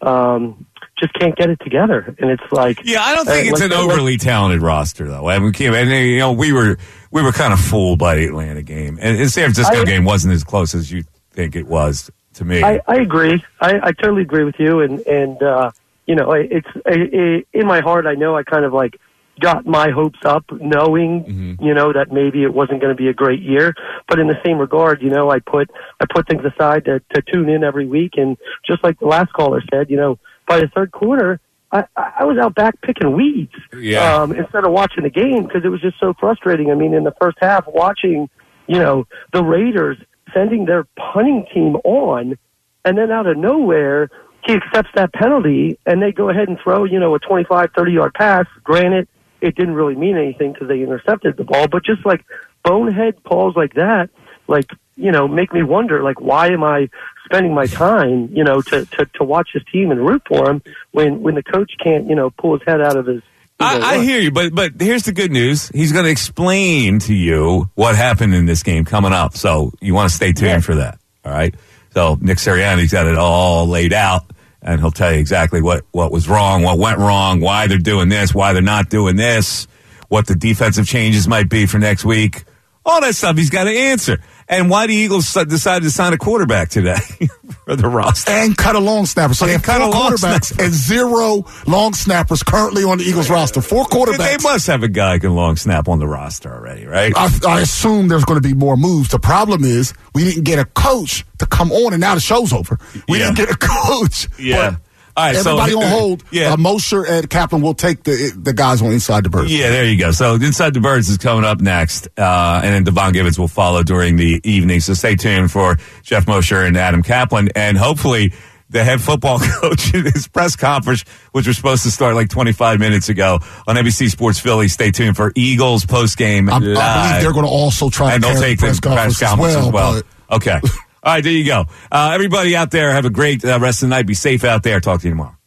um, just can't get it together. And it's like, Yeah, I don't think uh, it's like- an overly talented roster, though. I mean, Kim, and, you know, we were we were kind of fooled by the Atlanta game, and the San Francisco I- game wasn't as close as you think it was to me. I, I agree. I, I totally agree with you. And, and uh, you know, I- it's I, I, in my heart, I know I kind of like got my hopes up knowing, Mm-hmm. you know, that maybe it wasn't going to be a great year. But in the same regard, you know, I put I put things aside to, to tune in every week. And just like the last caller said, you know, by the third quarter, I, I was out back picking weeds Yeah. um, instead of watching the game because it was just so frustrating. I mean, in the first half, watching, you know, the Raiders sending their punting team on, and then out of nowhere, he accepts that penalty, and they go ahead and throw, you know, a twenty-five, thirty-yard pass. Granted, it didn't really mean anything because they intercepted the ball, but just like bonehead calls like that, like, you know, make me wonder, like, why am I spending my time, you know, to, to, to watch his team and root for him when, when the coach can't, you know, pull his head out of his. I, I hear you, but but here's the good news. He's going to explain to you what happened in this game coming up. So you want to stay tuned Yeah. for that. All right. So Nick Sirianni's got it all laid out, and he'll tell you exactly what, what was wrong, what went wrong, why they're doing this, why they're not doing this, what the defensive changes might be for next week. All that stuff he's got to answer. And why the Eagles decided to sign a quarterback today for the roster. And cut a long snapper. So they have cut four a long quarterbacks snapper. and zero long snappers currently on the Eagles roster. Four quarterbacks. They must have a guy who can long snap on the roster already, right? I, I assume there's going to be more moves. The problem is we didn't get a coach to come on, and now the show's over. We Yeah. didn't get a coach. Yeah. But All right, so- everybody on hold. Yeah. Uh, Mosher and Kaplan will take the the guys on Inside the Birds. Yeah, there you go. So Inside the Birds is coming up next, uh, and then Devon Gibbons will follow during the evening. So stay tuned for Jeff Mosher and Adam Kaplan, and hopefully the head football coach in his press conference, which was supposed to start like twenty-five minutes ago on N B C Sports Philly. Stay tuned for Eagles postgame live. I believe they're going to also try and to they'll carry take the the press press conference conference as well. as well. Okay. All right, there you go. Uh, everybody out there, have a great uh, rest of the night. Be safe out there. Talk to you tomorrow.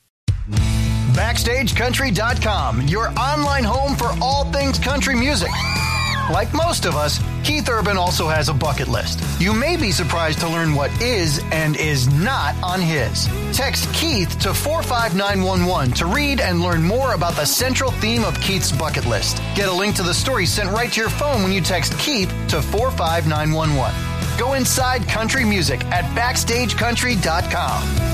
Backstage Country dot com, your online home for all things country music. Like most of us, Keith Urban also has a bucket list. You may be surprised to learn what is and is not on his. Text Keith to four five nine one one to read and learn more about the central theme of Keith's bucket list. Get a link to the story sent right to your phone when you text Keith to four five nine one one. Go inside country music at Backstage Country dot com.